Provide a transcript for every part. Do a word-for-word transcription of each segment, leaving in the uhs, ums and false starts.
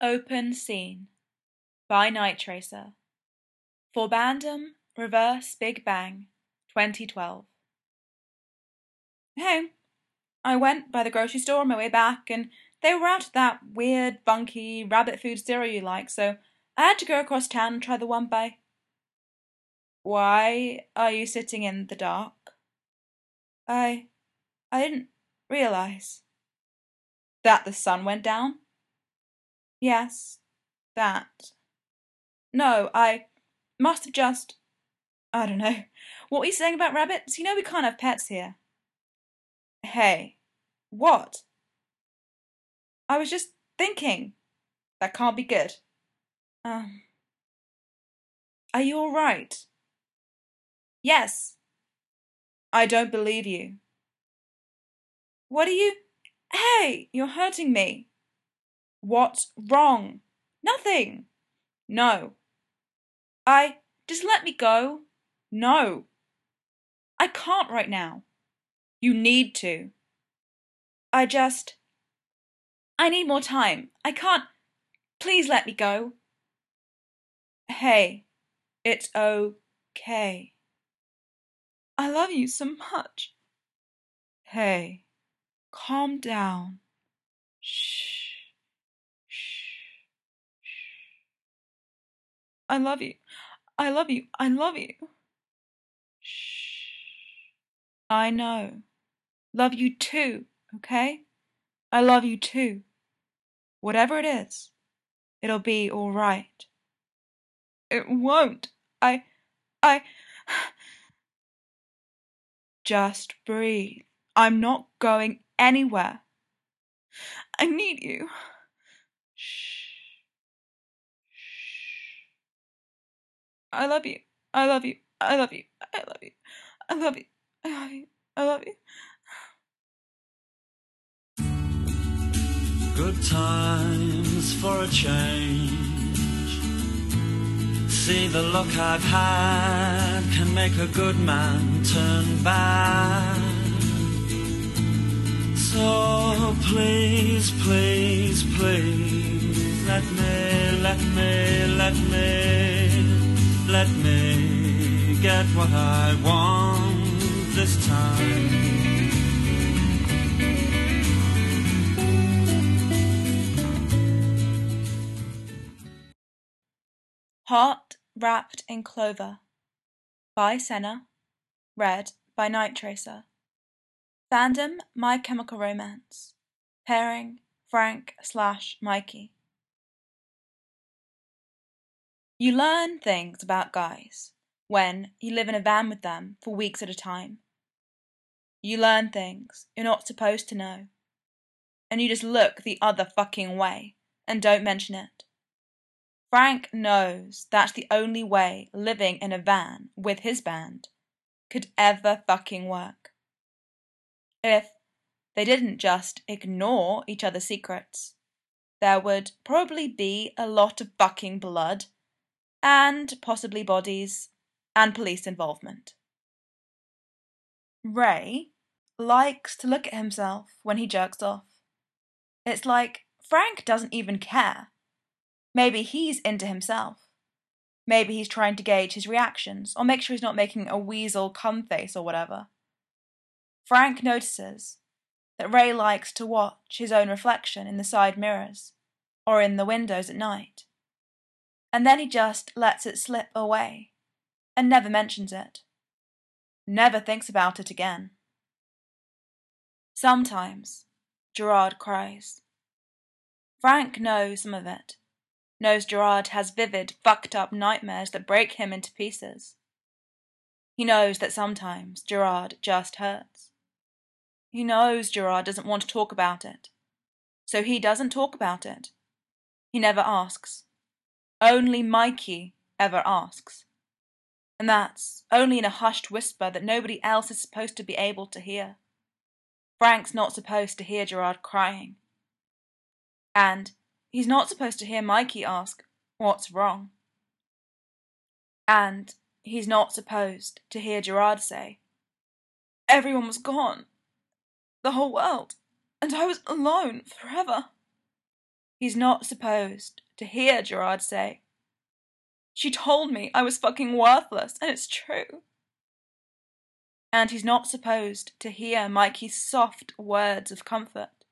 Open Scene by Night Tracer for Bandom Reverse Big Bang twenty twelve. Hey, I went by the grocery store on my way back and they were out of that weird, funky rabbit food cereal you like, so I had to go across town and try the one by. Why are you sitting in the dark? I. I didn't realize. That the sun went down? Yes, that. No, I must have just. I don't know. What were you saying about rabbits? You know we can't have pets here. Hey, what? I was just thinking. That can't be good. Um. Are you all right? Yes. I don't believe you. What are you? Hey, you're hurting me. What's wrong? Nothing. No. I. Just let me go. No. I can't right now. You need to. I just. I need more time. I can't. Please let me go. Hey, it's okay. I love you so much. Hey, calm down. Shh. Shh. Shh. I love you. I love you. I love you. Shh. I know. Love you too, okay? I love you too. Whatever it is, it'll be all right. It won't. I. I. Just breathe. I'm not going anywhere. I need you. Shh. Shh. I love you. I love you. I love you. I love you. I love you. I love you. I love you. Good times for a change. See, the luck I've had can make a good man turn bad. So please, please, please, let me, let me, let me, let me get what I want this time. Heart Wrapped in Clover by Senna, read by Night Tracer. Fandom My Chemical Romance. Pairing Frank slash Mikey. You learn things about guys when you live in a van with them for weeks at a time. You learn things you're not supposed to know. And you just look the other fucking way and don't mention it. Frank knows that's the only way living in a van with his band could ever fucking work. If they didn't just ignore each other's secrets, there would probably be a lot of fucking blood, and possibly bodies, and police involvement. Ray likes to look at himself when he jerks off. It's like Frank doesn't even care. Maybe he's into himself. Maybe he's trying to gauge his reactions, or make sure he's not making a weasel cum face or whatever. Frank notices that Ray likes to watch his own reflection in the side mirrors, or in the windows at night. And then he just lets it slip away, and never mentions it. Never thinks about it again. Sometimes Gerard cries. Frank knows some of it. Knows Gerard has vivid, fucked up nightmares that break him into pieces. He knows that sometimes Gerard just hurts. He knows Gerard doesn't want to talk about it, so he doesn't talk about it. He never asks. Only Mikey ever asks. And that's only in a hushed whisper that nobody else is supposed to be able to hear. Frank's not supposed to hear Gerard crying. And he's not supposed to hear Mikey ask, "What's wrong?" And he's not supposed to hear Gerard say, "Everyone was gone. The whole world. And I was alone forever." He's not supposed to hear Gerard say, "She told me I was fucking worthless, and it's true." And he's not supposed to hear Mikey's soft words of comfort.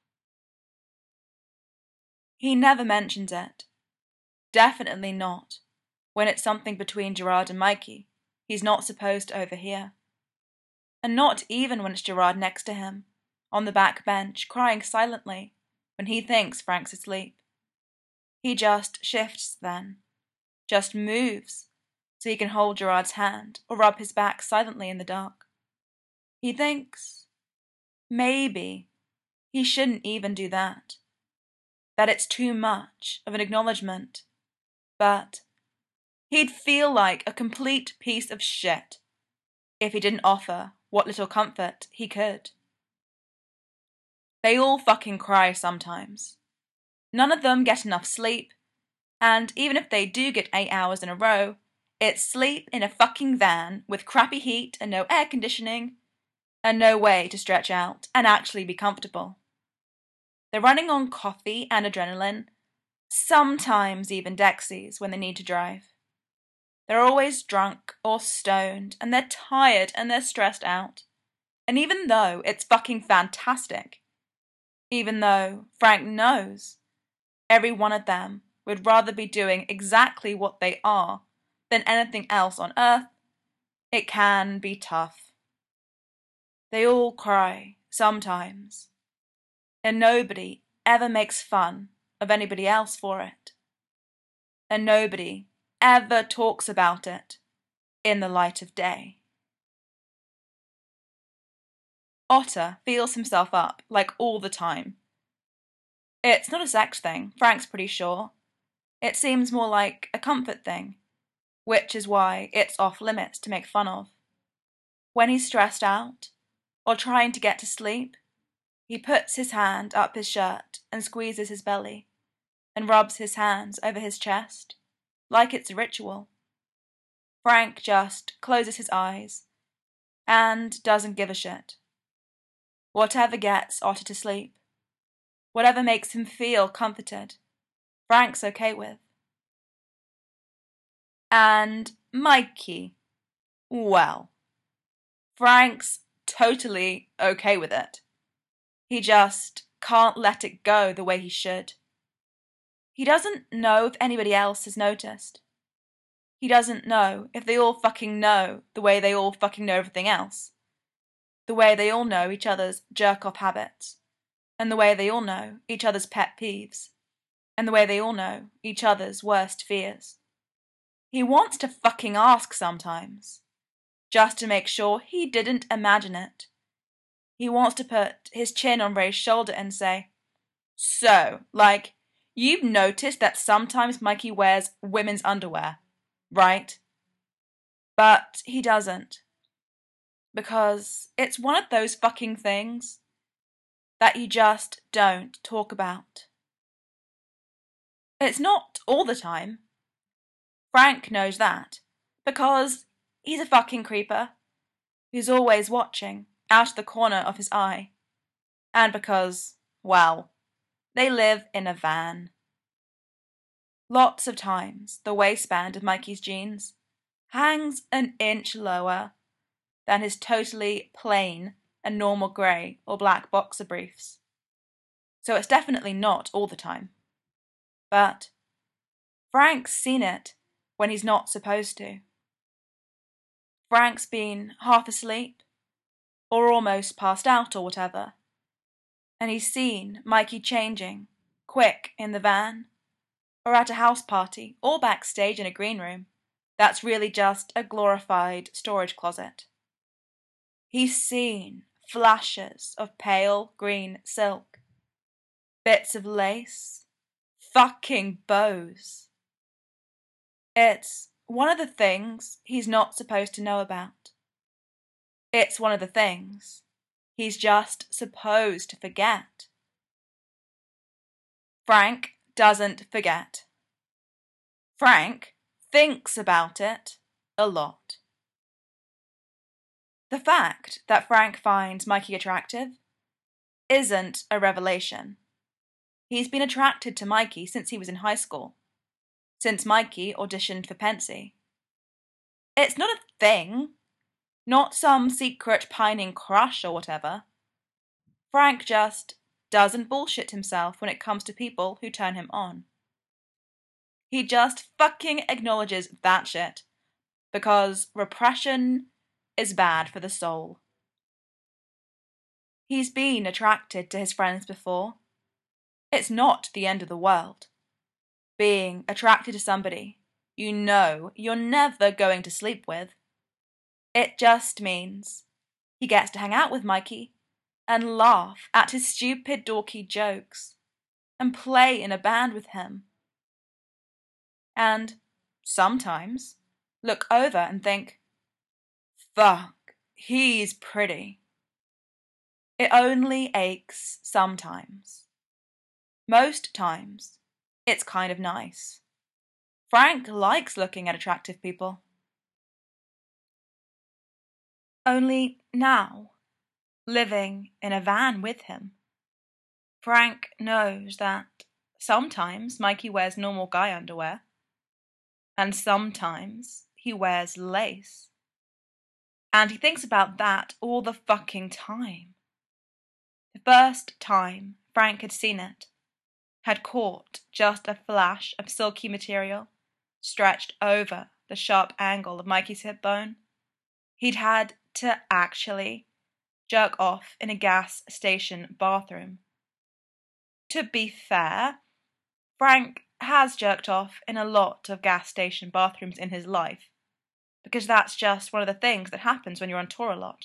He never mentions it. Definitely not when it's something between Gerard and Mikey he's not supposed to overhear. And not even when it's Gerard next to him, on the back bench, crying silently when he thinks Frank's asleep. He just shifts then, just moves, so he can hold Gerard's hand or rub his back silently in the dark. He thinks maybe he shouldn't even do that, that it's too much of an acknowledgement, but he'd feel like a complete piece of shit if he didn't offer what little comfort he could. They all fucking cry sometimes. None of them get enough sleep, and even if they do get eight hours in a row, it's sleep in a fucking van with crappy heat and no air conditioning, and no way to stretch out and actually be comfortable. They're running on coffee and adrenaline, sometimes even Dexies when they need to drive. They're always drunk or stoned, and they're tired and they're stressed out. And even though it's fucking fantastic, even though Frank knows every one of them would rather be doing exactly what they are than anything else on earth, it can be tough. They all cry, sometimes, and nobody ever makes fun of anybody else for it. And nobody ever talks about it in the light of day. Otter feels himself up, like all the time. It's not a sex thing, Frank's pretty sure. It seems more like a comfort thing, which is why it's off limits to make fun of. When he's stressed out, or trying to get to sleep, he puts his hand up his shirt and squeezes his belly, and rubs his hands over his chest, like it's a ritual. Frank just closes his eyes, and doesn't give a shit. Whatever gets Otter to sleep, whatever makes him feel comforted, Frank's okay with. And Mikey, well, Frank's totally okay with it. He just can't let it go the way he should. He doesn't know if anybody else has noticed. He doesn't know if they all fucking know the way they all fucking know everything else. The way they all know each other's jerk-off habits. And the way they all know each other's pet peeves. And the way they all know each other's worst fears. He wants to fucking ask sometimes, just to make sure he didn't imagine it. He wants to put his chin on Ray's shoulder and say, "So, like, you've noticed that sometimes Mikey wears women's underwear, right?" But he doesn't. Because it's one of those fucking things that you just don't talk about. It's not all the time. Frank knows that, because he's a fucking creeper who's always watching out of the corner of his eye, and because, well, they live in a van. Lots of times the waistband of Mikey's jeans hangs an inch lower than his totally plain and normal grey or black boxer briefs. So it's definitely not all the time. But Frank's seen it when he's not supposed to. Frank's been half asleep, or almost passed out or whatever, and he's seen Mikey changing, quick, in the van, or at a house party, or backstage in a green room that's really just a glorified storage closet. He's seen flashes of pale green silk, bits of lace, fucking bows. It's one of the things he's not supposed to know about. It's one of the things he's just supposed to forget. Frank doesn't forget. Frank thinks about it a lot. The fact that Frank finds Mikey attractive isn't a revelation. He's been attracted to Mikey since he was in high school, since Mikey auditioned for Pensy. It's not a thing, not some secret pining crush or whatever. Frank just doesn't bullshit himself when it comes to people who turn him on. He just fucking acknowledges that shit, because repression is bad for the soul. He's been attracted to his friends before. It's not the end of the world. Being attracted to somebody you know you're never going to sleep with. It just means he gets to hang out with Mikey and laugh at his stupid dorky jokes and play in a band with him. And sometimes look over and think, fuck, he's pretty. It only aches sometimes. Most times, it's kind of nice. Frank likes looking at attractive people. Only now, living in a van with him, Frank knows that sometimes Mikey wears normal guy underwear, and sometimes he wears lace. And he thinks about that all the fucking time. The first time Frank had seen it, had caught just a flash of silky material stretched over the sharp angle of Mikey's hip bone, he'd had to actually jerk off in a gas station bathroom. To be fair, Frank has jerked off in a lot of gas station bathrooms in his life, because that's just one of the things that happens when you're on tour a lot.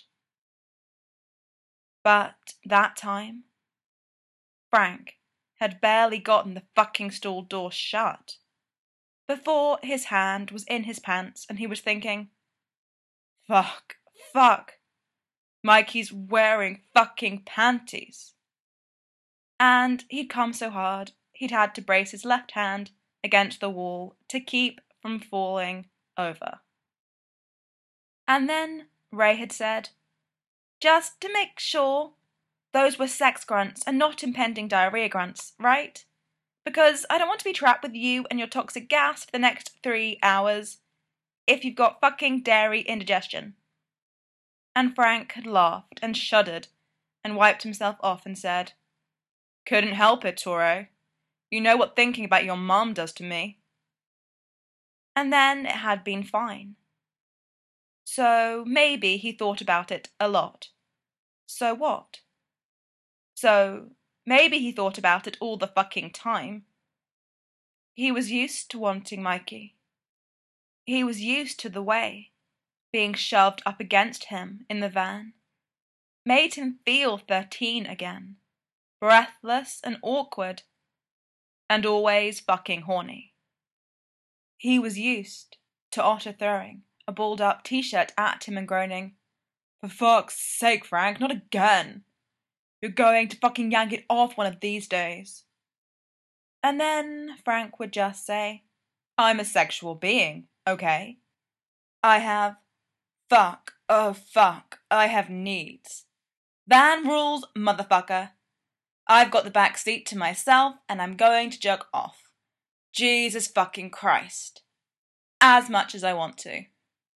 But that time, Frank had barely gotten the fucking stall door shut before his hand was in his pants and he was thinking, fuck, fuck, Mikey's wearing fucking panties. And he'd come so hard, he'd had to brace his left hand against the wall to keep from falling over. And then Ray had said, just to make sure, those were sex grunts and not impending diarrhea grunts, right? Because I don't want to be trapped with you and your toxic gas for the next three hours if you've got fucking dairy indigestion. And Frank had laughed and shuddered and wiped himself off and said, couldn't help it, Toro. You know what thinking about your mom does to me. And then it had been fine. So maybe he thought about it a lot. So what? So maybe he thought about it all the fucking time. He was used to wanting Mikey. He was used to the way being shoved up against him in the van made him feel thirteen again, breathless and awkward, and always fucking horny. He was used to Otto throwing a balled up t-shirt at him and groaning, for fuck's sake, Frank, not again. You're going to fucking yank it off one of these days. And then Frank would just say, I'm a sexual being, okay? I have, fuck, oh fuck, I have needs. Van rules, motherfucker. I've got the back seat to myself and I'm going to jerk off. Jesus fucking Christ. As much as I want to.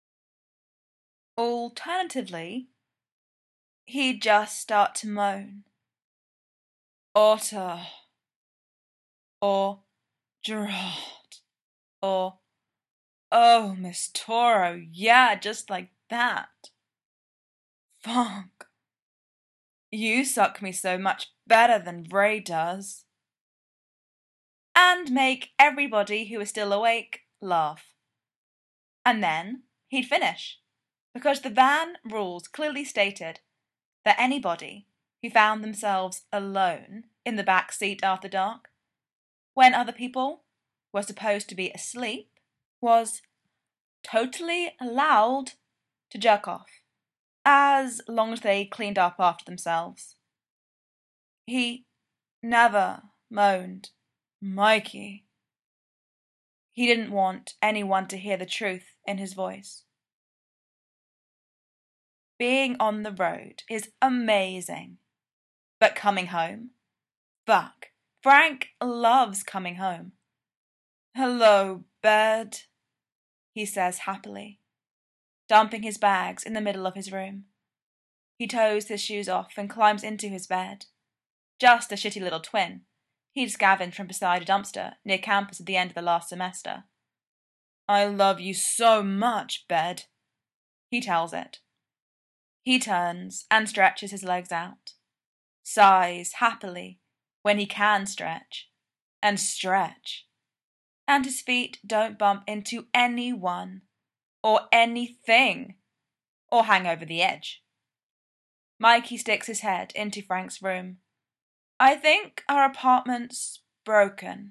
Alternatively, he'd just start to moan. Otter. Or Gerard. Or, oh, Miss Toro, yeah, just like that. Fuck. You suck me so much better than Ray does. And make everybody who is still awake laugh. And then he'd finish, because the van rules clearly stated that anybody who found themselves alone in the back seat after dark, when other people were supposed to be asleep, was totally allowed to jerk off, as long as they cleaned up after themselves. He never moaned, Mikey. He didn't want anyone to hear the truth in his voice. Being on the road is amazing, but coming home, fuck, Frank loves coming home. "Hello, bed," he says happily, dumping his bags in the middle of his room. He toes his shoes off and climbs into his bed. Just a shitty little twin he'd scavenged from beside a dumpster near campus at the end of the last semester. "I love you so much, bed," he tells it. He turns and stretches his legs out, sighs happily when he can stretch, and stretch, and his feet don't bump into anyone, or anything, or hang over the edge. Mikey sticks his head into Frank's room. "I think our apartment's broken."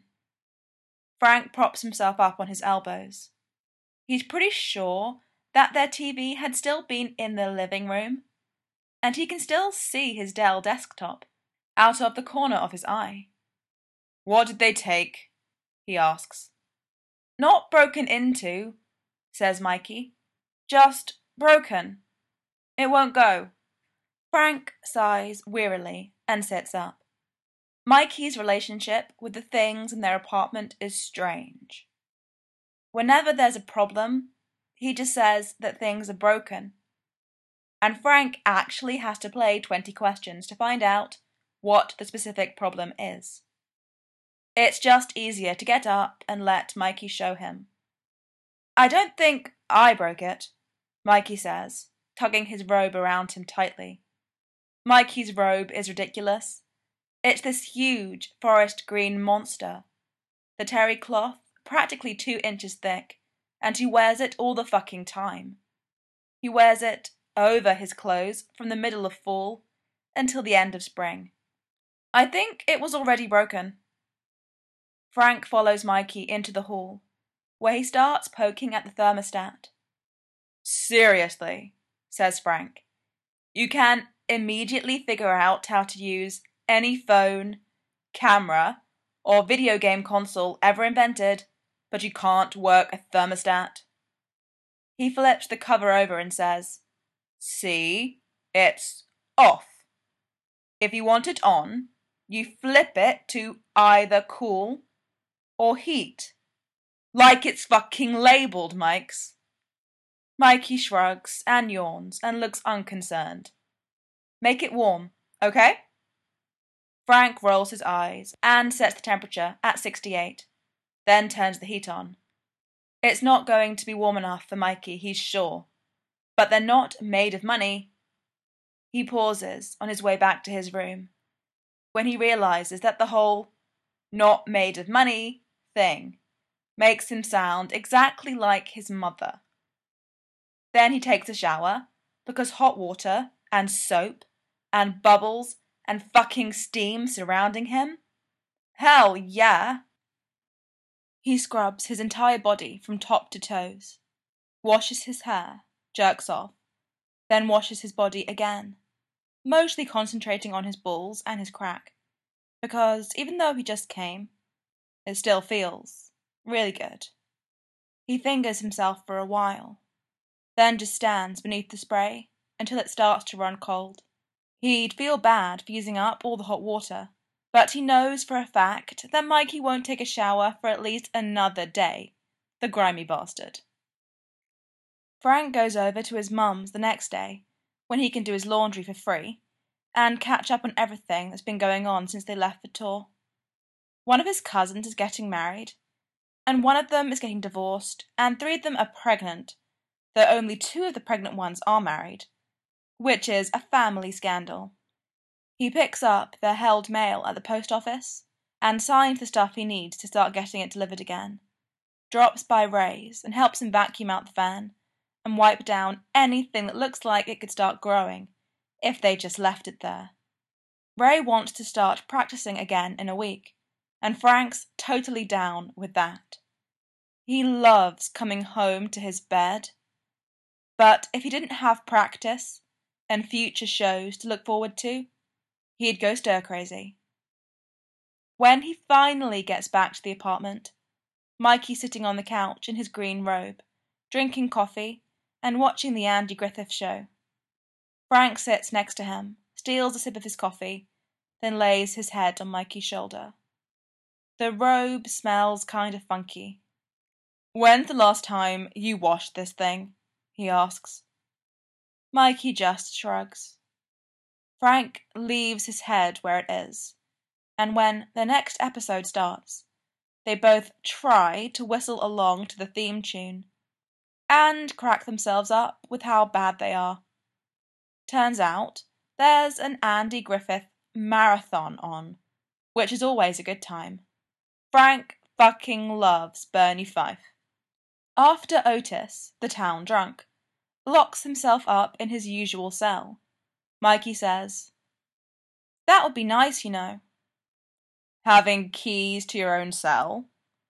Frank props himself up on his elbows. He's pretty sure that their T V had still been in the living room, and he can still see his Dell desktop out of the corner of his eye. "What did they take?" he asks. "Not broken into," says Mikey. "Just broken. It won't go." Frank sighs wearily and sits up. Mikey's relationship with the things in their apartment is strange. Whenever there's a problem, he just says that things are broken. And Frank actually has to play twenty questions to find out what the specific problem is. It's just easier to get up and let Mikey show him. "I don't think I broke it," Mikey says, tugging his robe around him tightly. Mikey's robe is ridiculous. It's this huge forest green monster, the terry cloth practically two inches thick, and he wears it all the fucking time. He wears it over his clothes from the middle of fall until the end of spring. "I think it was already broken." Frank follows Mikey into the hall, where he starts poking at the thermostat. "Seriously," says Frank, "you can immediately figure out how to use any phone, camera, or video game console ever invented, but you can't work a thermostat?" He flips the cover over and says, "See, it's off. If you want it on, you flip it to either cool or heat. Like it's fucking labelled, Mikes." Mikey shrugs and yawns and looks unconcerned. "Make it warm, okay?" Frank rolls his eyes and sets the temperature at sixty-eight, then turns the heat on. It's not going to be warm enough for Mikey, he's sure, but they're not made of money. He pauses on his way back to his room when he realizes that the whole "not made of money" thing makes him sound exactly like his mother. Then he takes a shower because hot water and soap and bubbles and fucking steam surrounding him? Hell yeah! He scrubs his entire body from top to toes, washes his hair, jerks off, then washes his body again, mostly concentrating on his balls and his crack, because even though he just came, it still feels really good. He fingers himself for a while, then just stands beneath the spray until it starts to run cold. He'd feel bad for using up all the hot water, but he knows for a fact that Mikey won't take a shower for at least another day, the grimy bastard. Frank goes over to his mum's the next day, when he can do his laundry for free, and catch up on everything that's been going on since they left for tour. One of his cousins is getting married, and one of them is getting divorced, and three of them are pregnant, though only two of the pregnant ones are married, which is a family scandal. He picks up their held mail at the post office and signs the stuff he needs to start getting it delivered again, drops by Ray's and helps him vacuum out the van and wipe down anything that looks like it could start growing if they just left it there. Ray wants to start practicing again in a week, and Frank's totally down with that. He loves coming home to his bed, but if he didn't have practice and future shows to look forward to, he'd go stir-crazy. When he finally gets back to the apartment, Mikey's sitting on the couch in his green robe, drinking coffee and watching the Andy Griffith Show. Frank sits next to him, steals a sip of his coffee, then lays his head on Mikey's shoulder. The robe smells kind of funky. When's the last time you washed this thing? He asks. Mikey just shrugs. Frank leaves his head where it is, and when the next episode starts, they both try to whistle along to the theme tune and crack themselves up with how bad they are. Turns out there's an Andy Griffith marathon on, which is always a good time. Frank fucking loves Bernie Fife. After Otis, the town drunk, locks himself up in his usual cell, Mikey says, "That would be nice, you know." "Having keys to your own cell?"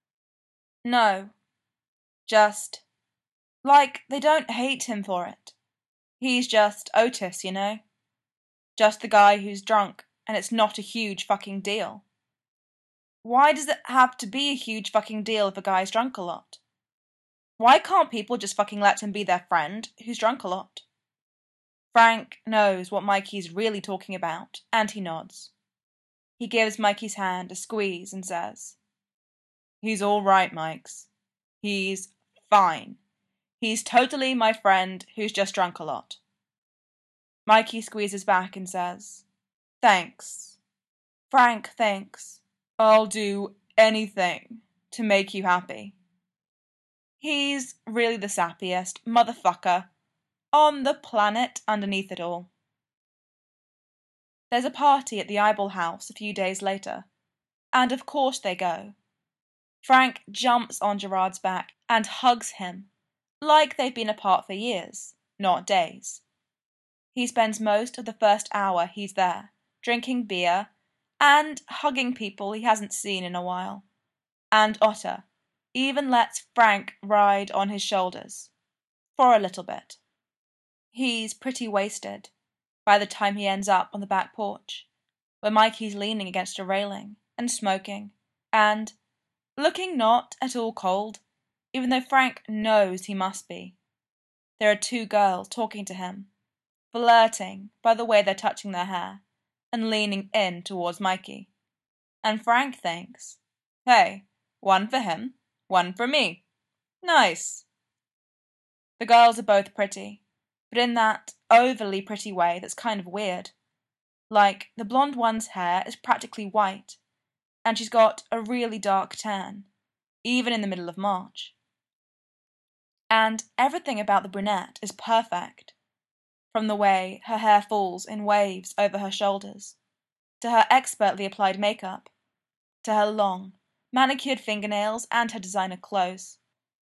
"No. Just, like, they don't hate him for it. He's just Otis, you know? Just the guy who's drunk, and it's not a huge fucking deal." Why does it have to be a huge fucking deal if a guy's drunk a lot? Why can't people just fucking let him be their friend who's drunk a lot? Frank knows what Mikey's really talking about, and he nods. He gives Mikey's hand a squeeze and says, "He's all right, Mikes. He's fine. He's totally my friend who's just drunk a lot." Mikey squeezes back and says, "Thanks." Frank thinks, "I'll do anything to make you happy." He's really the sappiest motherfucker on the planet underneath it all. There's a party at the Eyeball House a few days later, and of course they go. Frank jumps on Gerard's back and hugs him, like they've been apart for years, not days. He spends most of the first hour he's there, drinking beer and hugging people he hasn't seen in a while. And Otter even lets Frank ride on his shoulders, for a little bit. He's pretty wasted by the time he ends up on the back porch, where Mikey's leaning against a railing and smoking, and looking not at all cold, even though Frank knows he must be. There are two girls talking to him, flirting by the way they're touching their hair, and leaning in towards Mikey. And Frank thinks, "Hey, one for him, one for me. Nice." The girls are both pretty, but in that overly pretty way that's kind of weird. Like, the blonde one's hair is practically white, and she's got a really dark tan, even in the middle of March. And everything about the brunette is perfect, from the way her hair falls in waves over her shoulders, to her expertly applied makeup, to her long, manicured fingernails and her designer clothes.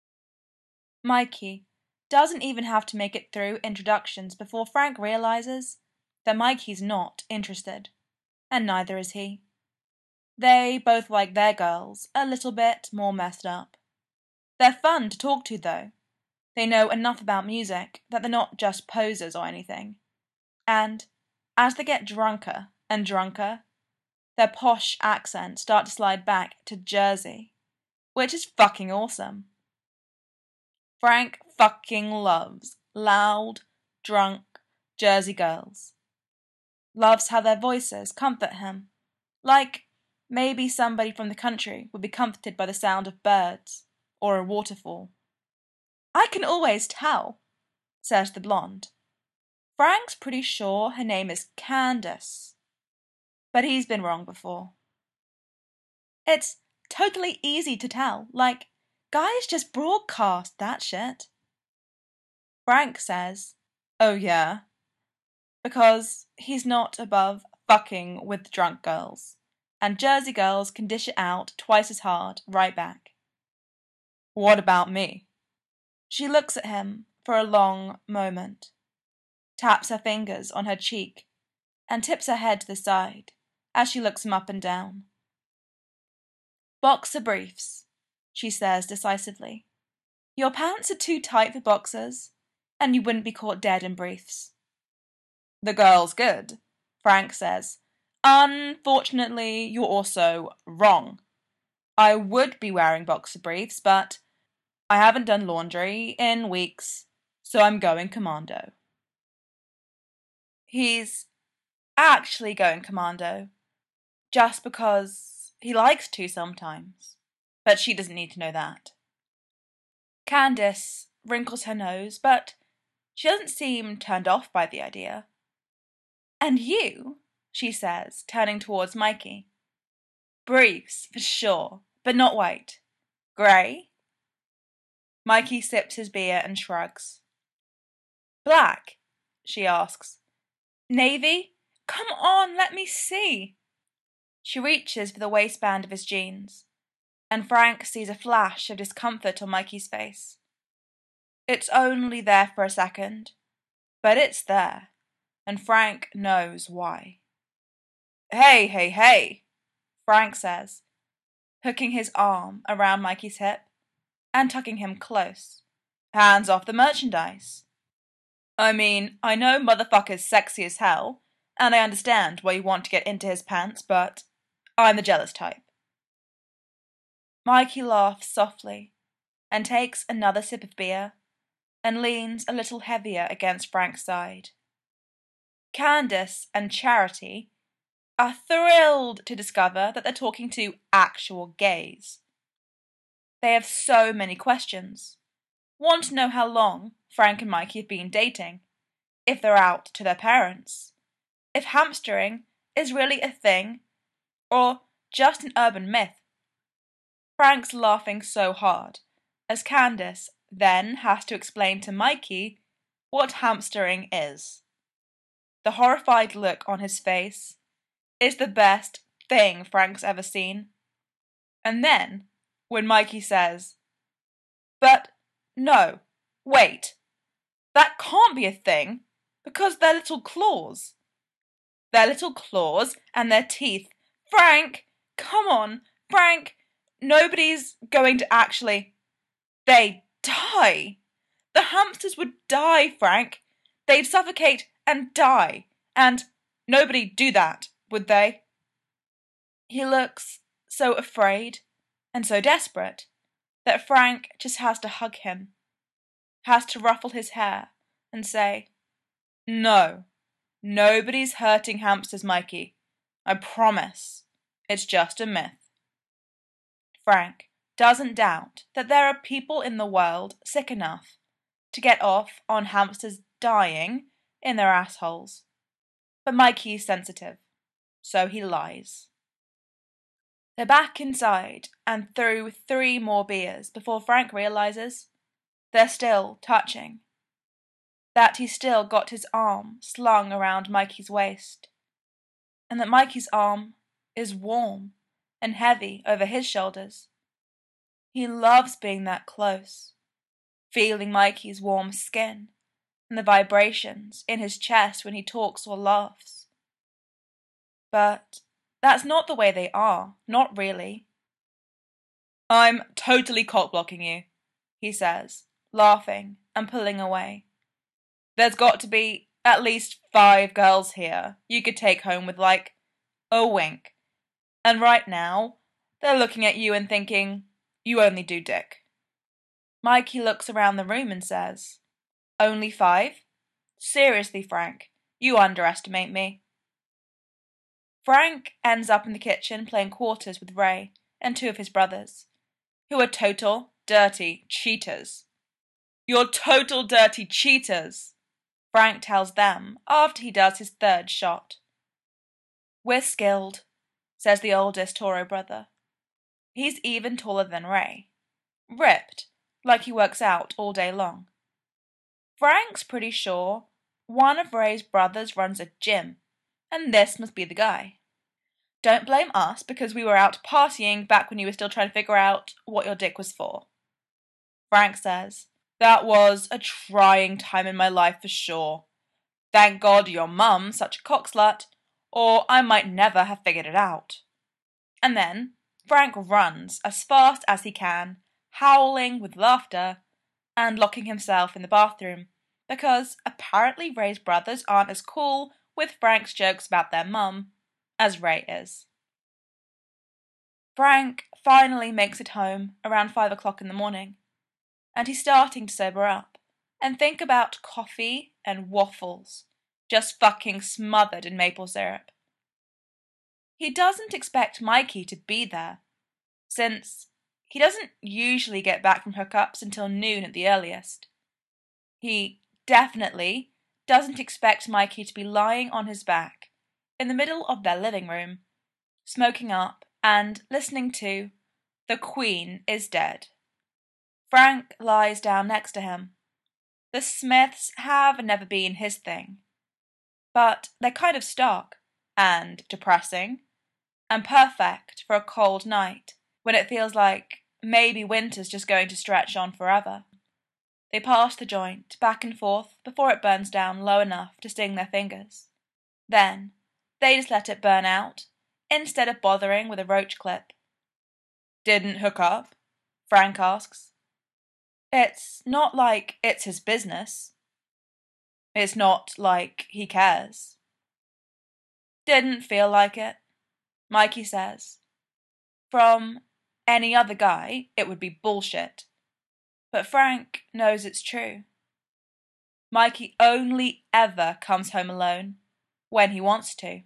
Mikey doesn't even have to make it through introductions before Frank realizes that Mikey's not interested, and neither is he. They both like their girls a little bit more messed up. They're fun to talk to, though. They know enough about music that they're not just posers or anything. And as they get drunker and drunker, their posh accents start to slide back to Jersey, which is fucking awesome. Frank fucking loves loud, drunk Jersey girls. Loves how their voices comfort him, like maybe somebody from the country would be comforted by the sound of birds or a waterfall. "I can always tell," says the blonde. Frank's pretty sure her name is Candace, but he's been wrong before. "It's totally easy to tell, like, guys just broadcast that shit." Frank says, "Oh yeah," because he's not above fucking with drunk girls, and Jersey girls can dish it out twice as hard right back. "What about me?" She looks at him for a long moment, taps her fingers on her cheek, and tips her head to the side as she looks him up and down. "Boxer briefs," she says decisively. "Your pants are too tight for boxers, and you wouldn't be caught dead in briefs." "The girl's good," Frank says. "Unfortunately, you're also wrong. I would be wearing boxer briefs, but I haven't done laundry in weeks, so I'm going commando." He's actually going commando just because he likes to sometimes, but she doesn't need to know that. Candace wrinkles her nose, but she doesn't seem turned off by the idea. And you, she says, turning towards Mikey. Briefs, for sure, but not white. Grey? Mikey sips his beer and shrugs. Black? She asks. Navy? Come on, let me see. She reaches for the waistband of his jeans, and Frank sees a flash of discomfort on Mikey's face. It's only there for a second, but it's there, and Frank knows why. Hey, hey, hey, Frank says, hooking his arm around Mikey's hip and tucking him close. Hands off the merchandise. I mean, I know motherfucker's sexy as hell, and I understand why you want to get into his pants, but I'm the jealous type. Mikey laughs softly and takes another sip of beer and leans a little heavier against Frank's side. Candace and Charity are thrilled to discover that they're talking to actual gays. They have so many questions. Want to know how long Frank and Mikey have been dating, if they're out to their parents, if hamstering is really a thing, or just an urban myth. Frank's laughing so hard, as Candace then has to explain to Mikey what hamstering is. The horrified look on his face is the best thing Frank's ever seen. And then, when Mikey says, But no, wait, that can't be a thing, because they're little claws. Their little claws and their teeth. Frank, come on, Frank, nobody's going to actually... They die. The hamsters would die, Frank. They'd suffocate and die. And nobody'd do that, would they? He looks so afraid and so desperate that Frank just has to hug him, has to ruffle his hair and say, No, nobody's hurting hamsters, Mikey. I promise. It's just a myth. Frank doesn't doubt that there are people in the world sick enough to get off on hamsters dying in their assholes. But Mikey's sensitive, so he lies. They're back inside and through three more beers before Frank realizes they're still touching. That he's still got his arm slung around Mikey's waist, and that Mikey's arm is warm and heavy over his shoulders. He loves being that close, feeling Mikey's warm skin and the vibrations in his chest when he talks or laughs. But that's not the way they are, not really. I'm totally cock-blocking you, he says, laughing and pulling away. There's got to be at least five girls here you could take home with, like, a wink. And right now, they're looking at you and thinking, you only do dick. Mikey looks around the room and says, Only five? Seriously, Frank, you underestimate me. Frank ends up in the kitchen playing quarters with Ray and two of his brothers, who are total dirty cheaters. You're total dirty cheaters, Frank tells them after he does his third shot. We're skilled, says the oldest Toro brother. He's even taller than Ray, ripped, like he works out all day long. Frank's pretty sure one of Ray's brothers runs a gym, and this must be the guy. Don't blame us because we were out partying back when you were still trying to figure out what your dick was for. Frank says, That was a trying time in my life for sure. Thank God your mum's such a cockslut, or I might never have figured it out. And then Frank runs as fast as he can, howling with laughter, and locking himself in the bathroom, because apparently Ray's brothers aren't as cool with Frank's jokes about their mum as Ray is. Frank finally makes it home around five o'clock in the morning, and he's starting to sober up and think about coffee and waffles, just fucking smothered in maple syrup. He doesn't expect Mikey to be there, since he doesn't usually get back from hookups until noon at the earliest. He definitely doesn't expect Mikey to be lying on his back in the middle of their living room, smoking up and listening to The Queen is Dead. Frank lies down next to him. The Smiths have never been his thing, but they're kind of stark and depressing and perfect for a cold night when it feels like maybe winter's just going to stretch on forever. They pass the joint back and forth before it burns down low enough to sting their fingers. Then they just let it burn out instead of bothering with a roach clip. Didn't hook up? Frank asks. It's not like it's his business. It's not like he cares. Didn't feel like it, Mikey says. From any other guy, it would be bullshit. But Frank knows it's true. Mikey only ever comes home alone when he wants to.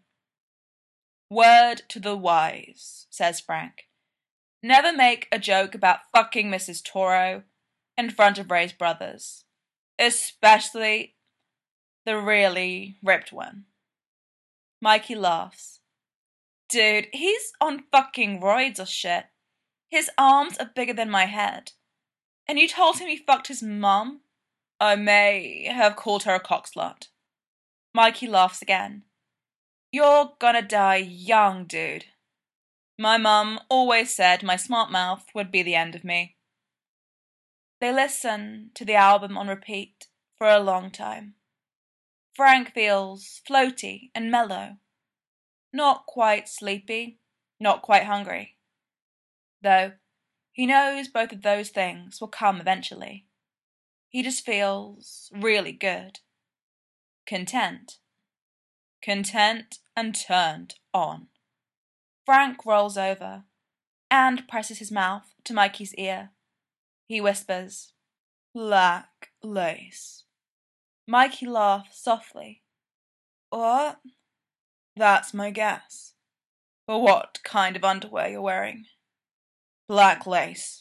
Word to the wise, says Frank. Never make a joke about fucking Missus Toro in front of Ray's brothers, especially the really ripped one. Mikey laughs. Dude, he's on fucking roids or shit. His arms are bigger than my head. And you told him he fucked his mum? I may have called her a cockslut. Mikey laughs again. You're gonna die young, dude. My mum always said my smart mouth would be the end of me. They listen to the album on repeat for a long time. Frank feels floaty and mellow. Not quite sleepy, not quite hungry. Though he knows both of those things will come eventually. He just feels really good. Content. Content and turned on. Frank rolls over and presses his mouth to Mikey's ear. He whispers, Black lace. Mikey laughs softly. What? That's my guess. But what kind of underwear you're wearing? Black lace.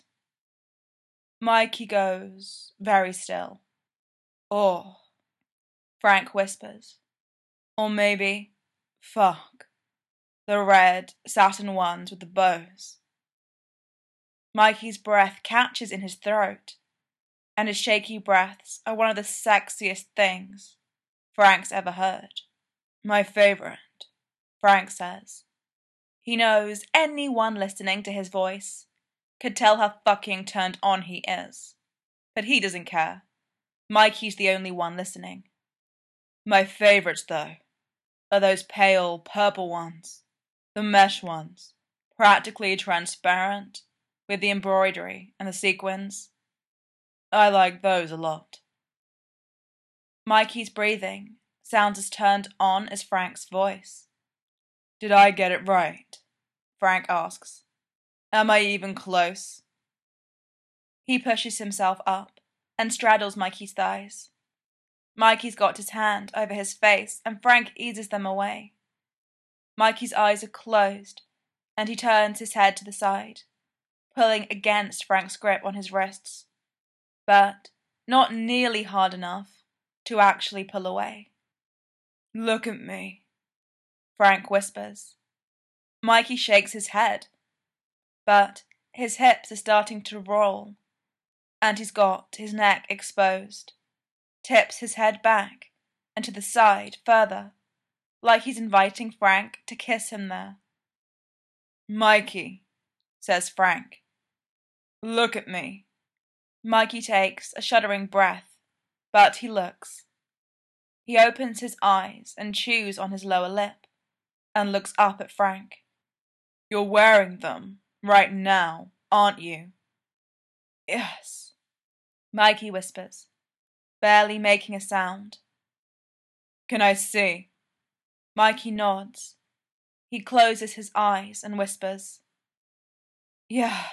Mikey goes very still. Or, Frank whispers. Or maybe, fuck, the red satin ones with the bows. Mikey's breath catches in his throat, and his shaky breaths are one of the sexiest things Frank's ever heard. My favorite, Frank says. He knows anyone listening to his voice could tell how fucking turned on he is. But he doesn't care. Mikey's the only one listening. My favorites, though, are those pale purple ones. The mesh ones. Practically transparent, with the embroidery and the sequins. I like those a lot. Mikey's breathing sounds as turned on as Frank's voice. Did I get it right? Frank asks. Am I even close? He pushes himself up and straddles Mikey's thighs. Mikey's got his hand over his face and Frank eases them away. Mikey's eyes are closed and he turns his head to the side, pulling against Frank's grip on his wrists, but not nearly hard enough to actually pull away. Look at me, Frank whispers. Mikey shakes his head, but his hips are starting to roll, and he's got his neck exposed, tips his head back and to the side further, like he's inviting Frank to kiss him there. Mikey, says Frank, look at me. Mikey takes a shuddering breath, but he looks. He opens his eyes and chews on his lower lip, and looks up at Frank. You're wearing them right now, aren't you? Yes, Mikey whispers, barely making a sound. Can I see? Mikey nods. He closes his eyes and whispers, yeah.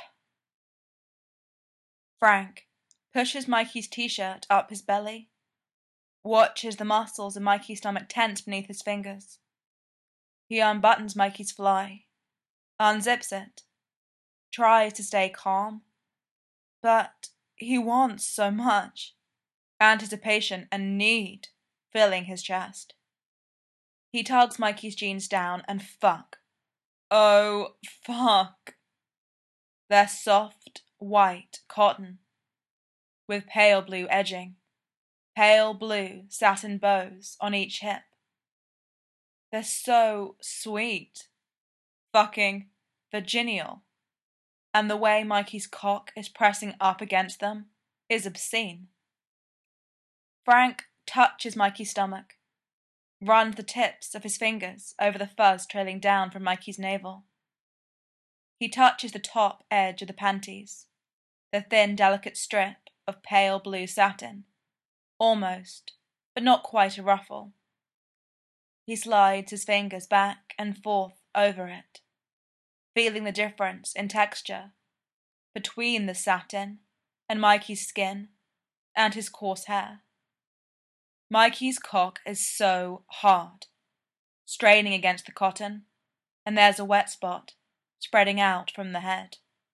Frank pushes Mikey's t-shirt up his belly, watches the muscles in Mikey's stomach tense beneath his fingers. He unbuttons Mikey's fly, unzips it, tries to stay calm, but he wants so much, anticipation and need filling his chest. He tugs Mikey's jeans down and fuck. Oh, fuck. They're soft, white cotton, with pale blue edging, pale blue satin bows on each hip. They're so sweet, fucking virginal, and the way Mikey's cock is pressing up against them is obscene. Frank touches Mikey's stomach, runs the tips of his fingers over the fuzz trailing down from Mikey's navel. He touches the top edge of the panties, the thin, delicate strip of pale blue satin, almost, but not quite a ruffle. He slides his fingers back and forth over it, feeling the difference in texture between the satin and Mikey's skin and his coarse hair. Mikey's cock is so hard, straining against the cotton, and there's a wet spot spreading out from the head.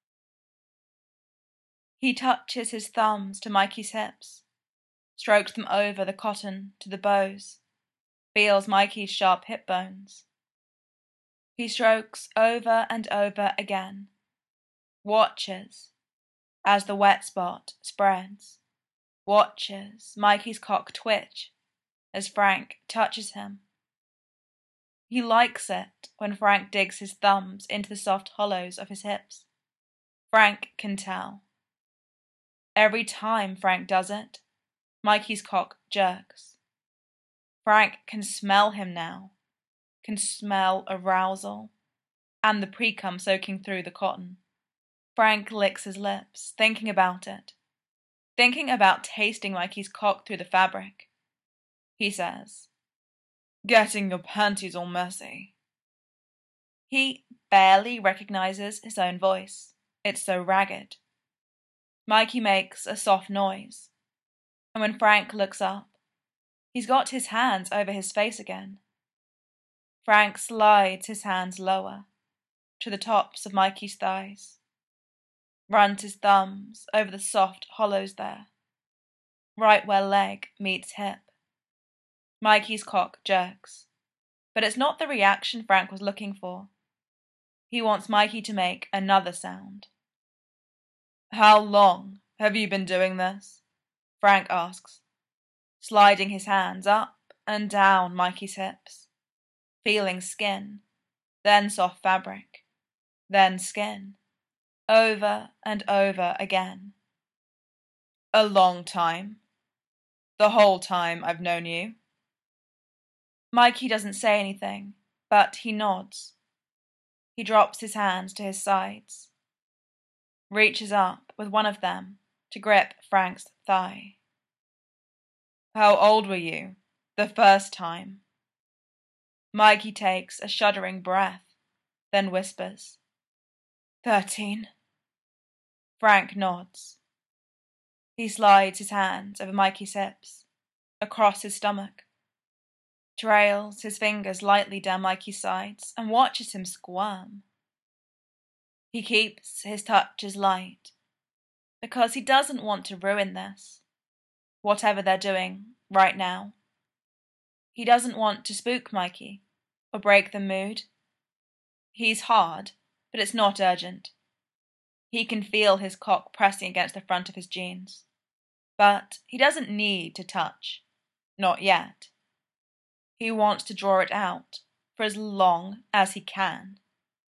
He touches his thumbs to Mikey's hips, strokes them over the cotton to the bows, feels Mikey's sharp hip bones. He strokes over and over again, watches as the wet spot spreads, watches Mikey's cock twitch as Frank touches him. He likes it when Frank digs his thumbs into the soft hollows of his hips. Frank can tell. Every time Frank does it, Mikey's cock jerks. Frank can smell him now, can smell arousal, and the pre-cum soaking through the cotton. Frank licks his lips, thinking about it, thinking about tasting Mikey's cock through the fabric. He says, "Getting your panties all messy." He barely recognizes his own voice. It's so ragged. Mikey makes a soft noise, and when Frank looks up, he's got his hands over his face again. Frank slides his hands lower, to the tops of Mikey's thighs, runs his thumbs over the soft hollows there, right where leg meets hip. Mikey's cock jerks, but it's not the reaction Frank was looking for. He wants Mikey to make another sound. "How long have you been doing this?" Frank asks, sliding his hands up and down Mikey's hips, feeling skin, then soft fabric, then skin, over and over again. "A long time. The whole time I've known you." Mikey doesn't say anything, but he nods. He drops his hands to his sides, reaches up with one of them to grip Frank's thigh. "How old were you the first time?" Mikey takes a shuddering breath, then whispers, "Thirteen." Frank nods. He slides his hands over Mikey's hips, across his stomach, trails his fingers lightly down Mikey's sides, and watches him squirm. He keeps his touches light, because he doesn't want to ruin this, whatever they're doing right now. He doesn't want to spook Mikey, or break the mood. He's hard, but it's not urgent. He can feel his cock pressing against the front of his jeans, but he doesn't need to touch, not yet. He wants to draw it out for as long as he can.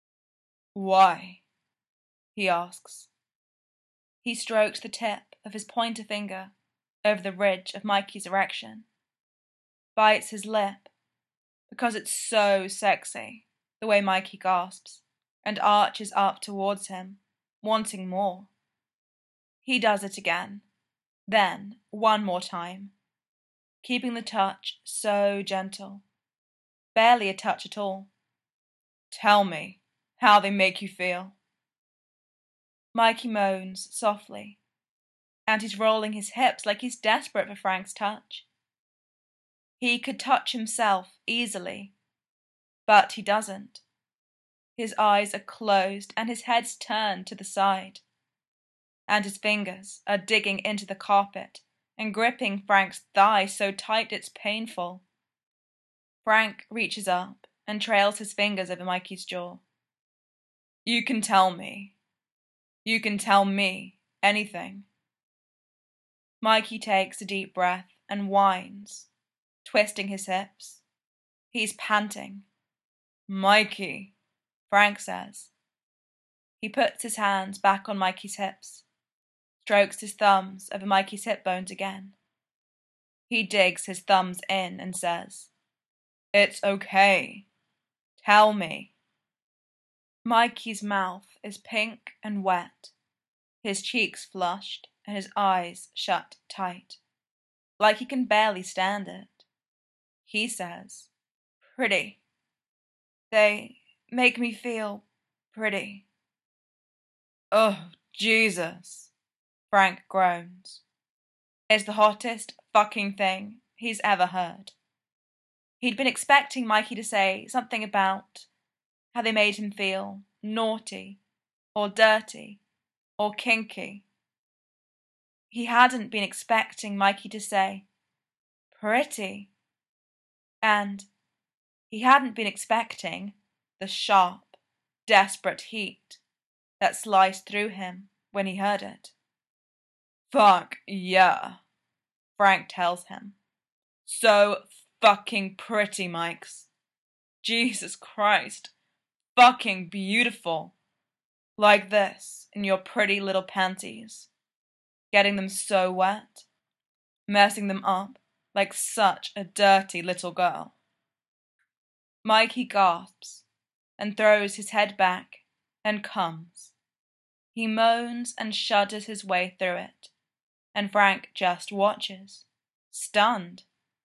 "Why?" he asks. He strokes the tip of his pointer finger over the ridge of Mikey's erection, bites his lip, because it's so sexy, the way Mikey gasps, and arches up towards him, wanting more. He does it again, then one more time, keeping the touch so gentle, barely a touch at all. "Tell me how they make you feel." Mikey moans softly, and he's rolling his hips like he's desperate for Frank's touch. He could touch himself easily, But he doesn't. His eyes are closed and his head's turned to the side. And his fingers are digging into the carpet and gripping Frank's thigh so tight it's painful. Frank reaches up and trails his fingers over Mikey's jaw. You can tell me. You can tell me anything. Mikey takes a deep breath and whines, twisting his hips. He's panting. Mikey, Frank says. He puts his hands back on Mikey's hips, strokes his thumbs over Mikey's hip bones again. He digs his thumbs in and says, It's okay. Tell me. Mikey's mouth is pink and wet, his cheeks flushed and his eyes shut tight, like he can barely stand it. He says, Pretty. They make me feel pretty. Oh, Jesus, Frank groans. It's the hottest fucking thing he's ever heard. He'd been expecting Mikey to say something about how they made him feel naughty or dirty or kinky. He hadn't been expecting Mikey to say pretty. And he hadn't been expecting the sharp, desperate heat that sliced through him when he heard it. Fuck yeah, Frank tells him. So fucking pretty, Mikes. Jesus Christ. Fucking beautiful. Like this in your pretty little panties. Getting them so wet. Messing them up like such a dirty little girl. Mikey gasps and throws his head back and comes. He moans and shudders his way through it, and Frank just watches, stunned.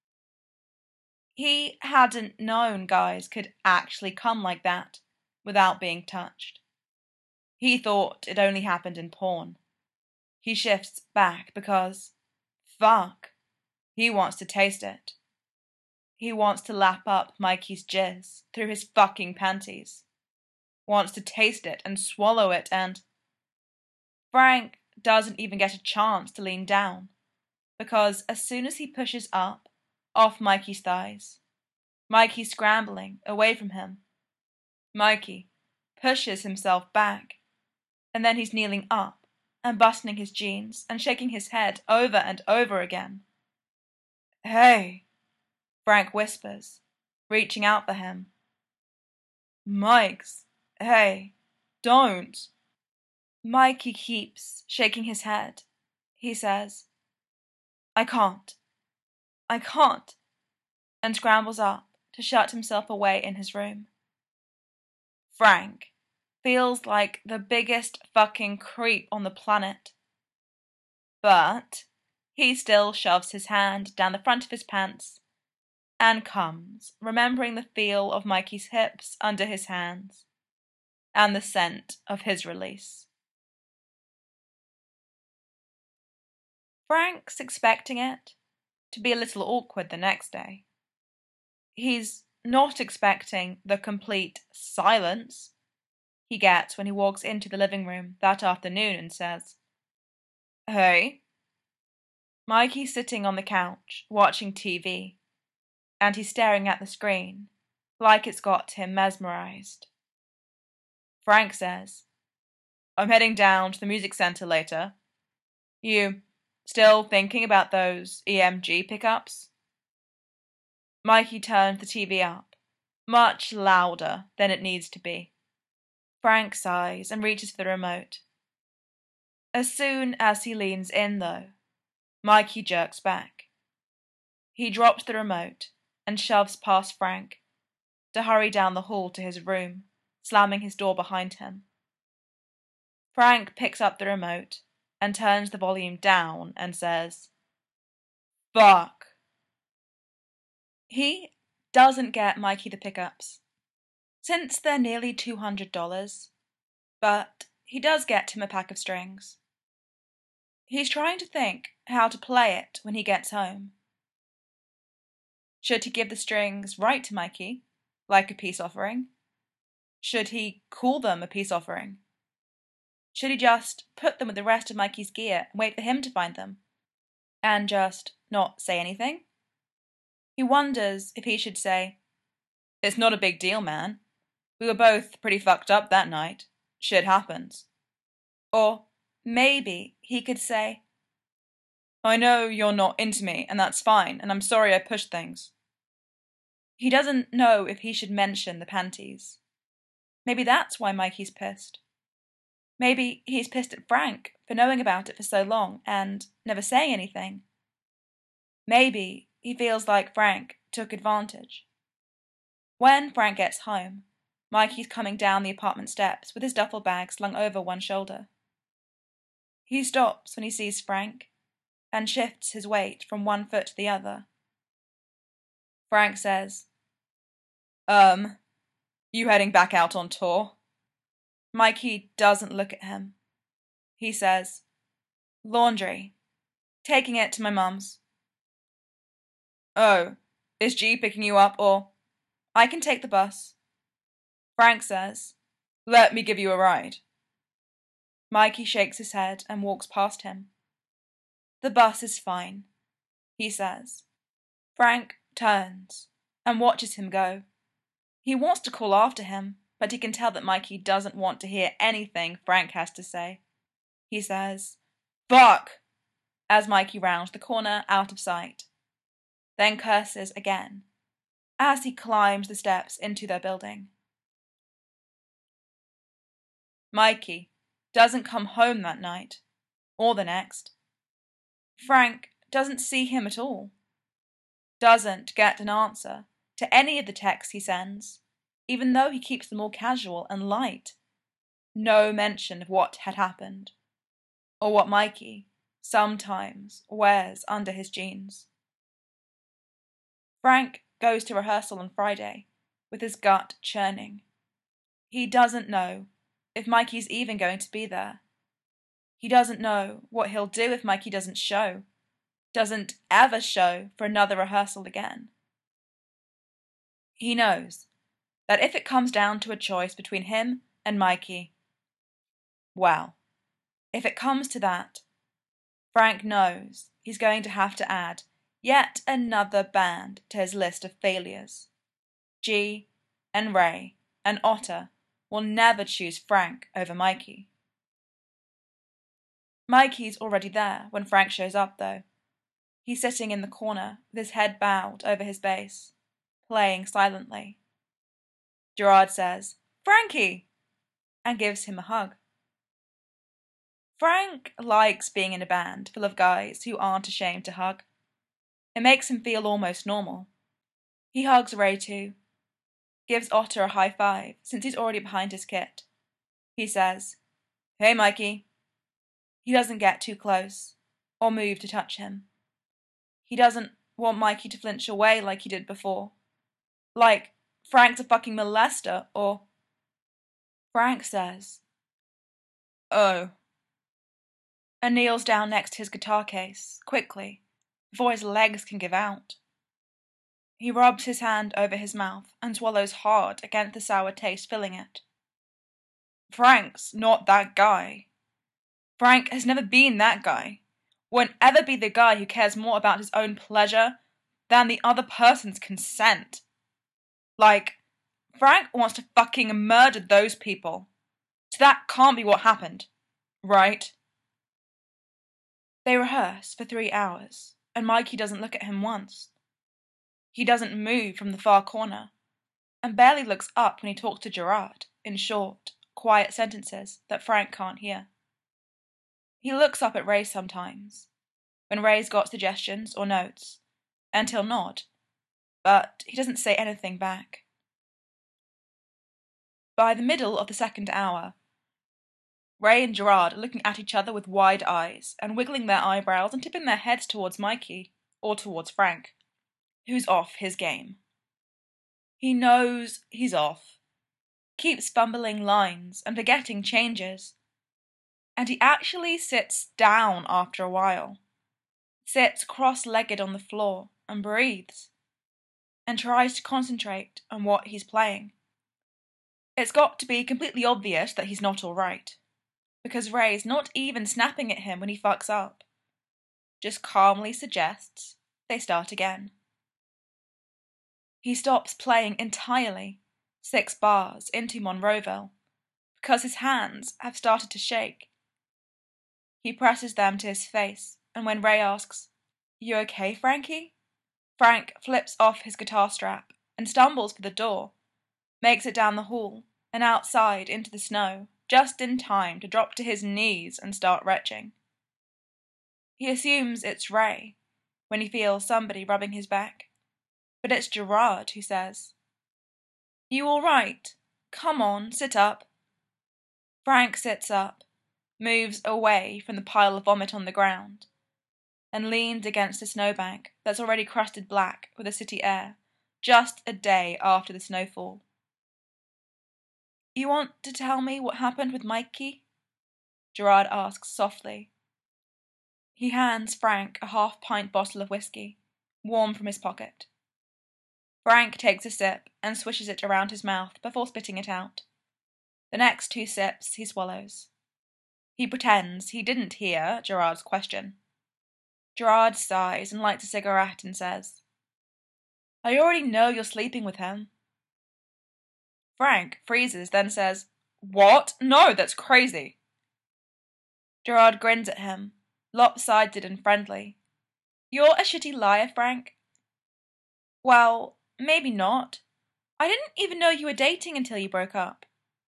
He hadn't known guys could actually come like that without being touched. He thought it only happened in porn. He shifts back because, fuck, he wants to taste it. He wants to lap up Mikey's jizz through his fucking panties. Wants to taste it and swallow it and... Frank doesn't even get a chance to lean down, because as soon as he pushes up, off Mikey's thighs, Mikey's scrambling away from him. Mikey pushes himself back, and then he's kneeling up and buttoning his jeans and shaking his head over and over again. Hey, Frank whispers, reaching out for him. Mikes, hey, don't. Mikey keeps shaking his head. He says, I can't. I can't, and scrambles up to shut himself away in his room. Frank feels like the biggest fucking creep on the planet. But he still shoves his hand down the front of his pants and comes, remembering the feel of Mikey's hips under his hands and the scent of his release. Frank's expecting it to be a little awkward the next day. He's not expecting the complete silence he gets when he walks into the living room that afternoon and says, Hey. Mikey's sitting on the couch watching T V, and he's staring at the screen like it's got him mesmerized. Frank says, I'm heading down to the music center later. You still thinking about those E M G pickups? Mikey turns the T V up, much louder than it needs to be. Frank sighs and reaches for the remote. As soon as he leans in, though, Mikey jerks back. He drops the remote and shoves past Frank to hurry down the hall to his room, slamming his door behind him. Frank picks up the remote and turns the volume down and says, Fuck. He doesn't get Mikey the pickups, since they're nearly two hundred dollars, but he does get him a pack of strings. He's trying to think how to play it when he gets home. Should he give the strings right to Mikey, Like a peace offering? Should he call them a peace offering? Should he just put them with the rest of Mikey's gear and wait for him to find them? And just not say anything? He wonders if he should say, "It's not a big deal, man. We were both pretty fucked up that night. Shit happens." Or maybe he could say, "I know you're not into me, and that's fine, and I'm sorry I pushed things." He doesn't know if he should mention the panties. Maybe that's why Mikey's pissed. Maybe he's pissed at Frank for knowing about it for so long and never saying anything. Maybe he feels like Frank took advantage. When Frank gets home, Mikey's coming down the apartment steps with his duffel bag slung over one shoulder. He stops when he sees Frank and shifts his weight from one foot to the other. Frank says, Um, you heading back out on tour? Mikey doesn't look at him. He says, Laundry. Taking it to my mum's. Oh, is G picking you up or? I can take the bus. Frank says, Let me give you a ride. Mikey shakes his head and walks past him. The bus is fine, he says. Frank turns and watches him go. He wants to call after him, but he can tell that Mikey doesn't want to hear anything Frank has to say. He says, Fuck! As Mikey rounds the corner out of sight, then curses again as he climbs the steps into their building. Mikey doesn't come home that night, or the next. Frank doesn't see him at all. Doesn't get an answer to any of the texts he sends, even though he keeps them all casual and light. No mention of what had happened, or what Mikey sometimes wears under his jeans. Frank goes to rehearsal on Friday with his gut churning. He doesn't know if Mikey's even going to be there. He doesn't know what he'll do if Mikey doesn't show, doesn't ever show for another rehearsal again. He knows that if it comes down to a choice between him and Mikey, well, if it comes to that, Frank knows he's going to have to add yet another band to his list of failures. G and Ray and Otter will never choose Frank over Mikey. Mikey's already there when Frank shows up, though. He's sitting in the corner with his head bowed over his bass, playing silently. Gerard says, Frankie! And gives him a hug. Frank likes being in a band full of guys who aren't ashamed to hug. It makes him feel almost normal. He hugs Ray too. Gives Otter a high five since he's already behind his kit. He says, Hey, Mikey. He doesn't get too close or move to touch him. He doesn't want Mikey to flinch away like he did before. Like Frank's a fucking molester or... Frank says, Oh. And kneels down next to his guitar case, quickly, before his legs can give out. He rubs his hand over his mouth and swallows hard against the sour taste filling it. Frank's not that guy. Frank has never been that guy. Won't ever be the guy who cares more about his own pleasure than the other person's consent. Like, Frank wants to fucking murder those people. So that can't be what happened, right? They rehearse for three hours, and Mikey doesn't look at him once. He doesn't move from the far corner, and barely looks up when he talks to Gerard in short, quiet sentences that Frank can't hear. He looks up at Ray sometimes, when Ray's got suggestions or notes, and he'll nod, but he doesn't say anything back. By the middle of the second hour, Ray and Gerard are looking at each other with wide eyes and wiggling their eyebrows and tipping their heads towards Mikey, or towards Frank, who's off his game. He knows he's off, keeps fumbling lines and forgetting changes, and he actually sits down after a while, sits cross-legged on the floor and breathes. and tries to concentrate on what he's playing. It's got to be completely obvious that he's not all right, because Ray's not even snapping at him when he fucks up, just calmly suggests they start again. He stops playing entirely, six bars into Monroeville, because his hands have started to shake. He presses them to his face, and when Ray asks, "You okay, Frankie?" Frank flips off his guitar strap and stumbles for the door, makes it down the hall and outside into the snow, just in time to drop to his knees and start retching. He assumes it's Ray when he feels somebody rubbing his back, but it's Gerard who says, "You all right? Come on, sit up." Frank sits up, moves away from the pile of vomit on the ground, and leans against the snowbank that's already crusted black with the city air, just a day after the snowfall. "You want to tell me what happened with Mikey?" Gerard asks softly. He hands Frank a half-pint bottle of whiskey, warm from his pocket. Frank takes a sip and swishes it around his mouth before spitting it out. The next two sips he swallows. He pretends he didn't hear Gerard's question. Gerard sighs and lights a cigarette and says, "I already know you're sleeping with him." Frank freezes, then says, "What? No, that's crazy." Gerard grins at him, lopsided and friendly. "You're a shitty liar, Frank." "Well, maybe not. I didn't even know you were dating until you broke up."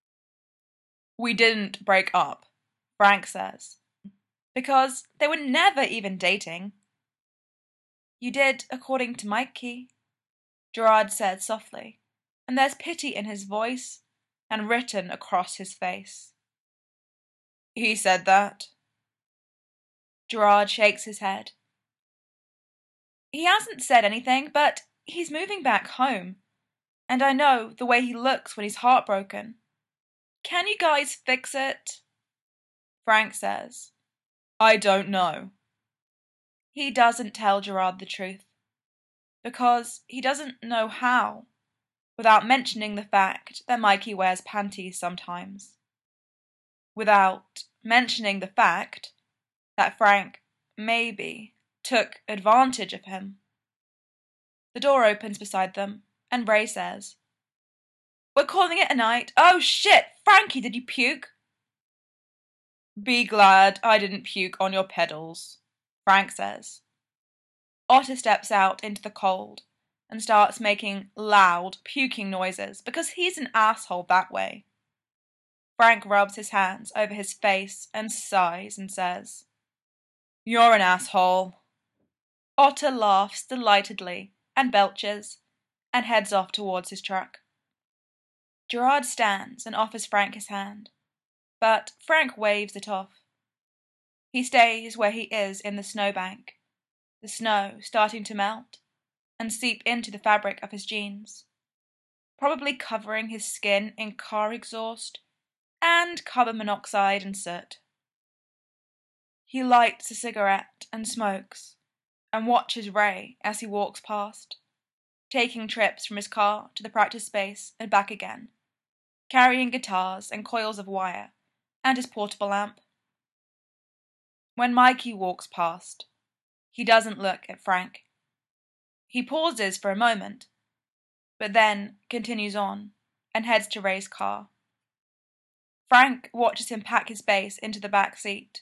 "We didn't break up," Frank says, "because they were never even dating." "You did, according to Mikey," Gerard said softly, and there's pity in his voice and written across his face. "He said that?" Gerard shakes his head. "He hasn't said anything, but he's moving back home, and I know the way he looks when he's heartbroken. Can you guys fix it?" Frank says, "I don't know." He doesn't tell Gerard the truth, because he doesn't know how, without mentioning the fact that Mikey wears panties sometimes. Without mentioning the fact that Frank, maybe, took advantage of him. The door opens beside them, and Ray says, "We're calling it a night." "Oh shit! Frankie, did you puke?" "Be glad I didn't puke on your pedals," Frank says. Otter steps out into the cold and starts making loud, puking noises because he's an asshole that way. Frank rubs his hands over his face and sighs and says, "You're an asshole." Otter laughs delightedly and belches and heads off towards his truck. Gerard stands and offers Frank his hand, but Frank waves it off. He stays where he is in the snowbank, the snow starting to melt and seep into the fabric of his jeans, probably covering his skin in car exhaust and carbon monoxide and soot. He lights a cigarette and smokes, and watches Ray as he walks past, taking trips from his car to the practice space and back again, carrying guitars and coils of wire and his portable amp. When Mikey walks past, he doesn't look at Frank. He pauses for a moment, but then continues on and heads to Ray's car. Frank watches him pack his bass into the back seat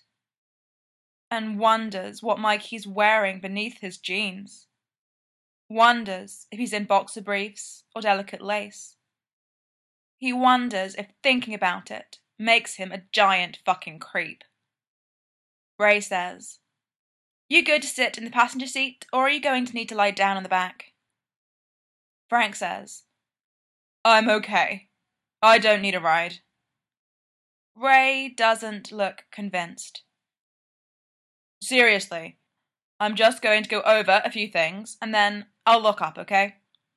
and wonders what Mikey's wearing beneath his jeans. Wonders if he's in boxer briefs or delicate lace. He wonders if thinking about it makes him a giant fucking creep. Ray says, "You good to sit in the passenger seat, or are you going to need to lie down on the back?" Frank says, "I'm okay. I don't need a ride." Ray doesn't look convinced. "Seriously, I'm just going to go over a few things, and then I'll lock up, okay?"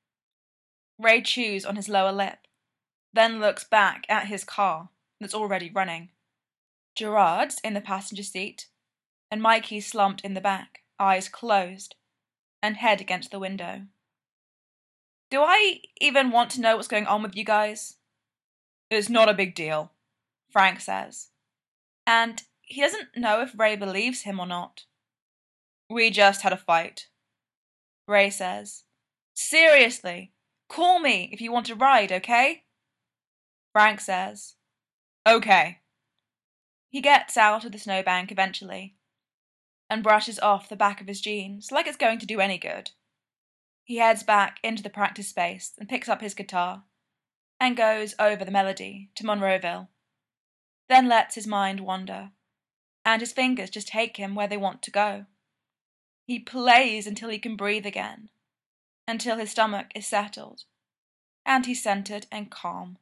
Ray chews on his lower lip, then looks back at his car that's already running. Gerard's in the passenger seat, and Mikey's slumped in the back, eyes closed, and head against the window. Do I even want to know what's going on with you guys? It's not a big deal, Frank says. And he doesn't know if Ray believes him or not. We just had a fight, Ray says. Seriously, call me if you want to ride, okay? Frank says, okay. He gets out of the snowbank eventually and brushes off the back of his jeans like it's going to do any good. He heads back into the practice space and picks up his guitar and goes over the melody to Monroeville, then lets his mind wander, and his fingers just take him where they want to go. He plays until he can breathe again, until his stomach is settled, and he's centered and calm.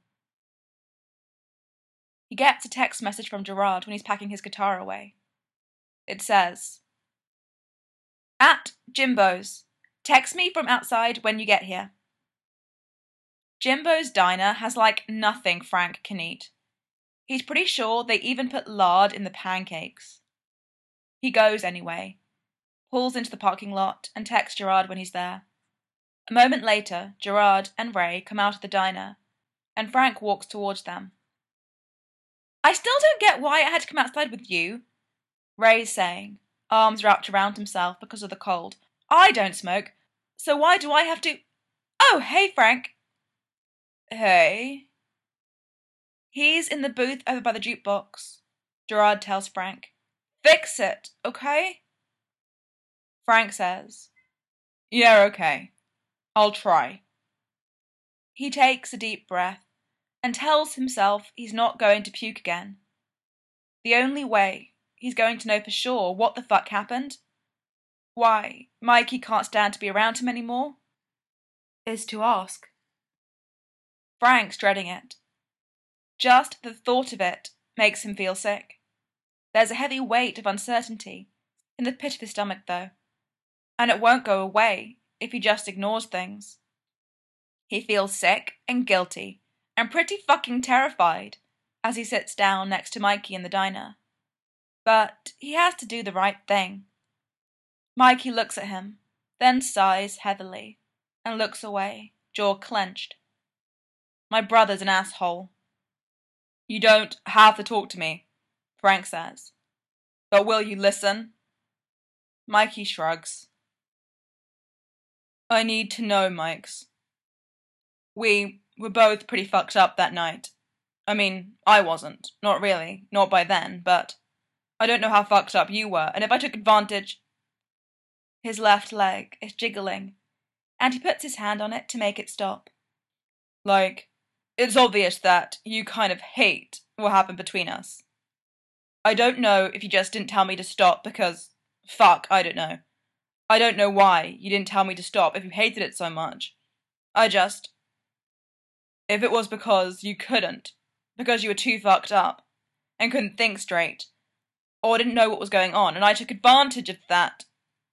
He gets a text message from Gerard when he's packing his guitar away. It says, At Jimbo's. Text me from outside when you get here. Jimbo's diner has like nothing Frank can eat. He's pretty sure they even put lard in the pancakes. He goes anyway, pulls into the parking lot and texts Gerard when he's there. A moment later, Gerard and Ray come out of the diner, and Frank walks towards them. I still don't get why I had to come outside with you, Ray's saying, arms wrapped around himself because of the cold. I don't smoke, so why do I have to... Oh, hey, Frank. Hey. He's in the booth over by the jukebox, Gerard tells Frank. Fix it, okay? Frank says, Yeah, okay. I'll try. He takes a deep breath and tells himself he's not going to puke again. The only way he's going to know for sure what the fuck happened, why Mikey can't stand to be around him anymore, is to ask. Frank's dreading it. Just the thought of it makes him feel sick. There's a heavy weight of uncertainty in the pit of his stomach, though, and it won't go away if he just ignores things. He feels sick and guilty and pretty fucking terrified as he sits down next to Mikey in the diner. But he has to do the right thing. Mikey looks at him, then sighs heavily and looks away, jaw clenched. My brother's an asshole. You don't have to talk to me, Frank says. But will you listen? Mikey shrugs. I need to know, Mikes. We were both pretty fucked up that night. I mean, I wasn't. Not really. Not by then, but I don't know how fucked up you were, and if I took advantage... His left leg is jiggling, and he puts his hand on it to make it stop. Like, it's obvious that you kind of hate what happened between us. I don't know if you just didn't tell me to stop because... Fuck, I don't know. I don't know why you didn't tell me to stop if you hated it so much. I just... If it was because you couldn't, because you were too fucked up, and couldn't think straight, or didn't know what was going on, and I took advantage of that...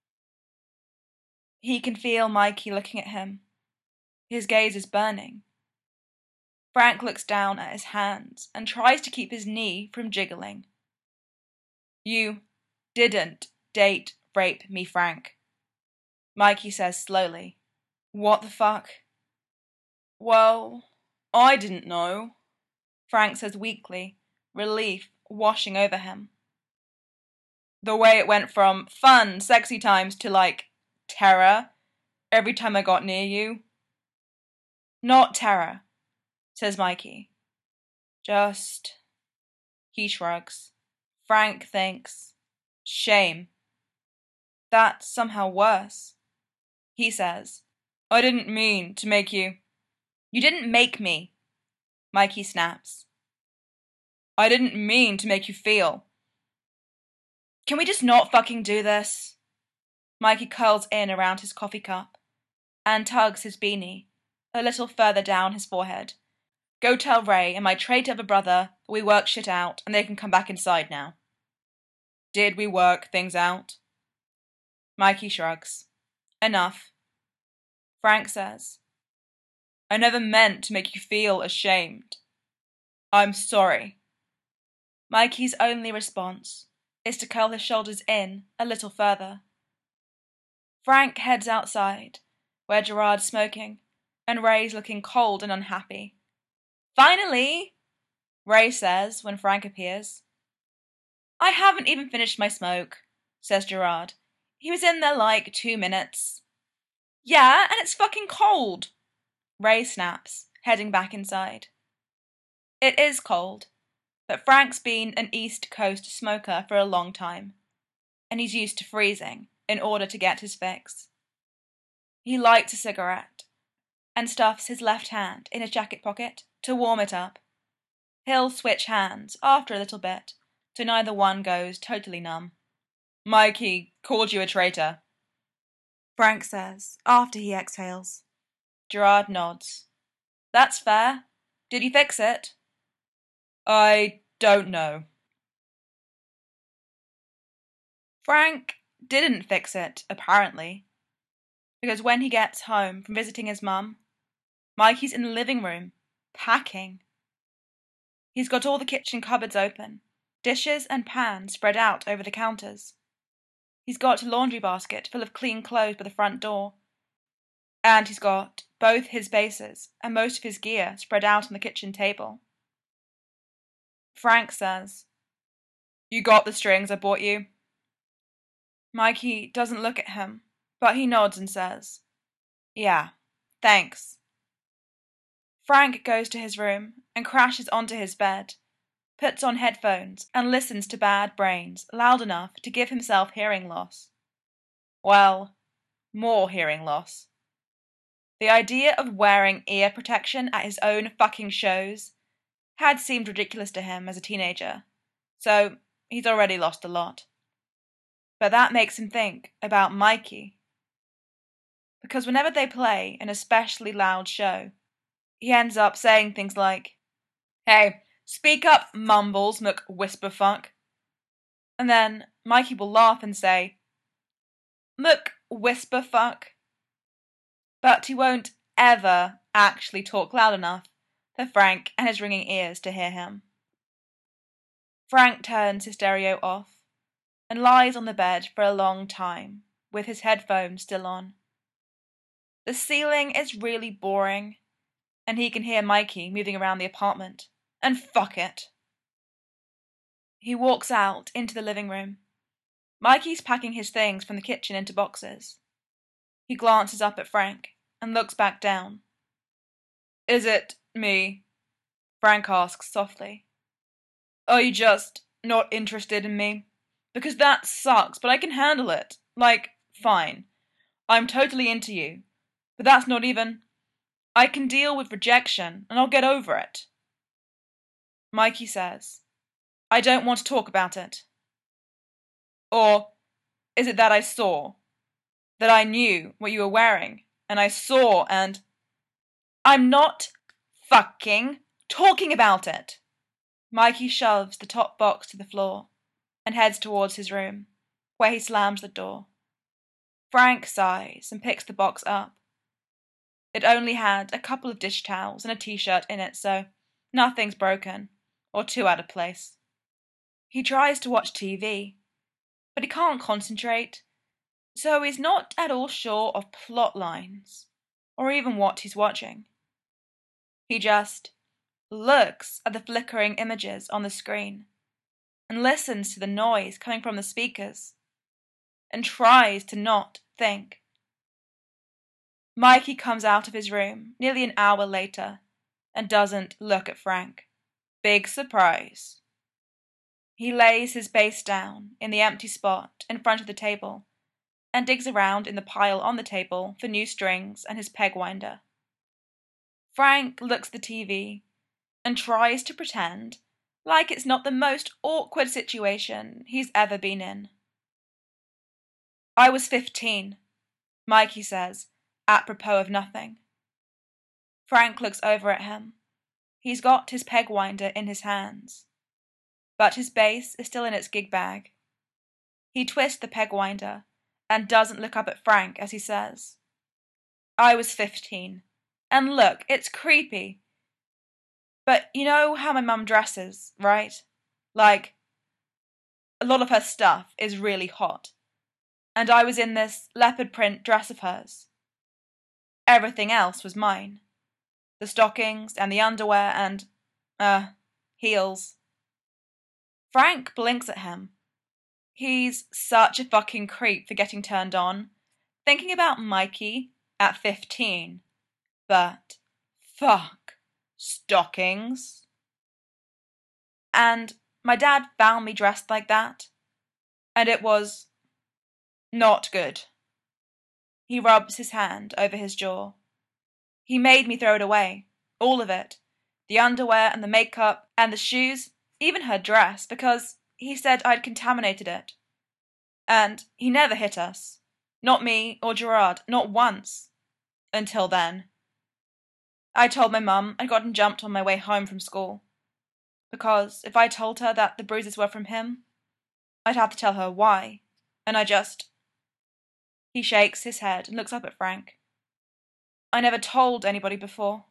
He can feel Mikey looking at him. His gaze is burning. Frank looks down at his hands and tries to keep his knee from jiggling. You didn't date rape me, Frank, Mikey says slowly. What the fuck? Well, I didn't know, Frank says weakly, relief washing over him. The way it went from fun, sexy times to, like, terror every time I got near you. Not terror, says Mikey. Just... He shrugs. Frank thinks, shame. That's somehow worse. He says, I didn't mean to make you... You didn't make me, Mikey snaps. I didn't mean to make you feel. Can we just not fucking do this? Mikey curls in around his coffee cup and tugs his beanie a little further down his forehead. Go tell Ray and my traitor of a brother that we work shit out and they can come back inside now. Did we work things out? Mikey shrugs. Enough. Frank says, I never meant to make you feel ashamed. I'm sorry. Mikey's only response is to curl his shoulders in a little further. Frank heads outside, where Gerard's smoking, and Ray's looking cold and unhappy. "Finally!" Ray says when Frank appears. "I haven't even finished my smoke," says Gerard. "He was in there like two minutes." "Yeah, and it's fucking cold," Ray snaps, heading back inside. It is cold, but Frank's been an East Coast smoker for a long time, and he's used to freezing in order to get his fix. He lights a cigarette and stuffs his left hand in his jacket pocket to warm it up. He'll switch hands after a little bit, so neither one goes totally numb. "Mikey called you a traitor," Frank says after he exhales. Gerard nods. "That's fair. Did you fix it?" "I don't know." Frank didn't fix it, apparently, because when he gets home from visiting his mum, Mikey's in the living room, packing. He's got all the kitchen cupboards open, dishes and pans spread out over the counters. He's got a laundry basket full of clean clothes by the front door, and he's got both his bases and most of his gear spread out on the kitchen table. Frank says, "You got the strings I bought you?" Mikey doesn't look at him, but he nods and says, "Yeah, thanks." Frank goes to his room and crashes onto his bed, puts on headphones and listens to Bad Brains loud enough to give himself hearing loss. Well, more hearing loss. The idea of wearing ear protection at his own fucking shows had seemed ridiculous to him as a teenager, so he's already lost a lot. But that makes him think about Mikey. Because whenever they play an especially loud show, he ends up saying things like, "Hey, speak up, Mumbles McWhisperfuck." And then Mikey will laugh and say, "McWhisperfuck." But he won't ever actually talk loud enough for Frank and his ringing ears to hear him. Frank turns his stereo off and lies on the bed for a long time with his headphones still on. The ceiling is really boring, and he can hear Mikey moving around the apartment, and fuck it. He walks out into the living room. Mikey's packing his things from the kitchen into boxes. He glances up at Frank and looks back down. "Is it me?" Frank asks softly. "Are you just not interested in me? Because that sucks, but I can handle it. Like, fine. I'm totally into you. But that's not even... I can deal with rejection, and I'll get over it." Mikey says, "I don't want to talk about it." Or is it that I saw? That I knew what you were wearing, and I saw and... I'm not fucking talking about it. Mikey shoves the top box to the floor and heads towards his room, where he slams the door. Frank sighs and picks the box up. It only had a couple of dish towels and a t-shirt in it, so nothing's broken or too out of place. He tries to watch T V, but he can't concentrate, so he's not at all sure of plot lines or even what he's watching. He just looks at the flickering images on the screen and listens to the noise coming from the speakers and tries to not think. Mikey comes out of his room nearly an hour later and doesn't look at Frank. Big surprise. He lays his bass down in the empty spot in front of the table and digs around in the pile on the table for new strings and his peg winder. Frank looks at the T V and tries to pretend like it's not the most awkward situation he's ever been in. "I was fifteen, Mikey says, apropos of nothing. Frank looks over at him. He's got his peg winder in his hands, but his bass is still in its gig bag. He twists the peg winder and doesn't look up at Frank as he says, "I was fifteen, and look, it's creepy. But you know how my mum dresses, right? Like, a lot of her stuff is really hot. And I was in this leopard print dress of hers. Everything else was mine. The stockings and the underwear and, uh, heels. Frank blinks at him. He's such a fucking creep for getting turned on, thinking about Mikey at fifteen. But, fuck, stockings. And my dad found me dressed like that, and it was not good. He rubs his hand over his jaw. He made me throw it away, all of it, the underwear and the makeup and the shoes, even her dress, because he said I'd contaminated it. And he never hit us. Not me or Gerard, not once. Until then. I told my mum I'd gotten jumped on my way home from school. Because if I told her that the bruises were from him, I'd have to tell her why. And I just... He shakes his head and looks up at Frank. I never told anybody before.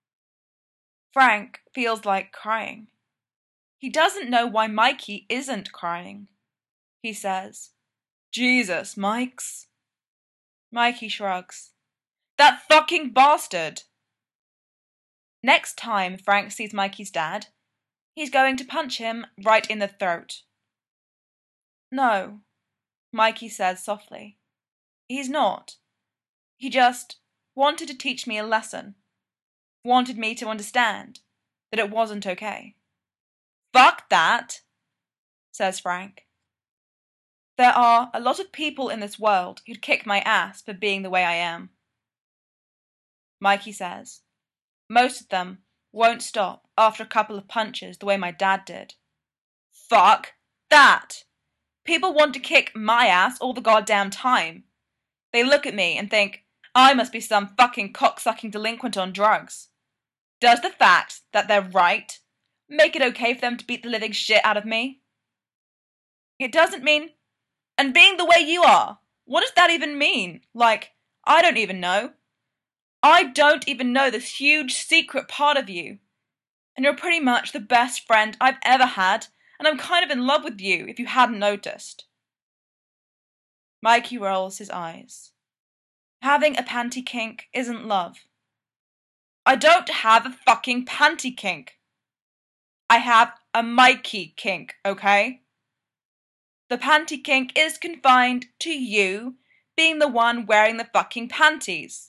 Frank feels like crying. He doesn't know why Mikey isn't crying. He says, Jesus, Mikes. Mikey shrugs. That fucking bastard! Next time Frank sees Mikey's dad, he's going to punch him right in the throat. No, Mikey says softly. He's not. He just wanted to teach me a lesson. Wanted me to understand that it wasn't okay. Fuck that, says Frank. There are a lot of people in this world who'd kick my ass for being the way I am. Mikey says, most of them won't stop after a couple of punches the way my dad did. Fuck that! People want to kick my ass all the goddamn time. They look at me and think I must be some fucking cocksucking delinquent on drugs. Does the fact that they're right make it okay for them to beat the living shit out of me? It doesn't mean... And being the way you are, what does that even mean? Like, I don't even know. I don't even know this huge secret part of you. And you're pretty much the best friend I've ever had, and I'm kind of in love with you, if you hadn't noticed. Mikey rolls his eyes. Having a panty kink isn't love. I don't have a fucking panty kink. I have a Mikey kink, okay? The panty kink is confined to you being the one wearing the fucking panties.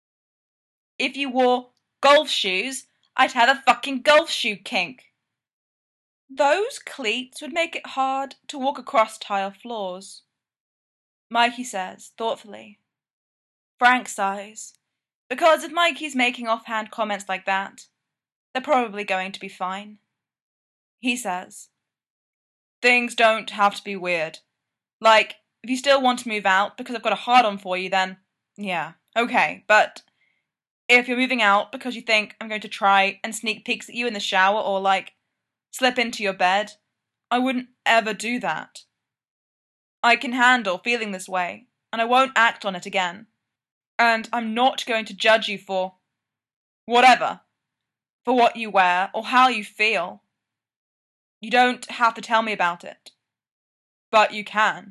If you wore golf shoes, I'd have a fucking golf shoe kink. Those cleats would make it hard to walk across tile floors, Mikey says thoughtfully. Frank sighs, because if Mikey's making offhand comments like that, they're probably going to be fine. He says, things don't have to be weird. Like, if you still want to move out because I've got a hard-on for you, then, yeah, okay, but if you're moving out because you think I'm going to try and sneak peeks at you in the shower or, like, slip into your bed, I wouldn't ever do that. I can handle feeling this way, and I won't act on it again. And I'm not going to judge you for whatever, for what you wear or how you feel. You don't have to tell me about it, but you can.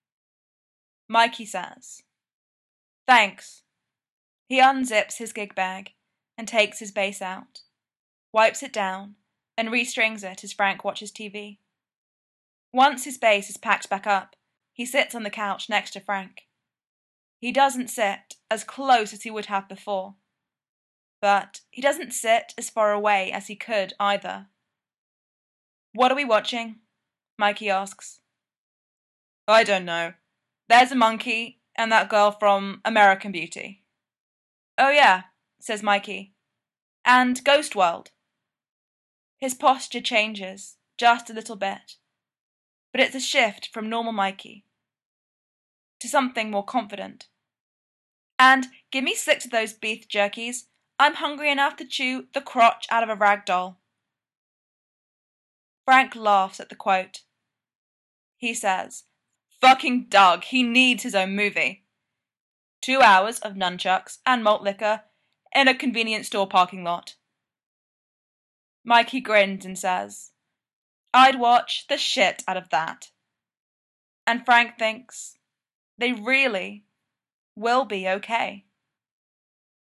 Mikey says, thanks. He unzips his gig bag and takes his bass out, wipes it down, and restrings it as Frank watches T V. Once his bass is packed back up, he sits on the couch next to Frank. He doesn't sit as close as he would have before, but he doesn't sit as far away as he could either. What are we watching? Mikey asks. I don't know. There's a monkey and that girl from American Beauty. Oh yeah, says Mikey. And Ghost World. His posture changes, just a little bit, but it's a shift from normal Mikey to something more confident. And give me six of those beef jerkies. I'm hungry enough to chew the crotch out of a rag doll. Frank laughs at the quote. He says, fucking Doug, he needs his own movie. Two hours of nunchucks and malt liquor in a convenience store parking lot. Mikey grins and says, I'd watch the shit out of that. And Frank thinks, they really will be okay.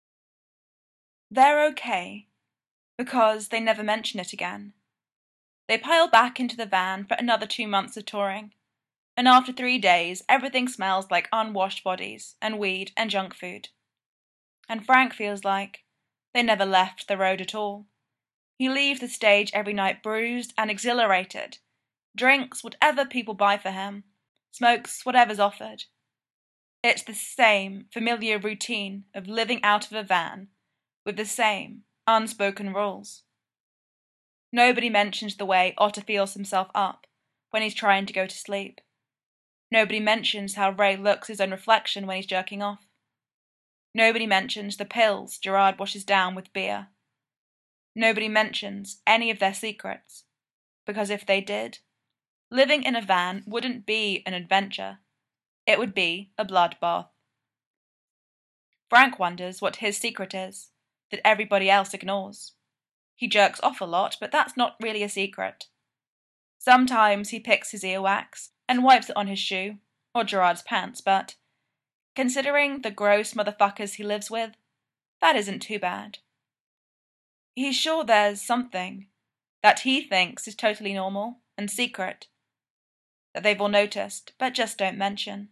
They're okay, because they never mention it again. They pile back into the van for another two months of touring, and after three days everything smells like unwashed bodies and weed and junk food. And Frank feels like they never left the road at all. He leaves the stage every night bruised and exhilarated, drinks whatever people buy for him, smokes whatever's offered. It's the same familiar routine of living out of a van with the same unspoken rules. Nobody mentions the way Otter feels himself up when he's trying to go to sleep. Nobody mentions how Ray looks his own reflection when he's jerking off. Nobody mentions the pills Gerard washes down with beer. Nobody mentions any of their secrets, because if they did, living in a van wouldn't be an adventure. It would be a bloodbath. Frank wonders what his secret is, that everybody else ignores. He jerks off a lot, but that's not really a secret. Sometimes he picks his earwax and wipes it on his shoe, or Gerard's pants, but, considering the gross motherfuckers he lives with, that isn't too bad. He's sure there's something that he thinks is totally normal and secret, that they've all noticed, but just don't mention.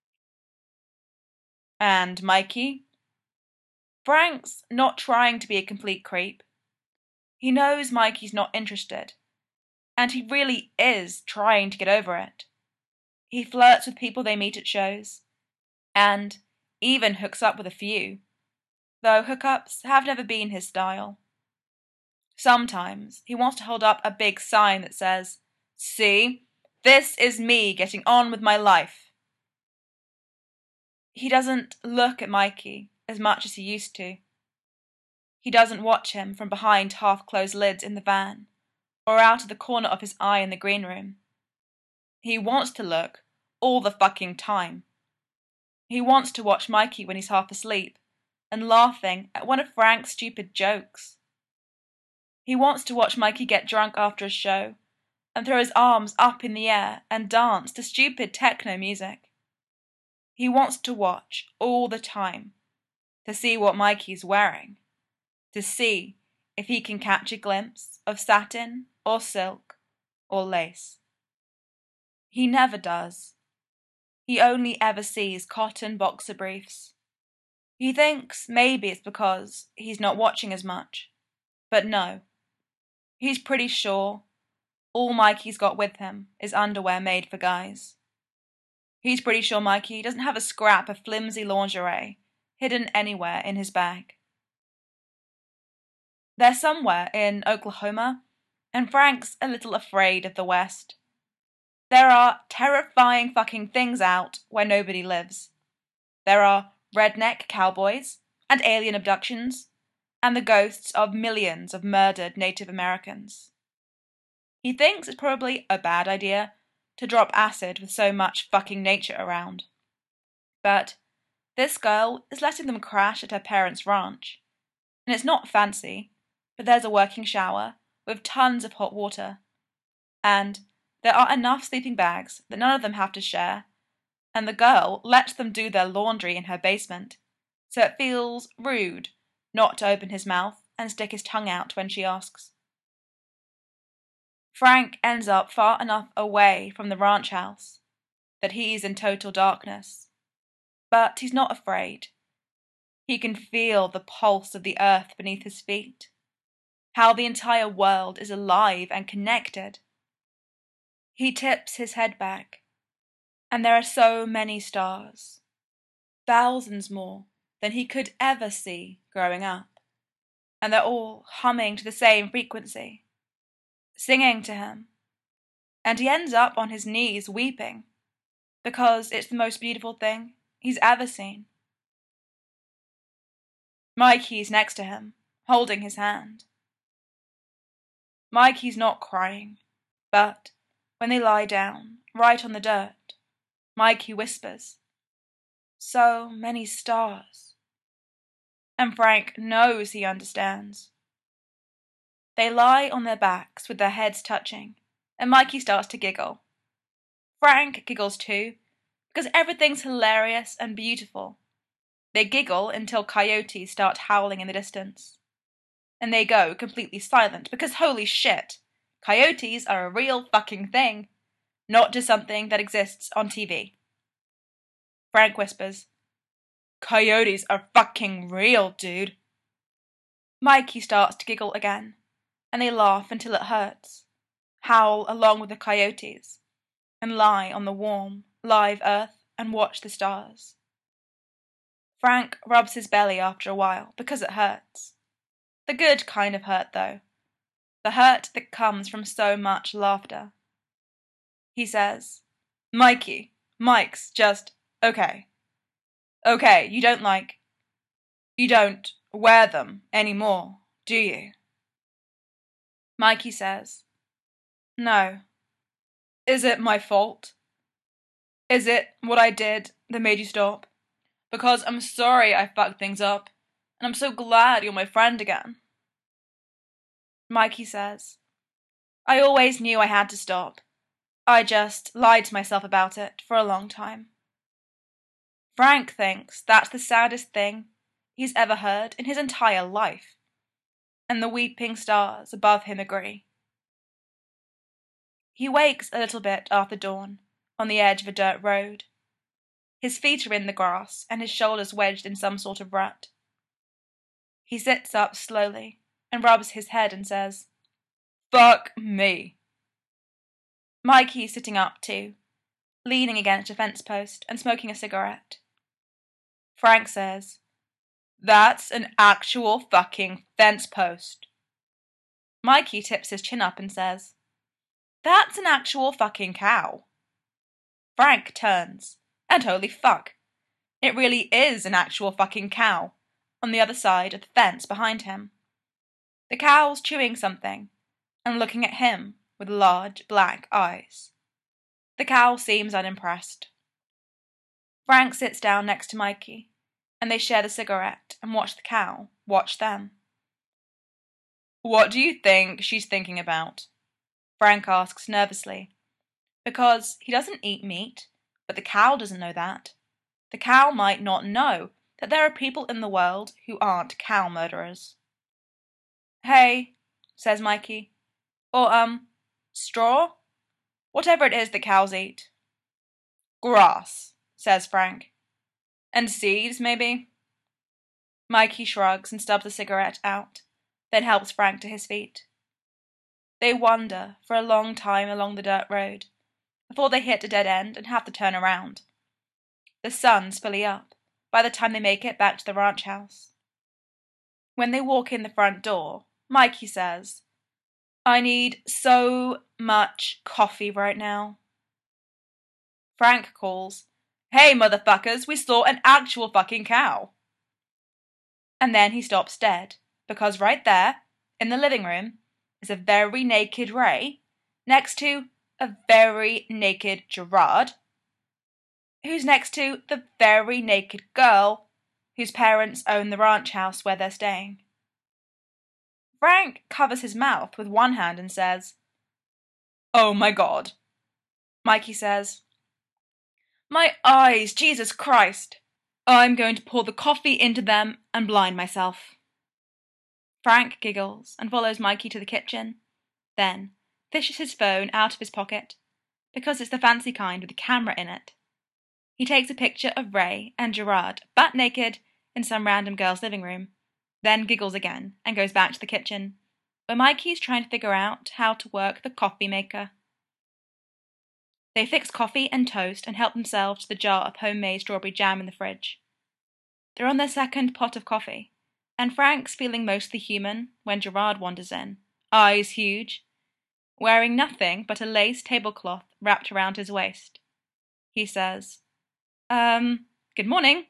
And Mikey? Frank's not trying to be a complete creep. He knows Mikey's not interested, and he really is trying to get over it. He flirts with people they meet at shows, and even hooks up with a few, though hookups have never been his style. Sometimes he wants to hold up a big sign that says, "See, this is me getting on with my life." He doesn't look at Mikey as much as he used to. He doesn't watch him from behind half-closed lids in the van, or out of the corner of his eye in the green room. He wants to look all the fucking time. He wants to watch Mikey when he's half asleep and laughing at one of Frank's stupid jokes. He wants to watch Mikey get drunk after a show and throw his arms up in the air and dance to stupid techno music. He wants to watch all the time, to see what Mikey's wearing, to see if he can catch a glimpse of satin or silk or lace. He never does. He only ever sees cotton boxer briefs. He thinks maybe it's because he's not watching as much, but no. He's pretty sure all Mikey's got with him is underwear made for guys. He's pretty sure Mikey doesn't have a scrap of flimsy lingerie hidden anywhere in his bag. They're somewhere in Oklahoma, and Frank's a little afraid of the West. There are terrifying fucking things out where nobody lives. There are redneck cowboys and alien abductions, and the ghosts of millions of murdered Native Americans. He thinks it's probably a bad idea to drop acid with so much fucking nature around. But this girl is letting them crash at her parents' ranch, and it's not fancy, but there's a working shower with tons of hot water, and there are enough sleeping bags that none of them have to share, and the girl lets them do their laundry in her basement, so it feels rude not to open his mouth and stick his tongue out when she asks. Frank ends up far enough away from the ranch house that he's in total darkness, but he's not afraid. He can feel the pulse of the earth beneath his feet, how the entire world is alive and connected. He tips his head back, and there are so many stars, thousands more than he could ever see growing up, and they're all humming to the same frequency, singing to him, and he ends up on his knees weeping, because it's the most beautiful thing he's ever seen. Mikey's next to him, holding his hand. Mikey's not crying, but when they lie down, right on the dirt, Mikey whispers, "So many stars." And Frank knows he understands. They lie on their backs with their heads touching, and Mikey starts to giggle. Frank giggles too, because everything's hilarious and beautiful. They giggle until coyotes start howling in the distance, and they go completely silent because holy shit, coyotes are a real fucking thing, not just something that exists on T V. Frank whispers, "Coyotes are fucking real, dude." Mikey starts to giggle again, and they laugh until it hurts, howl along with the coyotes, and lie on the warm, live earth and watch the stars. Frank rubs his belly after a while because it hurts. The good kind of hurt, though. The hurt that comes from so much laughter. He says, "Mikey, Mike's just okay. Okay, you don't like... You don't wear them anymore, do you?" Mikey says, "No." "Is it my fault? Is it what I did that made you stop? Because I'm sorry I fucked things up, and I'm so glad you're my friend again." Mikey says, "I always knew I had to stop. I just lied to myself about it for a long time." Frank thinks that's the saddest thing he's ever heard in his entire life, and the weeping stars above him agree. He wakes a little bit after dawn, on the edge of a dirt road. His feet are in the grass and his shoulders wedged in some sort of rut. He sits up slowly and rubs his head and says, "Fuck me." Mikey's sitting up too, leaning against a fence post and smoking a cigarette. Frank says, "That's an actual fucking fence post." Mikey tips his chin up and says, "That's an actual fucking cow." Frank turns, and holy fuck, it really is an actual fucking cow on the other side of the fence behind him. The cow's chewing something and looking at him with large black eyes. The cow seems unimpressed. Frank sits down next to Mikey, and they share the cigarette and watch the cow watch them. "What do you think she's thinking about?" Frank asks nervously, because he doesn't eat meat, but the cow doesn't know that. The cow might not know that there are people in the world who aren't cow murderers. "Hay," says Mikey, "or, um, straw? Whatever it is that cows eat." "Grass," says Frank. "And seeds, maybe?" Mikey shrugs and stubs the cigarette out, then helps Frank to his feet. They wander for a long time along the dirt road, before they hit a dead end and have to turn around. The sun's fully up by the time they make it back to the ranch house. When they walk in the front door, Mikey says, "I need so much coffee right now." Frank calls, "Hey, motherfuckers, we saw an actual fucking cow." And then he stops dead, because right there, in the living room, is a very naked Ray next to a very naked Gerard, who's next to the very naked girl whose parents own the ranch house where they're staying. Frank covers his mouth with one hand and says, "Oh my God." Mikey says, "My eyes, Jesus Christ. I'm going to pour the coffee into them and blind myself." Frank giggles and follows Mikey to the kitchen, then fishes his phone out of his pocket, because it's the fancy kind with a camera in it. He takes a picture of Ray and Gerard butt naked in some random girl's living room, then giggles again and goes back to the kitchen, where Mikey's trying to figure out how to work the coffee maker. They fix coffee and toast and help themselves to the jar of homemade strawberry jam in the fridge. They're on their second pot of coffee, and Frank's feeling mostly human when Gerard wanders in, eyes huge, wearing nothing but a lace tablecloth wrapped around his waist. He says, Um, good morning."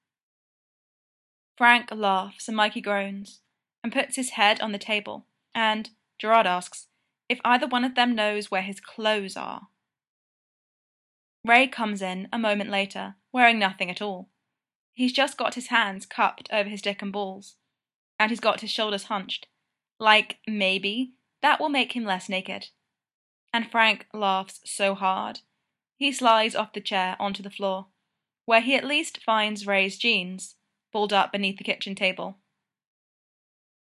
Frank laughs and Mikey groans and puts his head on the table, and Gerard asks if either one of them knows where his clothes are. Ray comes in a moment later, wearing nothing at all. He's just got his hands cupped over his dick and balls, and he's got his shoulders hunched, like maybe that will make him less naked. And Frank laughs so hard, he slides off the chair onto the floor, where he at least finds Ray's jeans, pulled up beneath the kitchen table.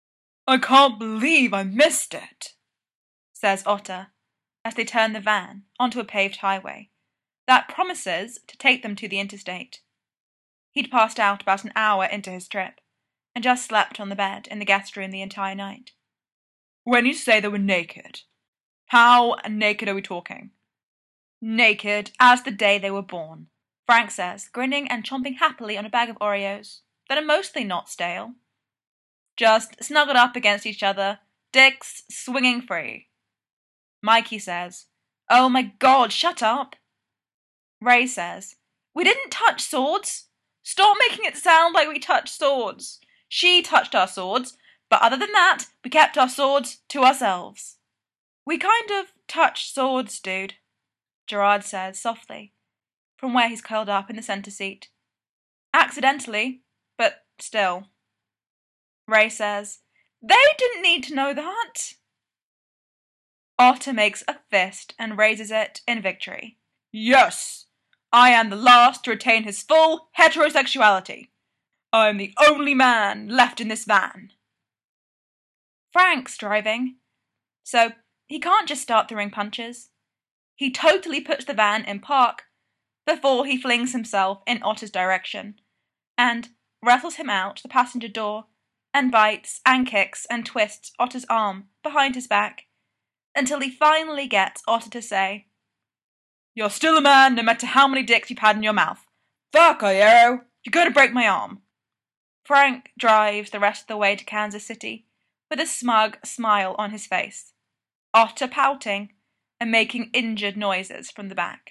I can't believe I missed it, says Otter, as they turn the van onto a paved highway that promises to take them to the interstate. He'd passed out about an hour into his trip, and just slept on the bed in the guest room the entire night. When you say they were naked, how naked are we talking? Naked as the day they were born, Frank says, grinning and chomping happily on a bag of Oreos that are mostly not stale. Just snuggled up against each other, dicks swinging free. Mikey says, Oh my God, shut up. Ray says, We didn't touch swords. Stop making it sound like we touched swords. She touched our swords, but other than that, we kept our swords to ourselves. We kind of touched swords, dude, Gerard says softly, from where he's curled up in the centre seat. Accidentally, but still. Ray says, They didn't need to know that. Otter makes a fist and raises it in victory. Yes, I am the last to retain his full heterosexuality. I am the only man left in this van. Frank's driving, so he can't just start throwing punches. He totally puts the van in park before he flings himself in Otter's direction and rattles him out the passenger door and bites and kicks and twists Otter's arm behind his back until he finally gets Otter to say, You're still a man no matter how many dicks you've had in your mouth. Fuck, Iero, you're going to break my arm. Frank drives the rest of the way to Kansas City with a smug smile on his face, Otter pouting and making injured noises from the back.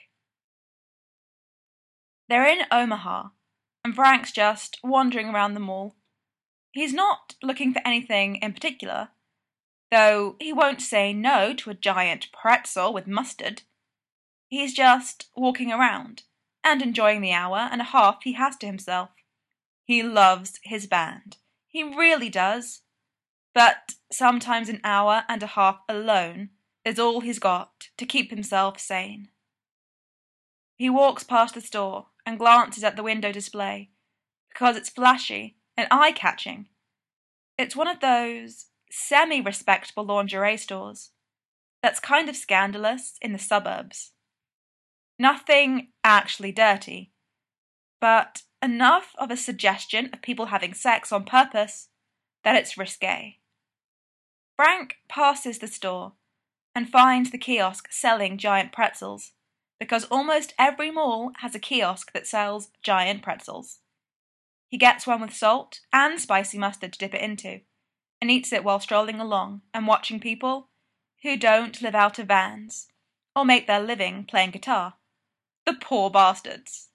They're in Omaha, and Frank's just wandering around the mall. He's not looking for anything in particular, though he won't say no to a giant pretzel with mustard. He's just walking around and enjoying the hour and a half he has to himself. He loves his band. He really does. But sometimes an hour and a half alone is all he's got to keep himself sane. He walks past the store and glances at the window display because it's flashy and eye-catching. It's one of those semi-respectable lingerie stores that's kind of scandalous in the suburbs. Nothing actually dirty, but enough of a suggestion of people having sex on purpose that it's risque. Frank passes the store and finds the kiosk selling giant pretzels, because almost every mall has a kiosk that sells giant pretzels. He gets one with salt and spicy mustard to dip it into, and eats it while strolling along and watching people who don't live out of vans or make their living playing guitar. The poor bastards.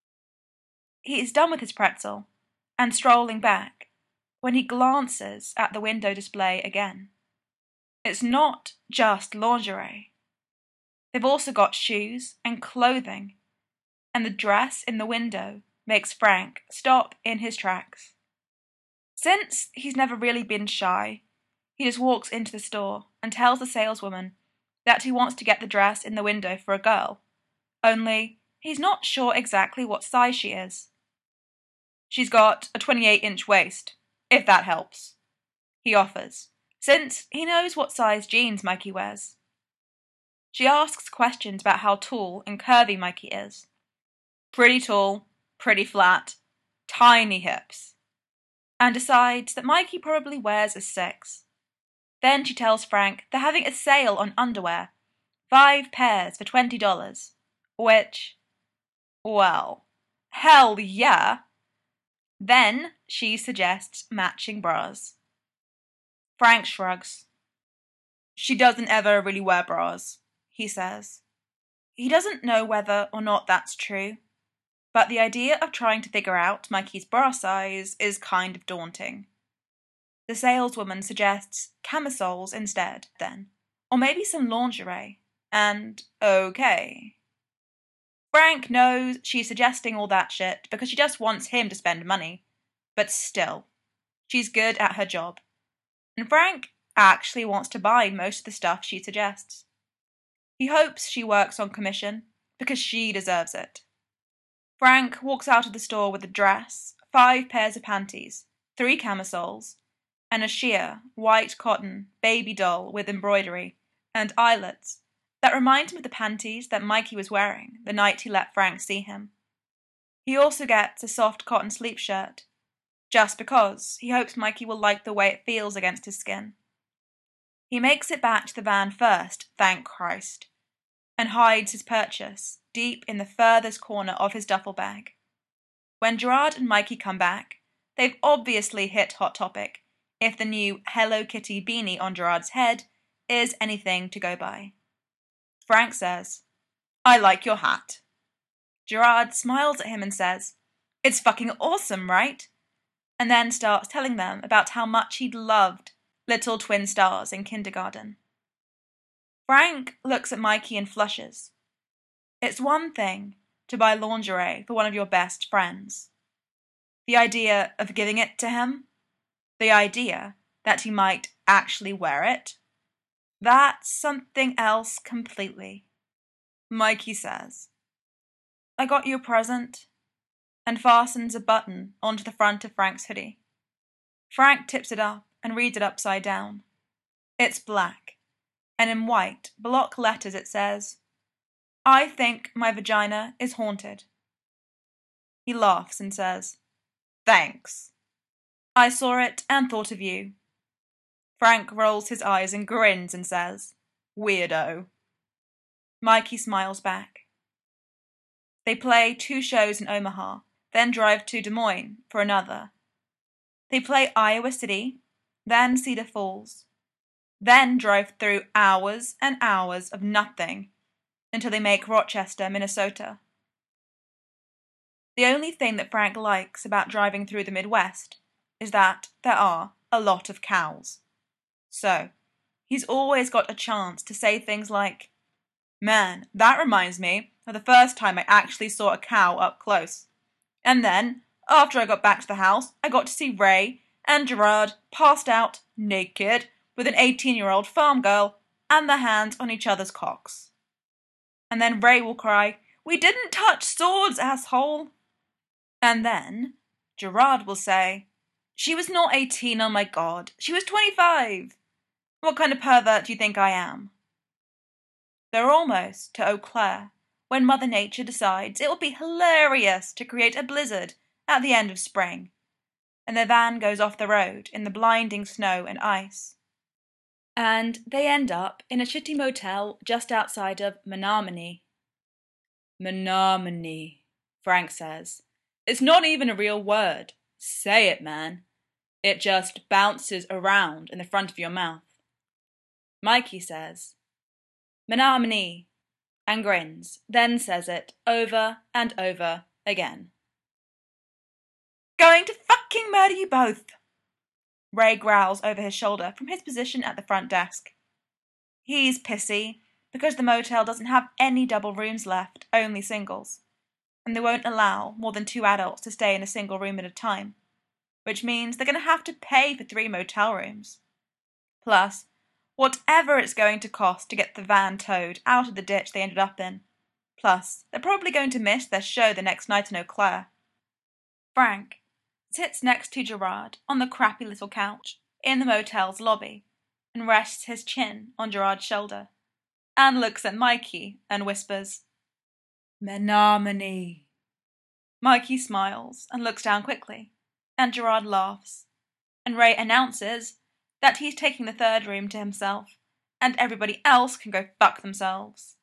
He is done with his pretzel and strolling back when he glances at the window display again. It's not just lingerie. They've also got shoes and clothing, and the dress in the window makes Frank stop in his tracks. Since he's never really been shy, he just walks into the store and tells the saleswoman that he wants to get the dress in the window for a girl, only he's not sure exactly what size she is. She's got a twenty-eight inch waist, if that helps, he offers, since he knows what size jeans Mikey wears. She asks questions about how tall and curvy Mikey is. Pretty tall, pretty flat, tiny hips, and decides that Mikey probably wears a six. Then she tells Frank they're having a sale on underwear, five pairs for twenty dollars, which, well, hell yeah. Then she suggests matching bras. Frank shrugs. She doesn't ever really wear bras, he says. He doesn't know whether or not that's true, but the idea of trying to figure out Mikey's bra size is kind of daunting. The saleswoman suggests camisoles instead, then, or maybe some lingerie, and okay. Frank knows she's suggesting all that shit because she just wants him to spend money, but still, she's good at her job, and Frank actually wants to buy most of the stuff she suggests. He hopes she works on commission because she deserves it. Frank walks out of the store with a dress, five pairs of panties, three camisoles, and a sheer, white cotton baby doll with embroidery and eyelets that remind him of the panties that Mikey was wearing the night he let Frank see him. He also gets a soft cotton sleep shirt, just because he hopes Mikey will like the way it feels against his skin. He makes it back to the van first, thank Christ, and hides his purchase deep in the furthest corner of his duffel bag. When Gerard and Mikey come back, they've obviously hit Hot Topic, if the new Hello Kitty beanie on Gerard's head is anything to go by. Frank says, "I like your hat." Gerard smiles at him and says, "It's fucking awesome, right?" And then starts telling them about how much he'd loved Little Twin Stars in kindergarten. Frank looks at Mikey and flushes. It's one thing to buy lingerie for one of your best friends. The idea of giving it to him, the idea that he might actually wear it, that's something else completely. Mikey says, "I got you a present," and fastens a button onto the front of Frank's hoodie. Frank tips it up and reads it upside down. It's black, and in white block letters it says, "I think my vagina is haunted." He laughs and says, "Thanks. I saw it and thought of you." Frank rolls his eyes and grins and says, "Weirdo." Mikey smiles back. They play two shows in Omaha, then drive to Des Moines for another. They play Iowa City, then Cedar Falls, then drive through hours and hours of nothing until they make Rochester, Minnesota. The only thing that Frank likes about driving through the Midwest is that there are a lot of cows. So, he's always got a chance to say things like, "Man, that reminds me of the first time I actually saw a cow up close. And then, after I got back to the house, I got to see Ray and Gerard passed out, naked, with an eighteen-year-old farm girl, and their hands on each other's cocks." And then Ray will cry, "We didn't touch swords, asshole!" And then Gerard will say, "She was not eighteen, oh my god, she was twenty-five. What kind of pervert do you think I am?" They're almost to Eau Claire when Mother Nature decides it will be hilarious to create a blizzard at the end of spring, and their van goes off the road in the blinding snow and ice. And they end up in a shitty motel just outside of Menominee. "Menominee," Frank says. "It's not even a real word. Say it, man. It just bounces around in the front of your mouth." Mikey says, "Menominee," and grins, then says it over and over again. "Going to fucking murder you both," Ray growls over his shoulder from his position at the front desk. He's pissy because the motel doesn't have any double rooms left, only singles, and they won't allow more than two adults to stay in a single room at a time, which means they're going to have to pay for three motel rooms. Plus, whatever it's going to cost to get the van towed out of the ditch they ended up in. Plus, they're probably going to miss their show the next night in Eau Claire. Frank sits next to Gerard on the crappy little couch in the motel's lobby and rests his chin on Gerard's shoulder and looks at Mikey and whispers, "Menominee." Mikey smiles and looks down quickly, and Gerard laughs, and Ray announces that he's taking the third room to himself, and everybody else can go fuck themselves.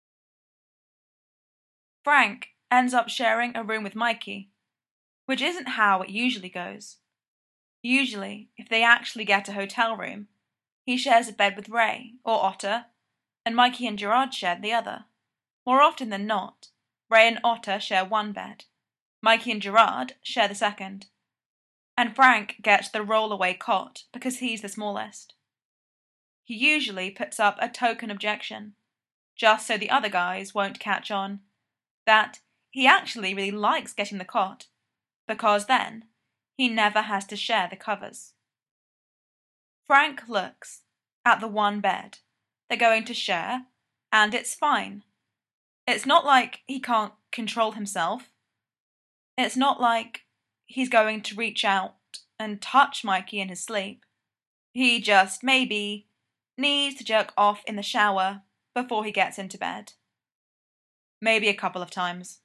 Frank ends up sharing a room with Mikey, which isn't how it usually goes. Usually, if they actually get a hotel room, he shares a bed with Ray or Otter, and Mikey and Gerard share the other. More often than not, Ray and Otter share one bed, Mikey and Gerard share the second, and Frank gets the roll-away cot because he's the smallest. He usually puts up a token objection, just so the other guys won't catch on, that he actually really likes getting the cot, because then he never has to share the covers. Frank looks at the one bed they're going to share, and it's fine. It's not like he can't control himself. It's not like he's going to reach out and touch Mikey in his sleep. He just, maybe, needs to jerk off in the shower before he gets into bed. Maybe a couple of times.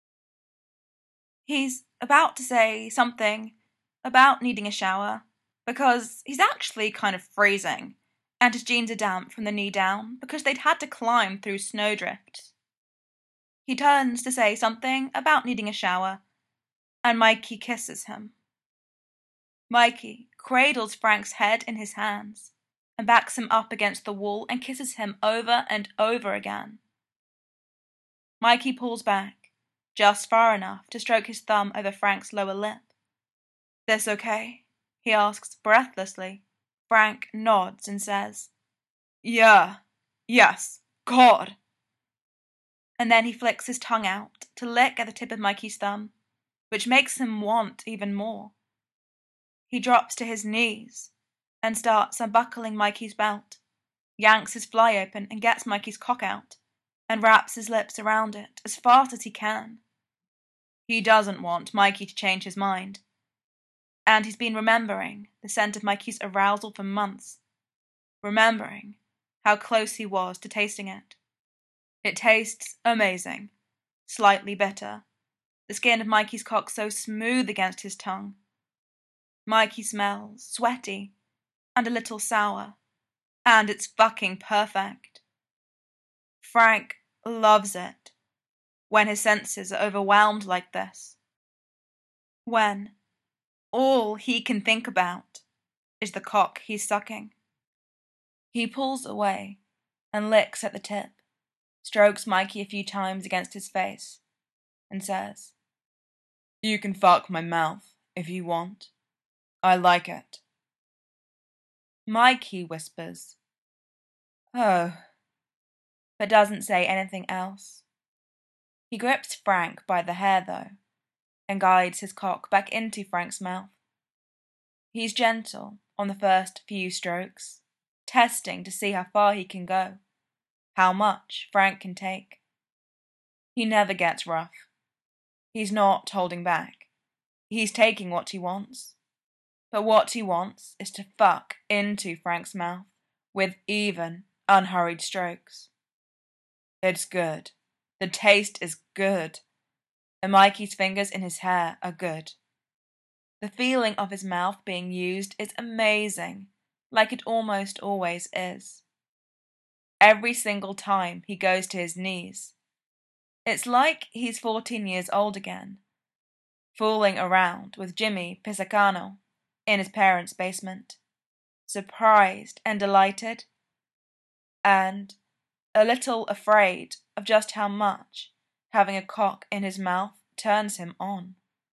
He's about to say something about needing a shower because he's actually kind of freezing and his jeans are damp from the knee down because they'd had to climb through snowdrifts. He turns to say something about needing a shower and Mikey kisses him. Mikey cradles Frank's head in his hands and backs him up against the wall and kisses him over and over again. Mikey pulls back, just far enough to stroke his thumb over Frank's lower lip. "This okay?" he asks breathlessly. Frank nods and says, "Yeah, yes, God." And then he flicks his tongue out to lick at the tip of Mikey's thumb, which makes him want even more. He drops to his knees and starts unbuckling Mikey's belt, yanks his fly open and gets Mikey's cock out, and wraps his lips around it as fast as he can. He doesn't want Mikey to change his mind, and he's been remembering the scent of Mikey's arousal for months, remembering how close he was to tasting it. It tastes amazing, slightly bitter, the skin of Mikey's cock so smooth against his tongue. Mikey smells sweaty and a little sour, and it's fucking perfect. Frank loves it when his senses are overwhelmed like this. When all he can think about is the cock he's sucking. He pulls away and licks at the tip, strokes Mikey a few times against his face, and says, "You can fuck my mouth if you want. I like it." Mikey whispers, "Oh," but doesn't say anything else. He grips Frank by the hair, though, and guides his cock back into Frank's mouth. He's gentle on the first few strokes, testing to see how far he can go, how much Frank can take. He never gets rough. He's not holding back. He's taking what he wants. But what he wants is to fuck into Frank's mouth with even, unhurried strokes. It's good. The taste is good. And Mikey's fingers in his hair are good. The feeling of his mouth being used is amazing, like it almost always is. Every single time he goes to his knees, it's like he's fourteen years old again, fooling around with Jimmy Pisacano in his parents' basement, surprised and delighted, and a little afraid of just how much having a cock in his mouth turns him on.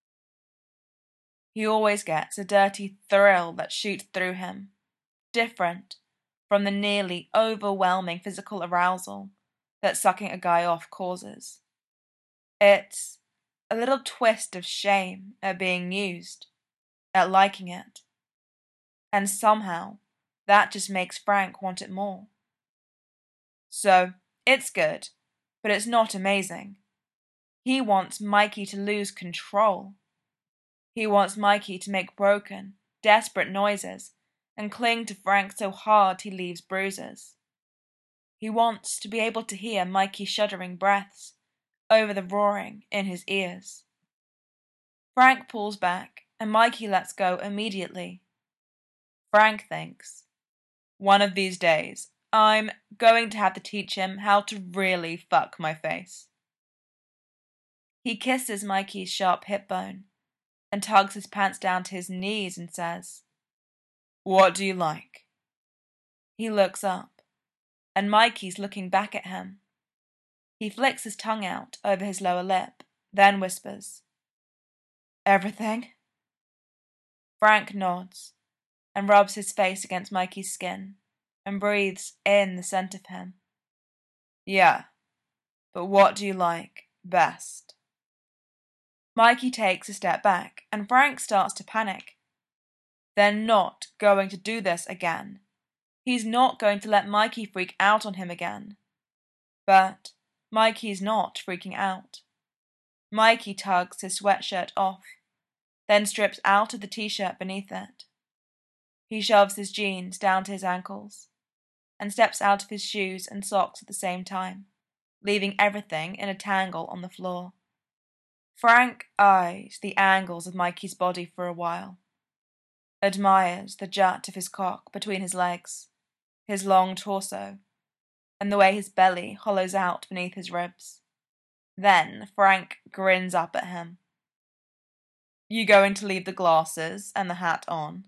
He always gets a dirty thrill that shoots through him, different from the nearly overwhelming physical arousal that sucking a guy off causes. It's a little twist of shame at being used, at liking it. And somehow, that just makes Frank want it more. So, it's good, but it's not amazing. He wants Mikey to lose control. He wants Mikey to make broken, desperate noises and cling to Frank so hard he leaves bruises. He wants to be able to hear Mikey's shuddering breaths over the roaring in his ears. Frank pulls back and Mikey lets go immediately. Frank thinks, "One of these days, I'm going to have to teach him how to really fuck my face." He kisses Mikey's sharp hip bone and tugs his pants down to his knees and says, "What do you like?" He looks up, and Mikey's looking back at him. He flicks his tongue out over his lower lip, then whispers, "Everything?" Frank nods and rubs his face against Mikey's skin and breathes in the scent of him. "Yeah, but what do you like best?" Mikey takes a step back and Frank starts to panic. They're not going to do this again. He's not going to let Mikey freak out on him again. But Mikey's not freaking out. Mikey tugs his sweatshirt off, then strips out of the t-shirt beneath it. He shoves his jeans down to his ankles and steps out of his shoes and socks at the same time, leaving everything in a tangle on the floor. Frank eyes the angles of Mikey's body for a while, admires the jut of his cock between his legs, his long torso, and the way his belly hollows out beneath his ribs. Then Frank grins up at him. You going to leave the glasses and the hat on?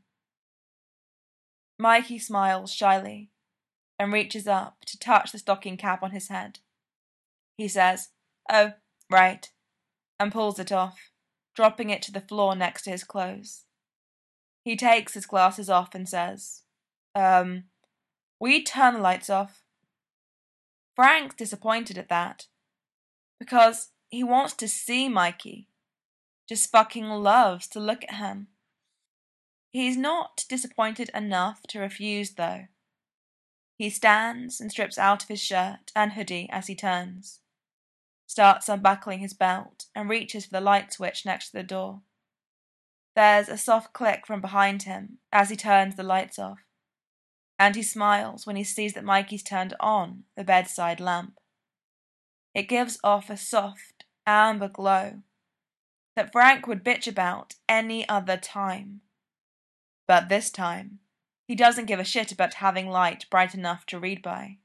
Mikey smiles shyly and reaches up to touch the stocking cap on his head. He says, "Oh, right," and pulls it off, dropping it to the floor next to his clothes. He takes his glasses off and says, Um, will you turn the lights off? Frank's disappointed at that, because he wants to see Mikey, just fucking loves to look at him. He's not disappointed enough to refuse, though. He stands and strips out of his shirt and hoodie as he turns, starts unbuckling his belt, and reaches for the light switch next to the door. There's a soft click from behind him as he turns the lights off, and he smiles when he sees that Mikey's turned on the bedside lamp. It gives off a soft, amber glow that Frank would bitch about any other time. But this time, he doesn't give a shit about having light bright enough to read by.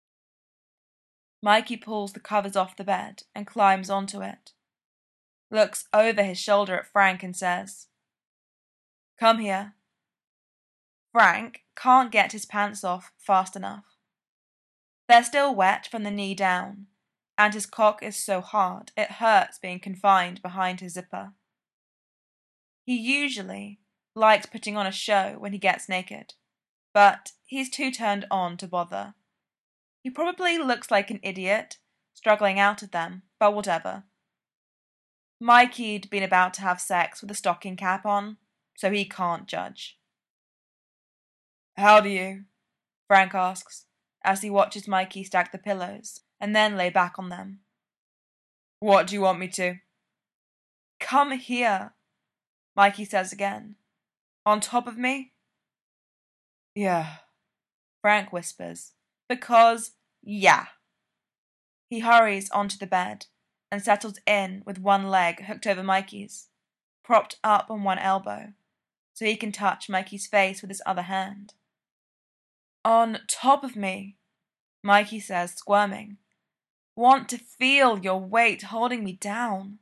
Mikey pulls the covers off the bed and climbs onto it, looks over his shoulder at Frank and says, "Come here." Frank can't get his pants off fast enough. They're still wet from the knee down, and his cock is so hard it hurts being confined behind his zipper. He usually likes putting on a show when he gets naked, but he's too turned on to bother. He probably looks like an idiot, struggling out of them, but whatever. Mikey'd been about to have sex with a stocking cap on, so he can't judge. "How do you?" Frank asks, as he watches Mikey stack the pillows and then lay back on them. "What do you want me to?" "Come here," Mikey says again. "On top of me?" "Yeah," Frank whispers, because, yeah. He hurries onto the bed and settles in with one leg hooked over Mikey's, propped up on one elbow, so he can touch Mikey's face with his other hand. "On top of me," Mikey says, squirming. "Want to feel your weight holding me down."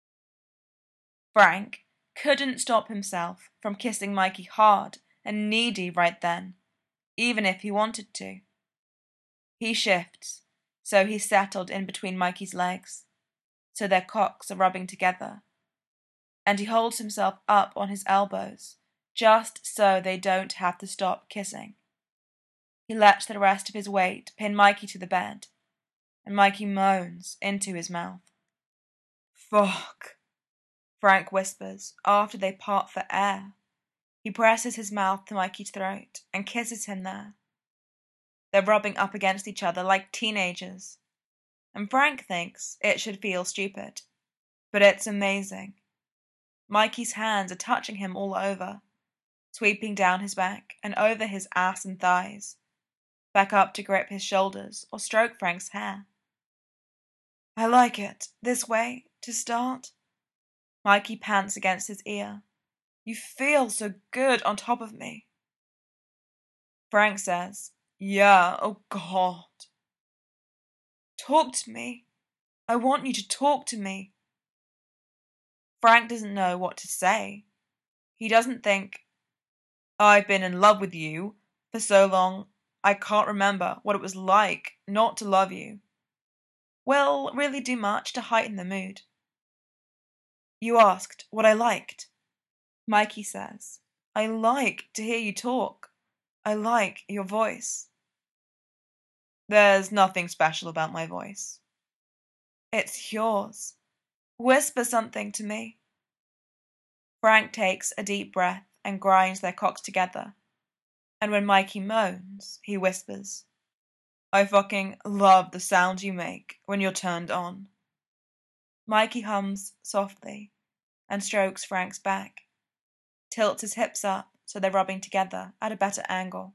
Frank couldn't stop himself from kissing Mikey hard and needy right then, even if he wanted to. He shifts, so he's settled in between Mikey's legs, so their cocks are rubbing together, and he holds himself up on his elbows just so they don't have to stop kissing. He lets the rest of his weight pin Mikey to the bed, and Mikey moans into his mouth. "Fuck," Frank whispers after they part for air. He presses his mouth to Mikey's throat and kisses him there. They're rubbing up against each other like teenagers, and Frank thinks it should feel stupid, but it's amazing. Mikey's hands are touching him all over, sweeping down his back and over his ass and thighs, back up to grip his shoulders or stroke Frank's hair. "I like it this way to start." Mikey pants against his ear. "You feel so good on top of me." Frank says, "Yeah, oh God." "Talk to me. I want you to talk to me." Frank doesn't know what to say. He doesn't think, "I've been in love with you for so long, I can't remember what it was like not to love you," will really do much to heighten the mood. "You asked what I liked," Mikey says. "I like to hear you talk. I like your voice." "There's nothing special about my voice." "It's yours. Whisper something to me." Frank takes a deep breath and grinds their cocks together, and when Mikey moans, he whispers, "I fucking love the sound you make when you're turned on." Mikey hums softly and strokes Frank's back, tilts his hips up so they're rubbing together at a better angle.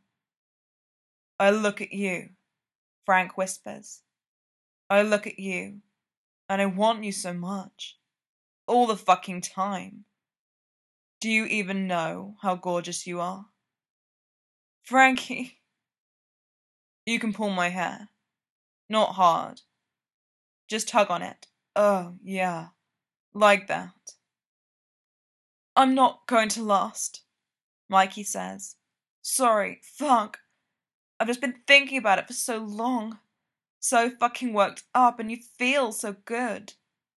I look at you, Frank whispers. I look at you, and I want you so much. All the fucking time. Do you even know how gorgeous you are? Frankie. You can pull my hair. Not hard. Just tug on it. Oh, yeah. Like that. I'm not going to last, Mikey says. Sorry, fuck. I've just been thinking about it for so long. So fucking worked up, and you feel so good.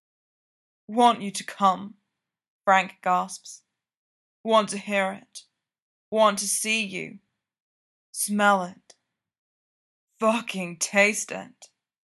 Want you to come, Frank gasps. Want to hear it. Want to see you. Smell it. Fucking taste it.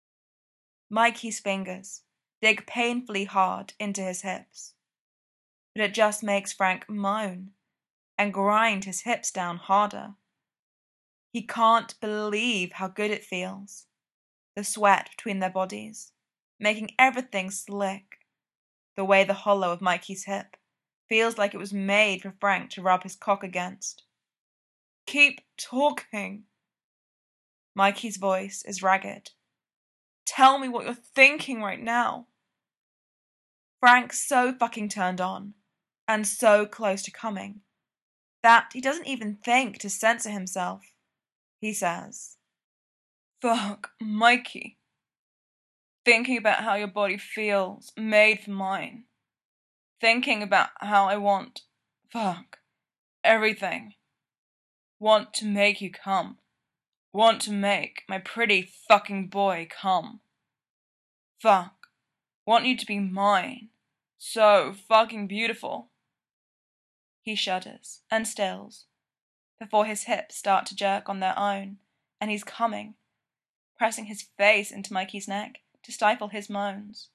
Mikey's fingers dig painfully hard into his hips, but it just makes Frank moan and grind his hips down harder. He can't believe how good it feels, the sweat between their bodies, making everything slick, the way the hollow of Mikey's hip feels like it was made for Frank to rub his cock against. Keep talking. Mikey's voice is ragged. Tell me what you're thinking right now. Frank's so fucking turned on, and so close to coming, that he doesn't even think to censor himself. He says, Fuck, Mikey. Thinking about how your body feels, made for mine. Thinking about how I want, fuck, everything. Want to make you come. Want to make my pretty fucking boy come. Fuck. Want you to be mine. So fucking beautiful. He shudders and stills before his hips start to jerk on their own, and he's coming, pressing his face into Mikey's neck to stifle his moans.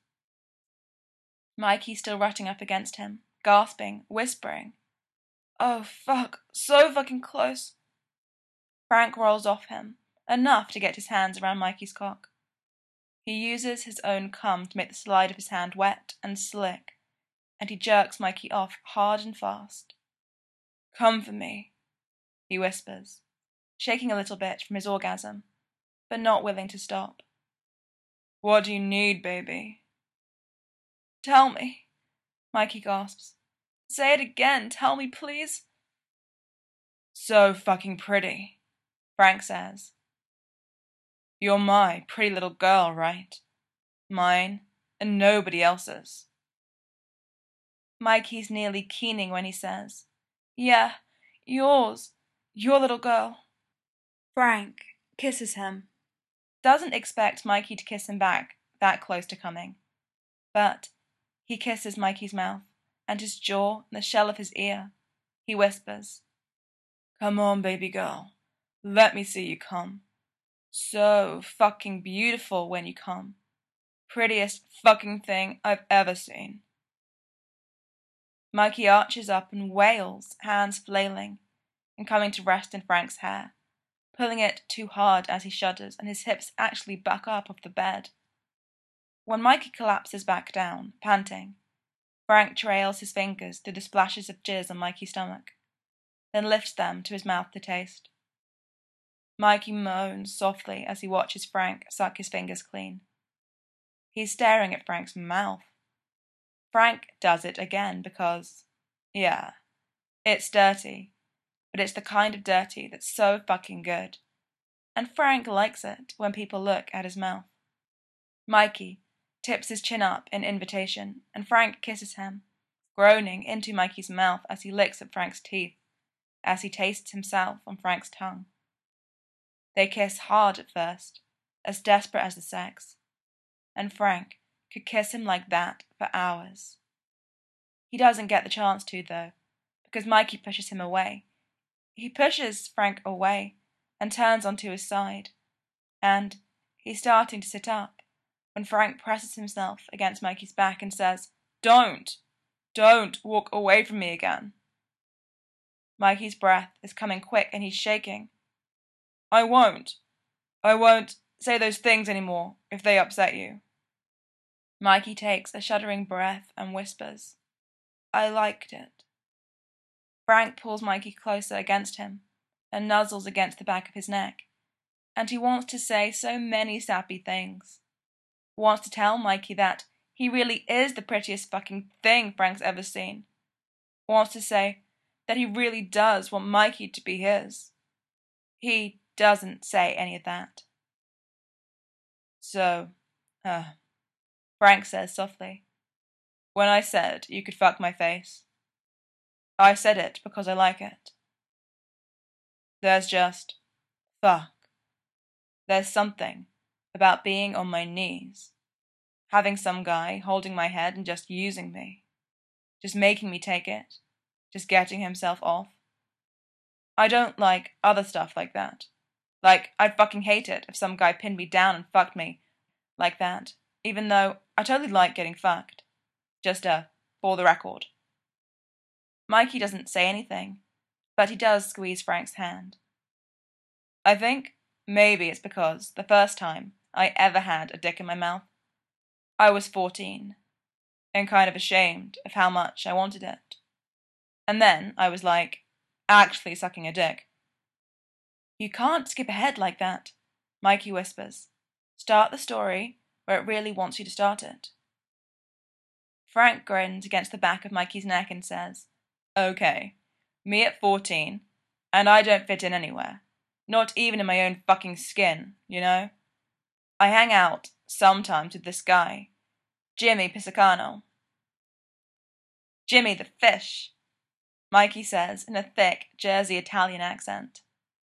Mikey still rutting up against him, gasping, whispering. Oh fuck, so fucking close. Frank rolls off him, enough to get his hands around Mikey's cock. He uses his own cum to make the slide of his hand wet and slick, and he jerks Mikey off hard and fast. Come for me, he whispers, shaking a little bit from his orgasm, but not willing to stop. What do you need, baby? Tell me, Mikey gasps. Say it again, tell me, please. So fucking pretty, Frank says. You're my pretty little girl, right? Mine, and nobody else's. Mikey's nearly keening when he says, Yeah, yours, your little girl. Frank kisses him. Doesn't expect Mikey to kiss him back that close to coming, but he kisses Mikey's mouth and his jaw and the shell of his ear. He whispers, Come on, baby girl, let me see you come. So fucking beautiful when you come. Prettiest fucking thing I've ever seen. Mikey arches up and wails, hands flailing, and coming to rest in Frank's hair, pulling it too hard as he shudders and his hips actually buck up off the bed. When Mikey collapses back down, panting, Frank trails his fingers through the splashes of jizz on Mikey's stomach, then lifts them to his mouth to taste. Mikey moans softly as he watches Frank suck his fingers clean. He's staring at Frank's mouth. Frank does it again because, yeah, it's dirty, but it's the kind of dirty that's so fucking good. And Frank likes it when people look at his mouth. Mikey tips his chin up in invitation, and Frank kisses him, groaning into Mikey's mouth as he licks at Frank's teeth, as he tastes himself on Frank's tongue. They kiss hard at first, as desperate as the sex, and Frank could kiss him like that for hours. He doesn't get the chance to, though, because Mikey pushes him away. He pushes Frank away and turns onto his side, and he's starting to sit up when Frank presses himself against Mikey's back and says, Don't! Don't walk away from me again. Mikey's breath is coming quick and he's shaking. I won't. I won't say those things anymore if they upset you. Mikey takes a shuddering breath and whispers, I liked it. Frank pulls Mikey closer against him and nuzzles against the back of his neck, and he wants to say so many sappy things. Wants to tell Mikey that he really is the prettiest fucking thing Frank's ever seen. Wants to say that he really does want Mikey to be his. He doesn't say any of that. So, uh, Frank says softly, when I said you could fuck my face, I said it because I like it. There's just, fuck. There's something about being on my knees, having some guy holding my head and just using me, just making me take it, just getting himself off. I don't like other stuff like that. Like, I'd fucking hate it if some guy pinned me down and fucked me like that, even though I totally like getting fucked. Just, uh, for the record. Mikey doesn't say anything, but he does squeeze Frank's hand. I think maybe it's because the first time I ever had a dick in my mouth, I was fourteen, and kind of ashamed of how much I wanted it. And then I was like, actually sucking a dick. You can't skip ahead like that, Mikey whispers. Start the story where it really wants you to start it. Frank grins against the back of Mikey's neck and says, Okay, me at fourteen, and I don't fit in anywhere. Not even in my own fucking skin, you know? I hang out sometimes with this guy, Jimmy Pisacano. Jimmy the fish, Mikey says in a thick Jersey Italian accent.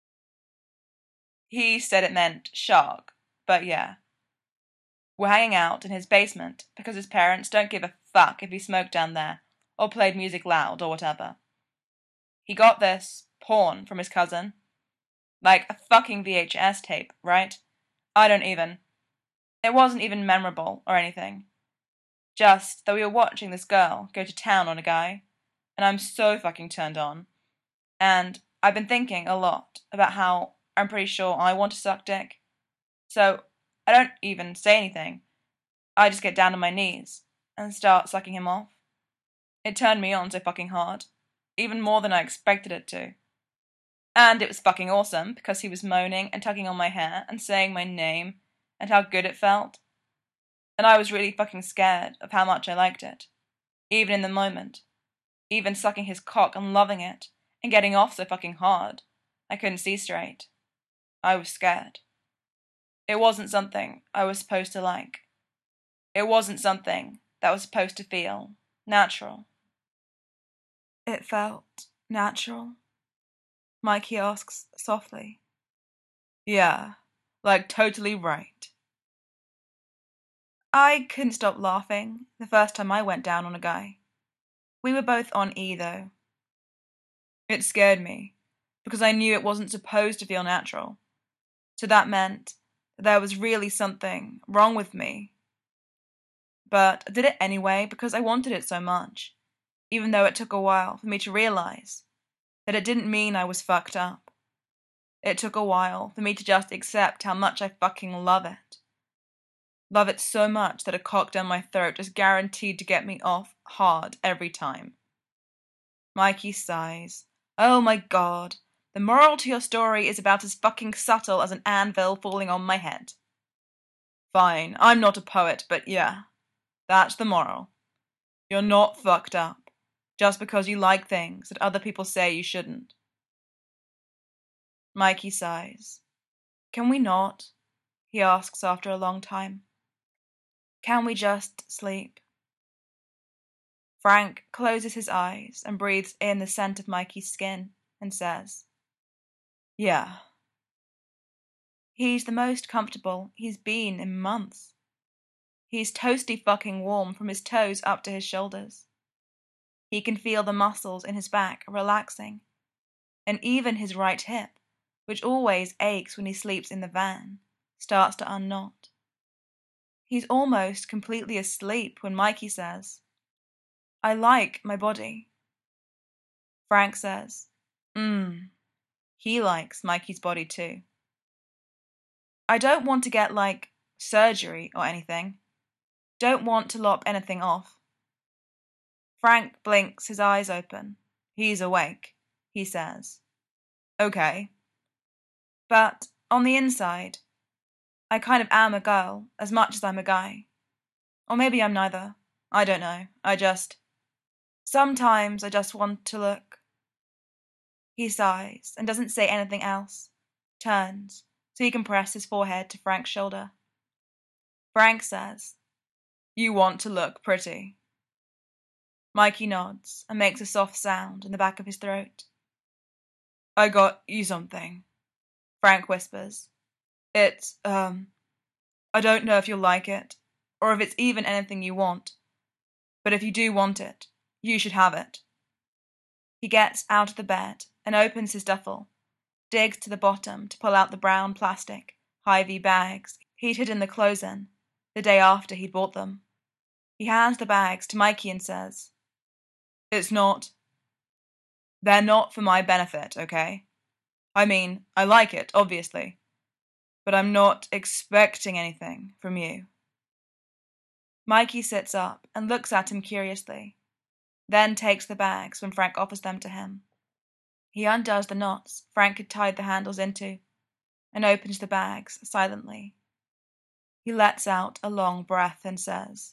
He said it meant shark, but yeah. We're hanging out in his basement because his parents don't give a fuck if he smoked down there or played music loud or whatever. He got this porn from his cousin. Like a fucking V H S tape, right? I don't even. It wasn't even memorable or anything. Just that we were watching this girl go to town on a guy, and I'm so fucking turned on. And I've been thinking a lot about how I'm pretty sure I want to suck dick. So I don't even say anything. I just get down on my knees and start sucking him off. It turned me on so fucking hard, even more than I expected it to. And it was fucking awesome because he was moaning and tugging on my hair and saying my name and how good it felt. And I was really fucking scared of how much I liked it, even in the moment. Even sucking his cock and loving it and getting off so fucking hard, I couldn't see straight. I was scared. It wasn't something I was supposed to like. It wasn't something that was supposed to feel natural. It felt natural? Mikey asks softly. Yeah, like totally right. I couldn't stop laughing the first time I went down on a guy. We were both on E, though. It scared me, because I knew it wasn't supposed to feel natural. So that meant that there was really something wrong with me. But I did it anyway because I wanted it so much, even though it took a while for me to realize that it didn't mean I was fucked up. It took a while for me to just accept how much I fucking love it. Love it so much that a cock down my throat is guaranteed to get me off hard every time. Mikey sighs. Oh my god, the moral to your story is about as fucking subtle as an anvil falling on my head. Fine, I'm not a poet, but yeah, that's the moral. You're not fucked up, just because you like things that other people say you shouldn't. Mikey sighs. Can we not? He asks after a long time. Can we just sleep? Frank closes his eyes and breathes in the scent of Mikey's skin and says, Yeah. He's the most comfortable he's been in months. He's toasty fucking warm from his toes up to his shoulders. He can feel the muscles in his back relaxing, and even his right hip, which always aches when he sleeps in the van, starts to unknot. He's almost completely asleep when Mikey says, I like my body. Frank says, Mmm. He likes Mikey's body too. I don't want to get, like, surgery or anything. Don't want to lop anything off. Frank blinks his eyes open. He's awake. he says. Okay. But on the inside, I kind of am a girl as much as I'm a guy. Or maybe I'm neither. I don't know. I just... Sometimes I just want to look. He sighs and doesn't say anything else, turns so he can press his forehead to Frank's shoulder. Frank says, "You want to look pretty." Mikey nods and makes a soft sound in the back of his throat. "I got you something," Frank whispers. "It's, um, I don't know if you'll like it, or if it's even anything you want, but if you do want it, you should have it." He gets out of the bed and opens his duffel, digs to the bottom to pull out the brown plastic Hy-Vee bags he'd hidden the clothes in the day after he'd bought them. He hands the bags to Mikey and says, "It's not... They're not for my benefit, okay? I mean, I like it, obviously, but I'm not expecting anything from you." Mikey sits up and looks at him curiously, then takes the bags when Frank offers them to him. He undoes the knots Frank had tied the handles into and opens the bags silently. He lets out a long breath and says,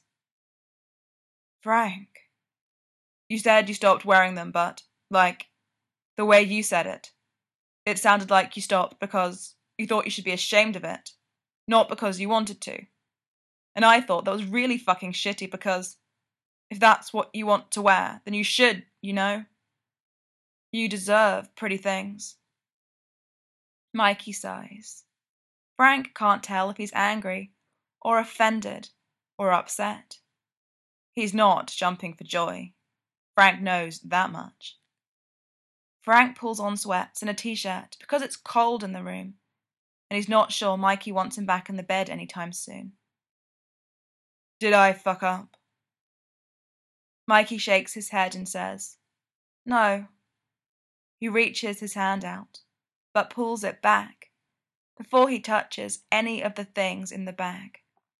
"Frank, you said you stopped wearing them, but, like, the way you said it, it sounded like you stopped because you thought you should be ashamed of it, not because you wanted to. And I thought that was really fucking shitty because if that's what you want to wear, then you should, you know? You deserve pretty things." Mikey sighs. Frank can't tell if he's angry or offended or upset. He's not jumping for joy. Frank knows that much. Frank pulls on sweats and a t-shirt because it's cold in the room, and he's not sure Mikey wants him back in the bed anytime soon. "Did I fuck up?" Mikey shakes his head and says, "No." He reaches his hand out, but pulls it back before he touches any of the things in the bag.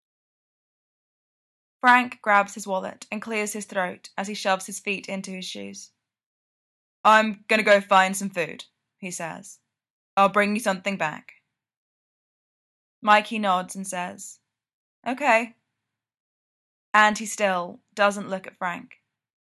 Frank grabs his wallet and clears his throat as he shoves his feet into his shoes. "I'm gonna go find some food," he says. "I'll bring you something back." Mikey nods and says, "Okay." And he still doesn't look at Frank.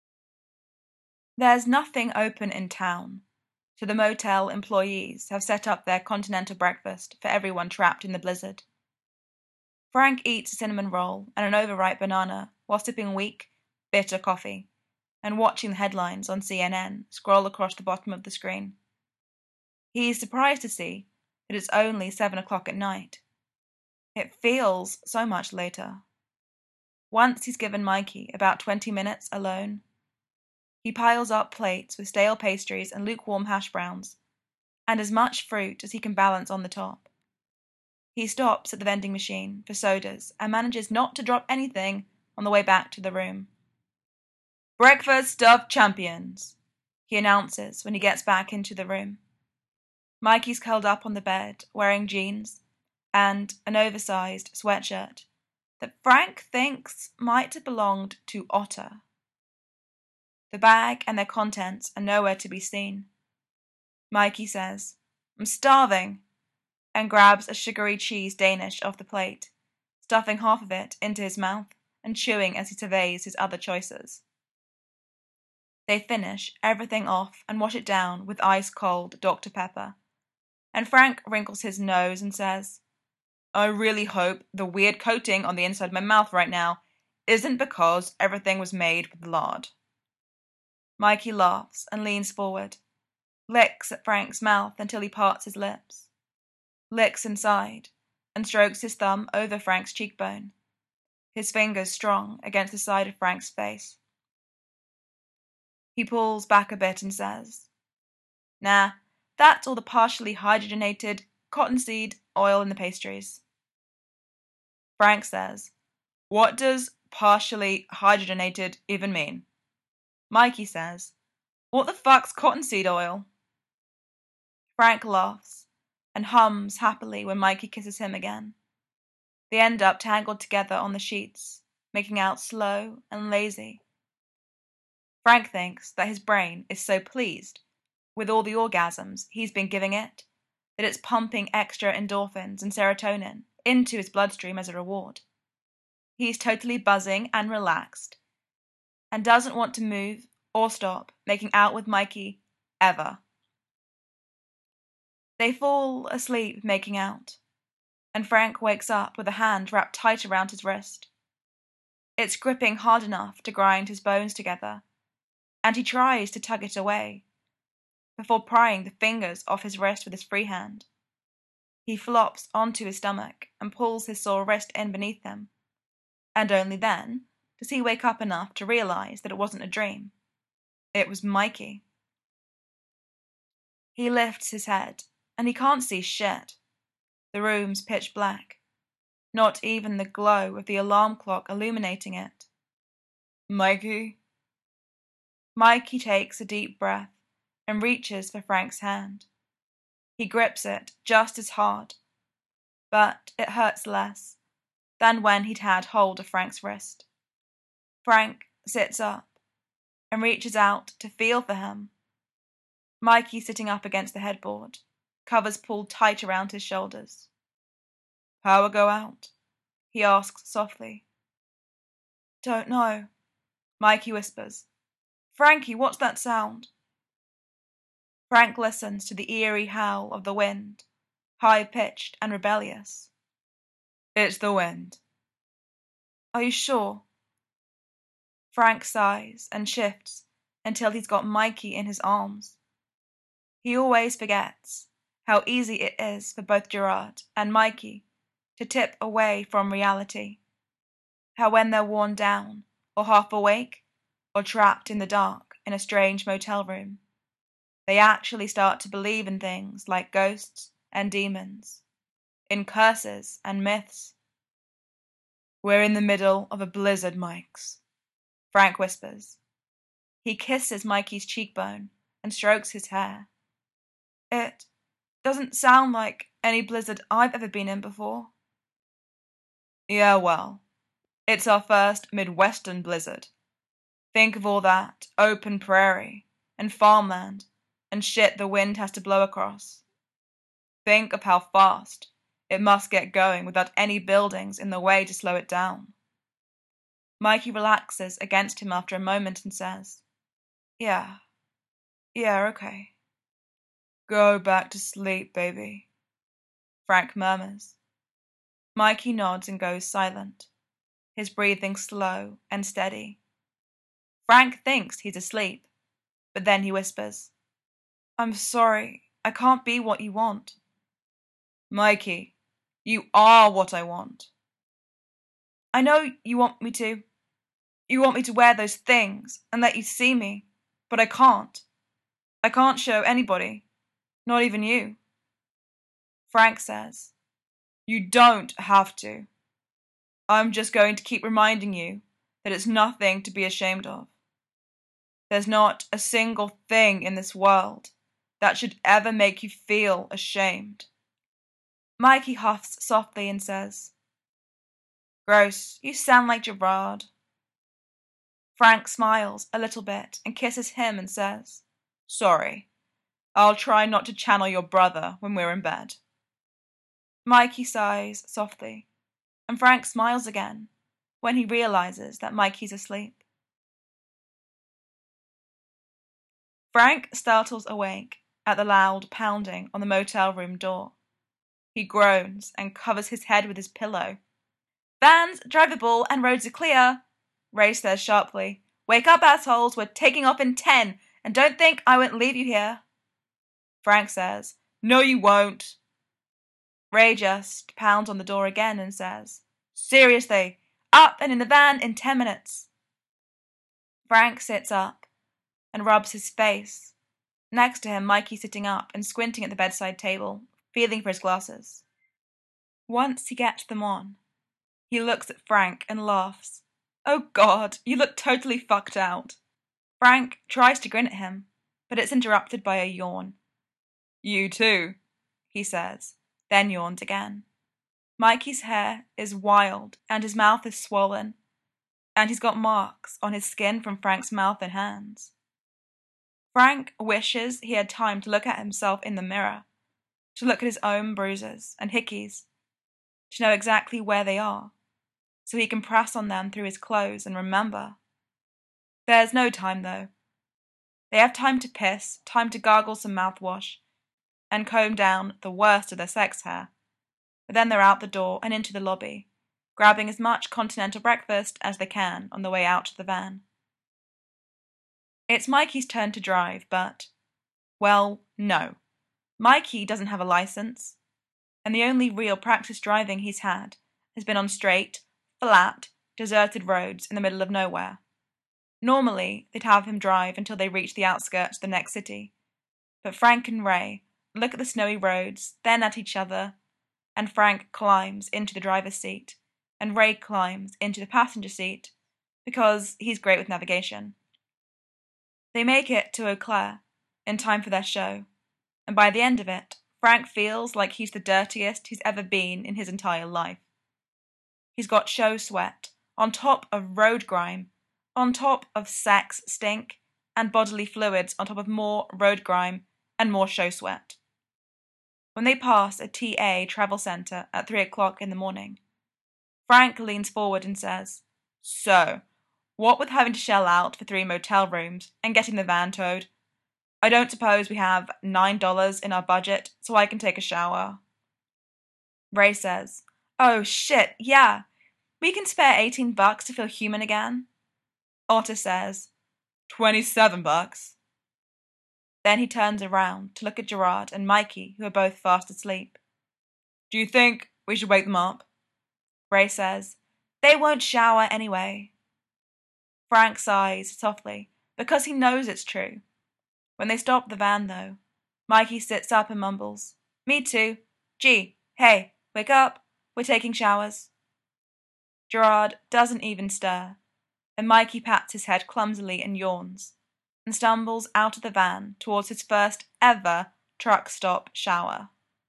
There's nothing open in town, so the motel employees have set up their continental breakfast for everyone trapped in the blizzard. Frank eats a cinnamon roll and an overripe banana while sipping weak, bitter coffee and watching the headlines on C N N scroll across the bottom of the screen. He's surprised to see that it's only seven o'clock at night. It feels so much later. Once he's given Mikey about twenty minutes alone, he piles up plates with stale pastries and lukewarm hash browns, and as much fruit as he can balance on the top. He stops at the vending machine for sodas and manages not to drop anything on the way back to the room. "Breakfast of champions," he announces when he gets back into the room. Mikey's curled up on the bed, wearing jeans and an oversized sweatshirt that Frank thinks might have belonged to Otter. The bag and their contents are nowhere to be seen. Mikey says, "I'm starving," and grabs a sugary cheese Danish off the plate, stuffing half of it into his mouth and chewing as he surveys his other choices. They finish everything off and wash it down with ice-cold Doctor Pepper, and Frank wrinkles his nose and says, "I really hope the weird coating on the inside of my mouth right now isn't because everything was made with lard." Mikey laughs and leans forward, licks at Frank's mouth until he parts his lips, licks inside, and strokes his thumb over Frank's cheekbone, his fingers strong against the side of Frank's face. He pulls back a bit and says, "Nah, that's all the partially hydrogenated cottonseed oil in the pastries." Frank says, "What does partially hydrogenated even mean?" Mikey says, "What the fuck's cottonseed oil?" Frank laughs and hums happily when Mikey kisses him again. They end up tangled together on the sheets, making out slow and lazy. Frank thinks that his brain is so pleased with all the orgasms he's been giving it, that it's pumping extra endorphins and serotonin into his bloodstream as a reward. He's totally buzzing and relaxed, and doesn't want to move or stop making out with Mikey ever. They fall asleep making out, and Frank wakes up with a hand wrapped tight around his wrist. It's gripping hard enough to grind his bones together, and he tries to tug it away, before prying the fingers off his wrist with his free hand. He flops onto his stomach and pulls his sore wrist in beneath him, and only then does he wake up enough to realize that it wasn't a dream. It was Mikey. He lifts his head, and he can't see shit. The room's pitch black, not even the glow of the alarm clock illuminating it. Mikey? Mikey takes a deep breath and reaches for Frank's hand. He grips it just as hard, but it hurts less than when he'd had hold of Frank's wrist. Frank sits up and reaches out to feel for him. Mikey, sitting up against the headboard, covers pulled tight around his shoulders. Power go out? He asks softly. Don't know, Mikey whispers. Frankie, what's that sound? Frank listens to the eerie howl of the wind, high-pitched and rebellious. It's the wind. Are you sure? Frank sighs and shifts until he's got Mikey in his arms. He always forgets how easy it is for both Gerard and Mikey to tip away from reality, how when they're worn down, or half awake, or trapped in the dark in a strange motel room, they actually start to believe in things like ghosts and demons, in curses and myths. We're in the middle of a blizzard, Mikes, Frank whispers. He kisses Mikey's cheekbone and strokes his hair. It doesn't sound like any blizzard I've ever been in before. Yeah, well, it's our first Midwestern blizzard. Think of all that open prairie and farmland and shit the wind has to blow across. Think of how fast it must get going without any buildings in the way to slow it down. Mikey relaxes against him after a moment and says, Yeah, yeah, okay. Go back to sleep, baby, Frank murmurs. Mikey nods and goes silent, his breathing slow and steady. Frank thinks he's asleep, but then he whispers, I'm sorry, I can't be what you want. Mikey, you are what I want. I know you want me to. You want me to wear those things and let you see me, but I can't. I can't show anybody, not even you. Frank says, You don't have to. I'm just going to keep reminding you that it's nothing to be ashamed of. There's not a single thing in this world that should ever make you feel ashamed. Mikey huffs softly and says, Gross, you sound like Gerard. Frank smiles a little bit and kisses him and says, Sorry, I'll try not to channel your brother when we're in bed. Mikey sighs softly, and Frank smiles again when he realizes that Mikey's asleep. Frank startles awake at the loud pounding on the motel room door. He groans and covers his head with his pillow. Vans, drivable, and roads are clear, Ray says sharply. Wake up, assholes, we're taking off in ten, and don't think I won't leave you here. Frank says, No, you won't. Ray just pounds on the door again and says, Seriously, up and in the van in ten minutes. Frank sits up and rubs his face. Next to him, Mikey sitting up and squinting at the bedside table, feeling for his glasses. Once he gets them on, he looks at Frank and laughs. Oh God, you look totally fucked out. Frank tries to grin at him, but it's interrupted by a yawn. You too, he says, then yawns again. Mikey's hair is wild and his mouth is swollen, and he's got marks on his skin from Frank's mouth and hands. Frank wishes he had time to look at himself in the mirror, to look at his own bruises and hickeys, to know exactly where they are, so he can press on them through his clothes and remember. There's no time, though. They have time to piss, time to gargle some mouthwash, and comb down the worst of their sex hair. But then they're out the door and into the lobby, grabbing as much continental breakfast as they can on the way out to the van. It's Mikey's turn to drive, but, well, no. Mikey doesn't have a license, and the only real practice driving he's had has been on straight, flat, deserted roads in the middle of nowhere. Normally, they'd have him drive until they reach the outskirts of the next city, but Frank and Ray look at the snowy roads, then at each other, and Frank climbs into the driver's seat, and Ray climbs into the passenger seat, because he's great with navigation. They make it to Eau Claire in time for their show, and by the end of it, Frank feels like he's the dirtiest he's ever been in his entire life. He's got show sweat, on top of road grime, on top of sex stink, and bodily fluids on top of more road grime and more show sweat. When they pass a T A travel centre at three o'clock in the morning, Frank leans forward and says, "So, what with having to shell out for three motel rooms and getting the van towed, I don't suppose we have nine dollars in our budget so I can take a shower." Ray says, "Oh shit, yeah. We can spare eighteen bucks to feel human again." Otter says, twenty-seven bucks. Then he turns around to look at Gerard and Mikey, who are both fast asleep. "Do you think we should wake them up?" Ray says, "They won't shower anyway." Frank sighs softly, because he knows it's true. When they stop the van, though, Mikey sits up and mumbles, "Me too. Gee, hey, wake up. We're taking showers." Gerard doesn't even stir, and Mikey pats his head clumsily and yawns, and stumbles out of the van towards his first ever truck stop shower.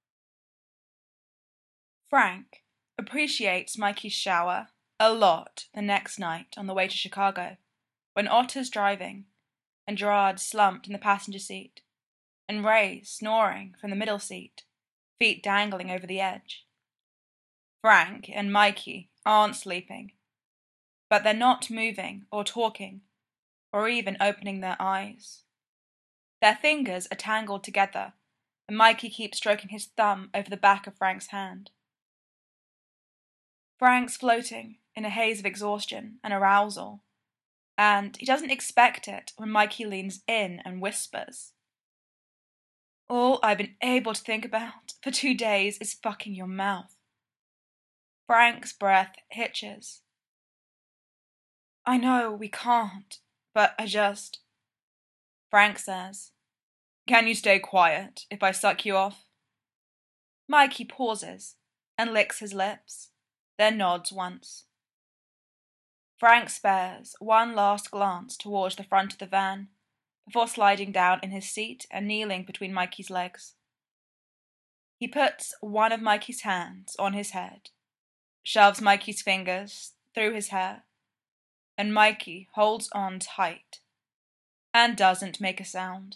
Frank appreciates Mikey's shower a lot the next night on the way to Chicago, when Otter's driving, and Gerard slumped in the passenger seat, and Ray snoring from the middle seat, feet dangling over the edge. Frank and Mikey aren't sleeping, but they're not moving or talking, or even opening their eyes. Their fingers are tangled together, and Mikey keeps stroking his thumb over the back of Frank's hand. Frank's floating in a haze of exhaustion and arousal, and he doesn't expect it when Mikey leans in and whispers, "All I've been able to think about for two days is fucking your mouth." Frank's breath hitches. "I know we can't, but I just..." Frank says, "Can you stay quiet if I suck you off?" Mikey pauses and licks his lips, then nods once. Frank spares one last glance towards the front of the van before sliding down in his seat and kneeling between Mikey's legs. He puts one of Mikey's hands on his head, shoves Mikey's fingers through his hair, and Mikey holds on tight and doesn't make a sound.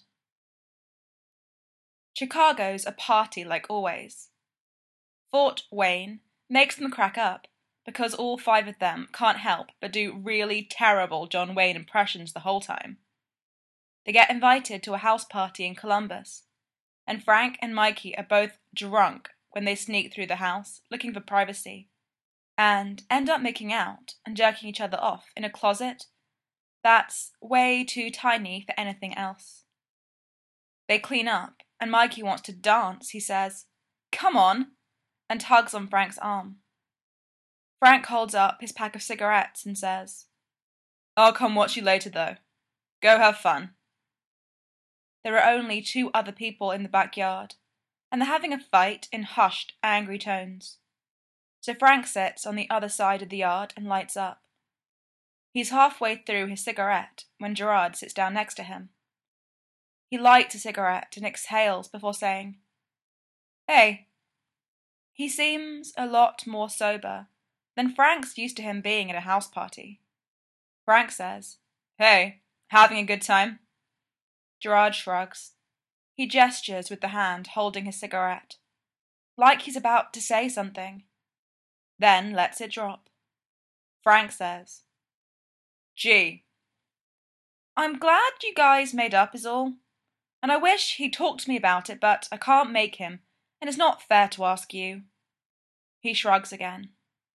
Chicago's a party like always. Fort Wayne makes them crack up because all five of them can't help but do really terrible John Wayne impressions the whole time. They get invited to a house party in Columbus, and Frank and Mikey are both drunk when they sneak through the house looking for privacy, and end up making out and jerking each other off in a closet that's way too tiny for anything else. They clean up, and Mikey wants to dance. He says, "Come on," and tugs on Frank's arm. Frank holds up his pack of cigarettes and says, "I'll come watch you later, though. Go have fun." There are only two other people in the backyard, and they're having a fight in hushed, angry tones. So Frank sits on the other side of the yard and lights up. He's halfway through his cigarette when Gerard sits down next to him. He lights a cigarette and exhales before saying, "Hey." He seems a lot more sober than Frank's used to him being at a house party. Frank says, "Hey, having a good time?" Gerard shrugs. He gestures with the hand holding his cigarette, like he's about to say something, then lets it drop. Frank says, Gee, I'm glad you guys made up is all, and I wish he'd talk to me about it, but I can't make him, and it's not fair to ask you. He shrugs again.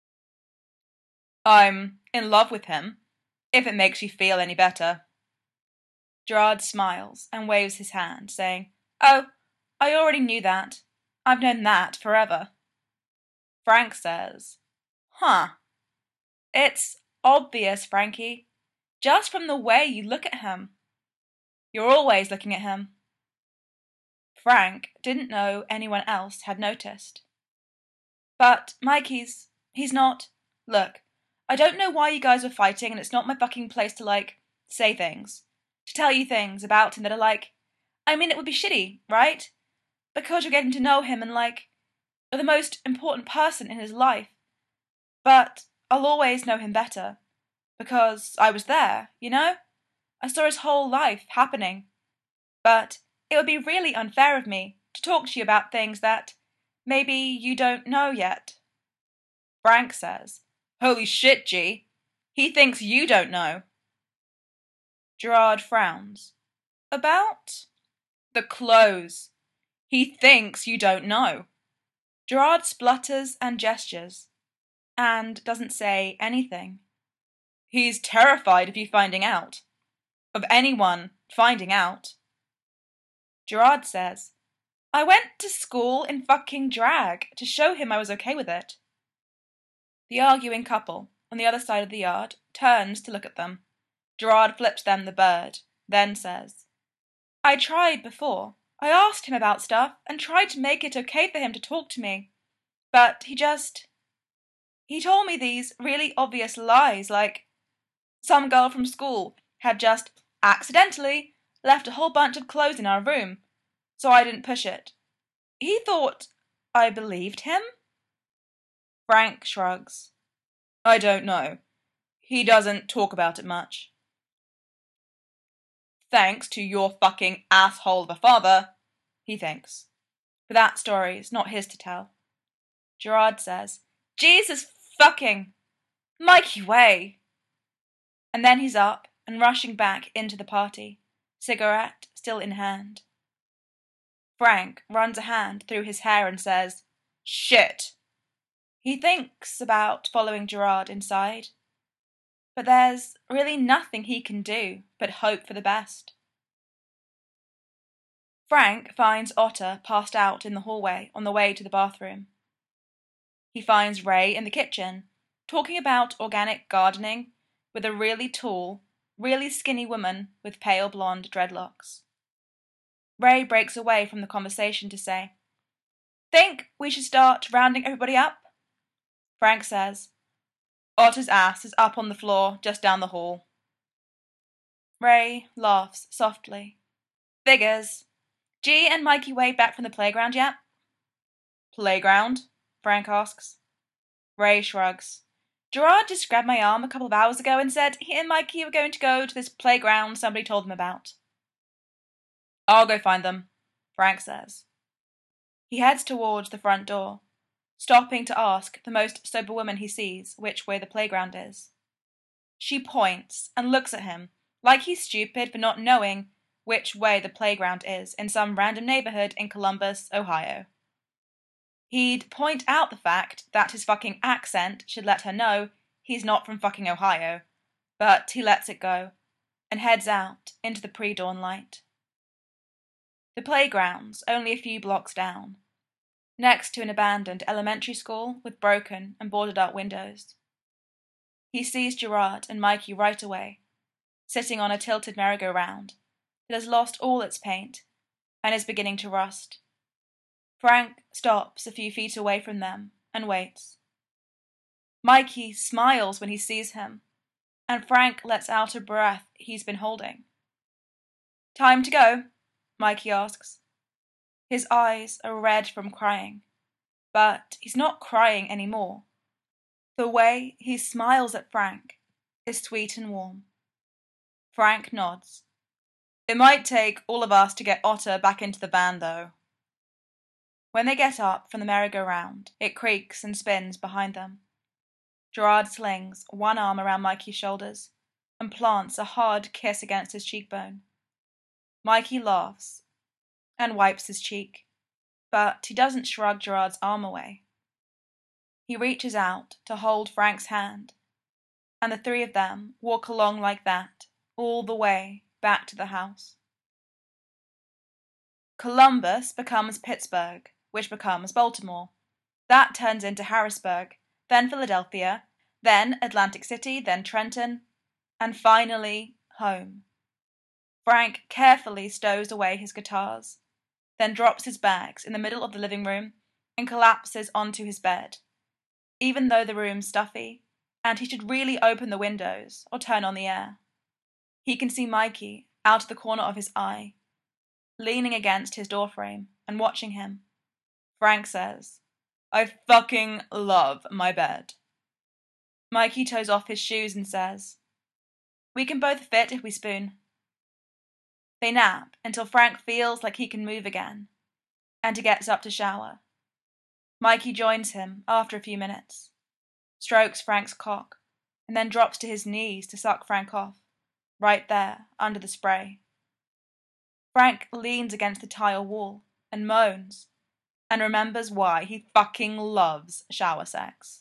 I'm in love with him, if it makes you feel any better. Gerard smiles and waves his hand, saying, Oh, I already knew that. I've known that forever. Frank says, Huh. It's obvious, Frankie, just from the way you look at him. You're always looking at him. Frank didn't know anyone else had noticed. But Mikey's, he's not. Look, I don't know why you guys were fighting, and it's not my fucking place to, like, say things. To tell you things about him that are like, I mean, it would be shitty, right? Because you're getting to know him and, like, you're the most important person in his life. But I'll always know him better. Because I was there, you know? I saw his whole life happening. But it would be really unfair of me to talk to you about things that maybe you don't know yet. Frank says, Holy shit, G. He thinks you don't know. Gerard frowns. About? The clothes. He thinks you don't know. Gerard splutters and gestures, and doesn't say anything. He's terrified of you finding out. Of anyone finding out. Gerard says, I went to school in fucking drag to show him I was okay with it. The arguing couple, on the other side of the yard, turns to look at them. Gerard flips them the bird, then says, I tried before. I asked him about stuff and tried to make it okay for him to talk to me. But he just... He told me these really obvious lies, like some girl from school had just accidentally left a whole bunch of clothes in our room, so I didn't push it. He thought I believed him? Frank shrugs. I don't know. He doesn't talk about it much. Thanks to your fucking asshole of a father, he thinks. But that story's not his to tell. Gerard says, Jesus fucking Mikey Way! And then he's up and rushing back into the party, cigarette still in hand. Frank runs a hand through his hair and says, Shit! He thinks about following Gerard inside, but there's really nothing he can do but hope for the best. Frank finds Otter passed out in the hallway on the way to the bathroom. He finds Ray in the kitchen, talking about organic gardening with a really tall, really skinny woman with pale blonde dreadlocks. Ray breaks away from the conversation to say, Think we should start rounding everybody up? Frank says, Otter's ass is up on the floor just down the hall. Ray laughs softly. Figures. G and Mikey Way back from the playground yet? Playground? Frank asks. Ray shrugs. Gerard just grabbed my arm a couple of hours ago and said he and Mikey were going to go to this playground somebody told them about. I'll go find them, Frank says. He heads towards the front door, stopping to ask the most sober woman he sees which way the playground is. She points and looks at him like he's stupid for not knowing which way the playground is in some random neighborhood in Columbus, Ohio. He'd point out the fact that his fucking accent should let her know he's not from fucking Ohio, but he lets it go and heads out into the pre-dawn light. The playground's only a few blocks down, next to an abandoned elementary school with broken and boarded-up windows. He sees Gerard and Mikey right away, sitting on a tilted merry-go-round that has lost all its paint and is beginning to rust. Frank stops a few feet away from them and waits. Mikey smiles when he sees him, and Frank lets out a breath he's been holding. Time to go? Mikey asks. His eyes are red from crying, but he's not crying anymore. The way he smiles at Frank is sweet and warm. Frank nods. It might take all of us to get Otter back into the van, though. When they get up from the merry-go-round, it creaks and spins behind them. Gerard slings one arm around Mikey's shoulders and plants a hard kiss against his cheekbone. Mikey laughs and wipes his cheek, but he doesn't shrug Gerard's arm away. He reaches out to hold Frank's hand, and the three of them walk along like that all the way back to the house. Columbus becomes Pittsburgh, which becomes Baltimore. That turns into Harrisburg, then Philadelphia, then Atlantic City, then Trenton, and finally home. Frank carefully stows away his guitars, then drops his bags in the middle of the living room and collapses onto his bed, even though the room's stuffy and he should really open the windows or turn on the air. He can see Mikey out of the corner of his eye, leaning against his doorframe and watching him. Frank says, "I fucking love my bed." Mikey toes off his shoes and says, "We can both fit if we spoon." They nap until Frank feels like he can move again, and he gets up to shower. Mikey joins him after a few minutes, strokes Frank's cock, and then drops to his knees to suck Frank off, right there under the spray. Frank leans against the tile wall and moans, and remembers why he fucking loves shower sex.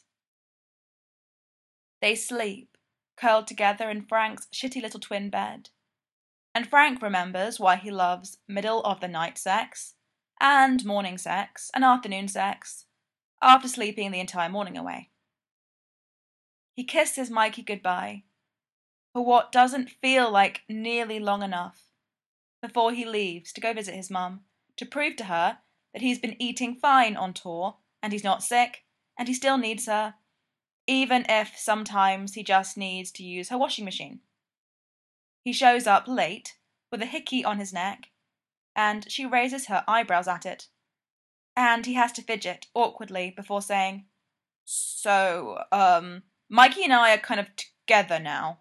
They sleep, curled together in Frank's shitty little twin bed, and Frank remembers why he loves middle-of-the-night sex, and morning sex, and afternoon sex, after sleeping the entire morning away. He kisses Mikey goodbye for what doesn't feel like nearly long enough before he leaves to go visit his mum to prove to her that he's been eating fine on tour and he's not sick and he still needs her, even if sometimes he just needs to use her washing machine. He shows up late with a hickey on his neck, and she raises her eyebrows at it, and he has to fidget awkwardly before saying, "So, um, Mikey and I are kind of together now."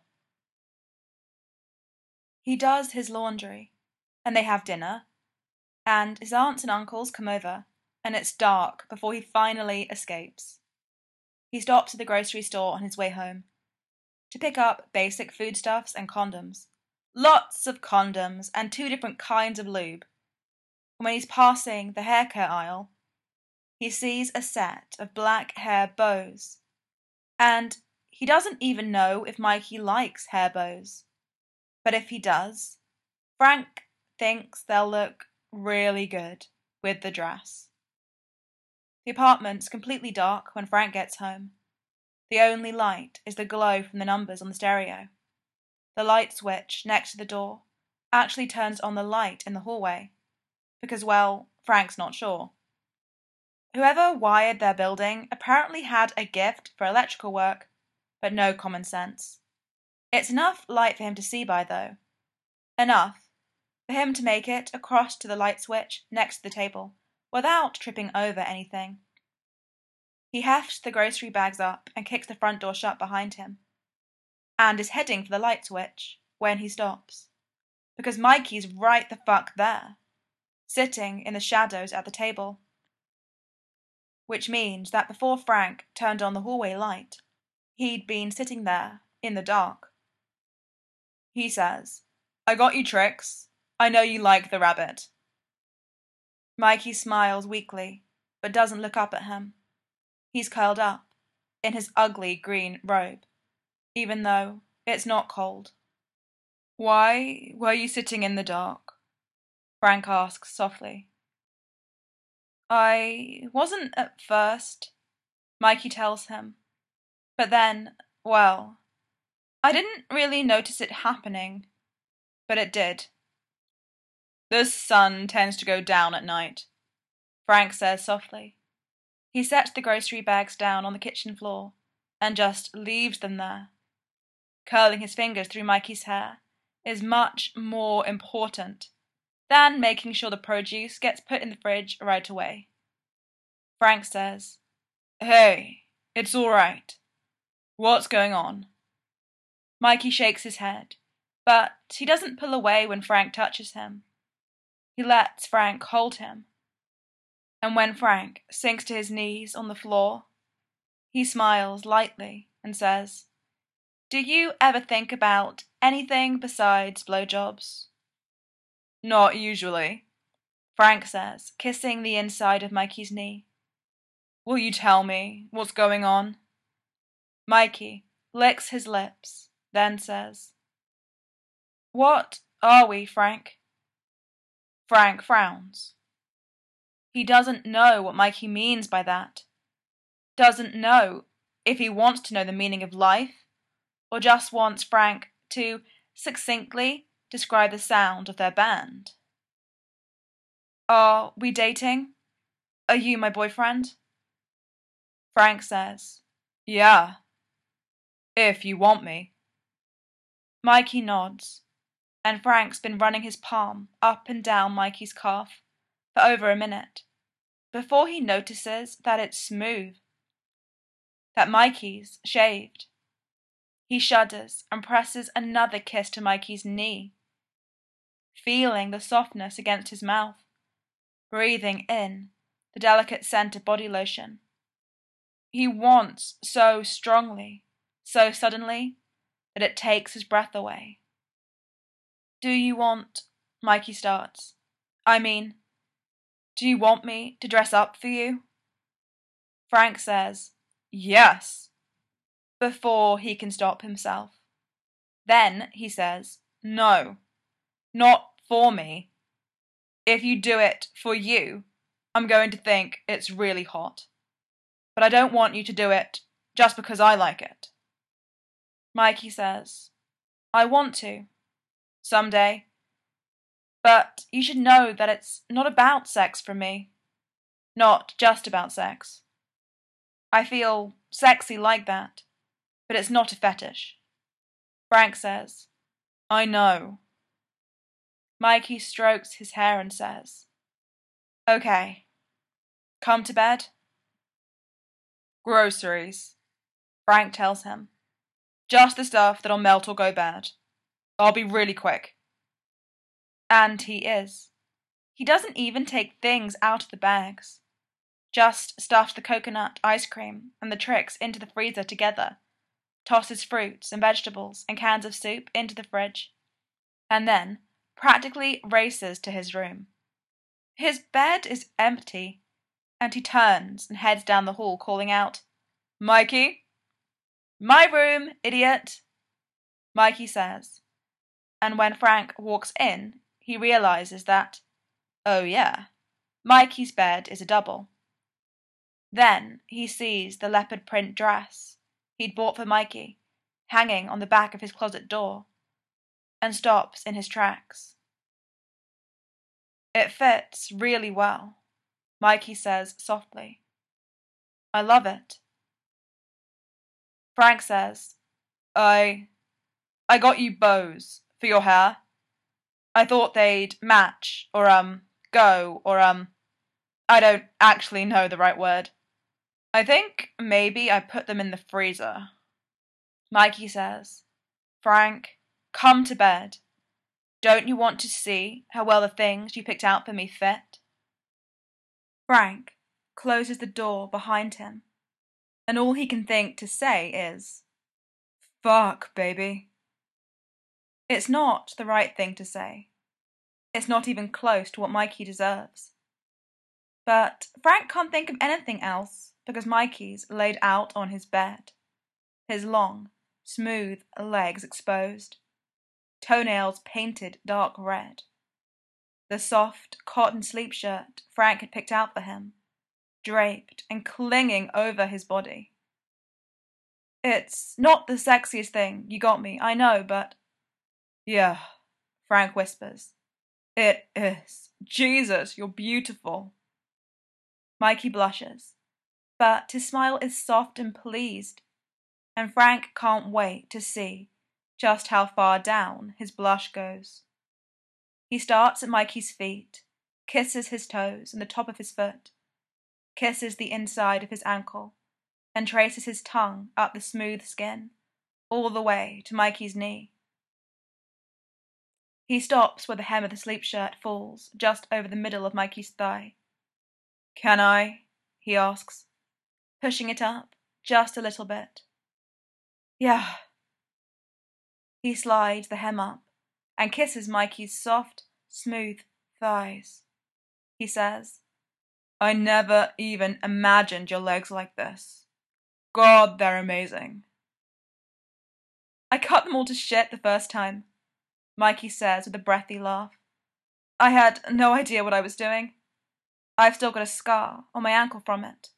He does his laundry, and they have dinner, and his aunts and uncles come over, and it's dark before he finally escapes. He stops at the grocery store on his way home to pick up basic foodstuffs and condoms. Lots of condoms and two different kinds of lube. When he's passing the hair care aisle, he sees a set of black hair bows, and he doesn't even know if Mikey likes hair bows. But if he does, Frank thinks they'll look really good with the dress. The apartment's completely dark when Frank gets home. The only light is the glow from the numbers on the stereo. The light switch next to the door actually turns on the light in the hallway, because, well, Frank's not sure. Whoever wired their building apparently had a gift for electrical work, but no common sense. It's enough light for him to see by, though. Enough for him to make it across to the light switch next to the table without tripping over anything. He hefts the grocery bags up and kicks the front door shut behind him, and is heading for the light switch when he stops, because Mikey's right the fuck there, sitting in the shadows at the table. Which means that before Frank turned on the hallway light, he'd been sitting there in the dark. He says, "I got you, Trix. I know you like the rabbit." Mikey smiles weakly, but doesn't look up at him. He's curled up in his ugly green robe, even though it's not cold. "Why were you sitting in the dark?" Frank asks softly. "I wasn't at first," Mikey tells him. "But then, well, I didn't really notice it happening, but it did." "The sun tends to go down at night," Frank says softly. He sets the grocery bags down on the kitchen floor and just leaves them there. Curling his fingers through Mikey's hair is much more important than making sure the produce gets put in the fridge right away. Frank says, "Hey, it's all right. What's going on?" Mikey shakes his head, But he doesn't pull away when Frank touches him. He lets Frank hold him. And when Frank sinks to his knees on the floor, he smiles lightly and says, "Do you ever think about anything besides blowjobs?" "Not usually," Frank says, kissing the inside of Mikey's knee. "Will you tell me what's going on?" Mikey licks his lips, then says, "What are we, Frank?" Frank frowns. He doesn't know what Mikey means by that. Doesn't know if he wants to know the meaning of life, or just wants Frank to succinctly describe the sound of their band. "Are we dating? Are you my boyfriend?" Frank says, "Yeah, if you want me." Mikey nods, and Frank's been running his palm up and down Mikey's calf for over a minute before he notices that it's smooth, that Mikey's shaved. He shudders and presses another kiss to Mikey's knee, feeling the softness against his mouth, breathing in the delicate scent of body lotion. He wants so strongly, so suddenly, that it takes his breath away. "Do you want," Mikey starts. "I mean, do you want me to dress up for you?" Frank says, "Yes," before he can stop himself. Then he says, "No, not for me. If you do it for you, I'm going to think it's really hot. But I don't want you to do it just because I like it." Mikey says, "I want to, someday. But you should know that it's not about sex for me. Not just about sex. I feel sexy like that, but it's not a fetish." Frank says, "I know." Mikey strokes his hair and says, "Okay, come to bed?" "Groceries," Frank tells him. "Just the stuff that'll melt or go bad. I'll be really quick." And he is. He doesn't even take things out of the bags. Just stuffs the coconut ice cream and the Trix into the freezer together, tosses fruits and vegetables and cans of soup into the fridge, and then practically races to his room. His bed is empty, and he turns and heads down the hall calling out, "Mikey?" "My room, idiot," Mikey says, and when Frank walks in, he realizes that, oh yeah, Mikey's bed is a double. Then he sees the leopard print dress he'd bought for Mikey hanging on the back of his closet door, and stops in his tracks. "It fits really well," Mikey says softly. "I love it." Frank says, I... I got you bows for your hair. I thought they'd match, or, um, go, or, um, I don't actually know the right word. I think maybe I put them in the freezer." Mikey says, "Frank, come to bed. Don't you want to see how well the things you picked out for me fit?" Frank closes the door behind him, and all he can think to say is, "Fuck, baby." It's not the right thing to say. It's not even close to what Mikey deserves. But Frank can't think of anything else because Mikey's laid out on his bed, his long, smooth legs exposed, toenails painted dark red, the soft cotton sleep shirt Frank had picked out for him, draped and clinging over his body. "It's not the sexiest thing you got me, I know, but..." "Yeah," Frank whispers. "It is. Jesus, you're beautiful." Mikey blushes, but his smile is soft and pleased, and Frank can't wait to see just how far down his blush goes. He starts at Mikey's feet, kisses his toes and the top of his foot, kisses the inside of his ankle, and traces his tongue up the smooth skin, all the way to Mikey's knee. He stops where the hem of the sleep shirt falls, just over the middle of Mikey's thigh. Can I? He asks, pushing it up just a little bit. Yeah. He slides the hem up and kisses Mikey's soft, smooth thighs. He says, I never even imagined your legs like this. God, they're amazing. I cut them all to shit the first time, Mikey says with a breathy laugh. I had no idea what I was doing. I've still got a scar on my ankle from it.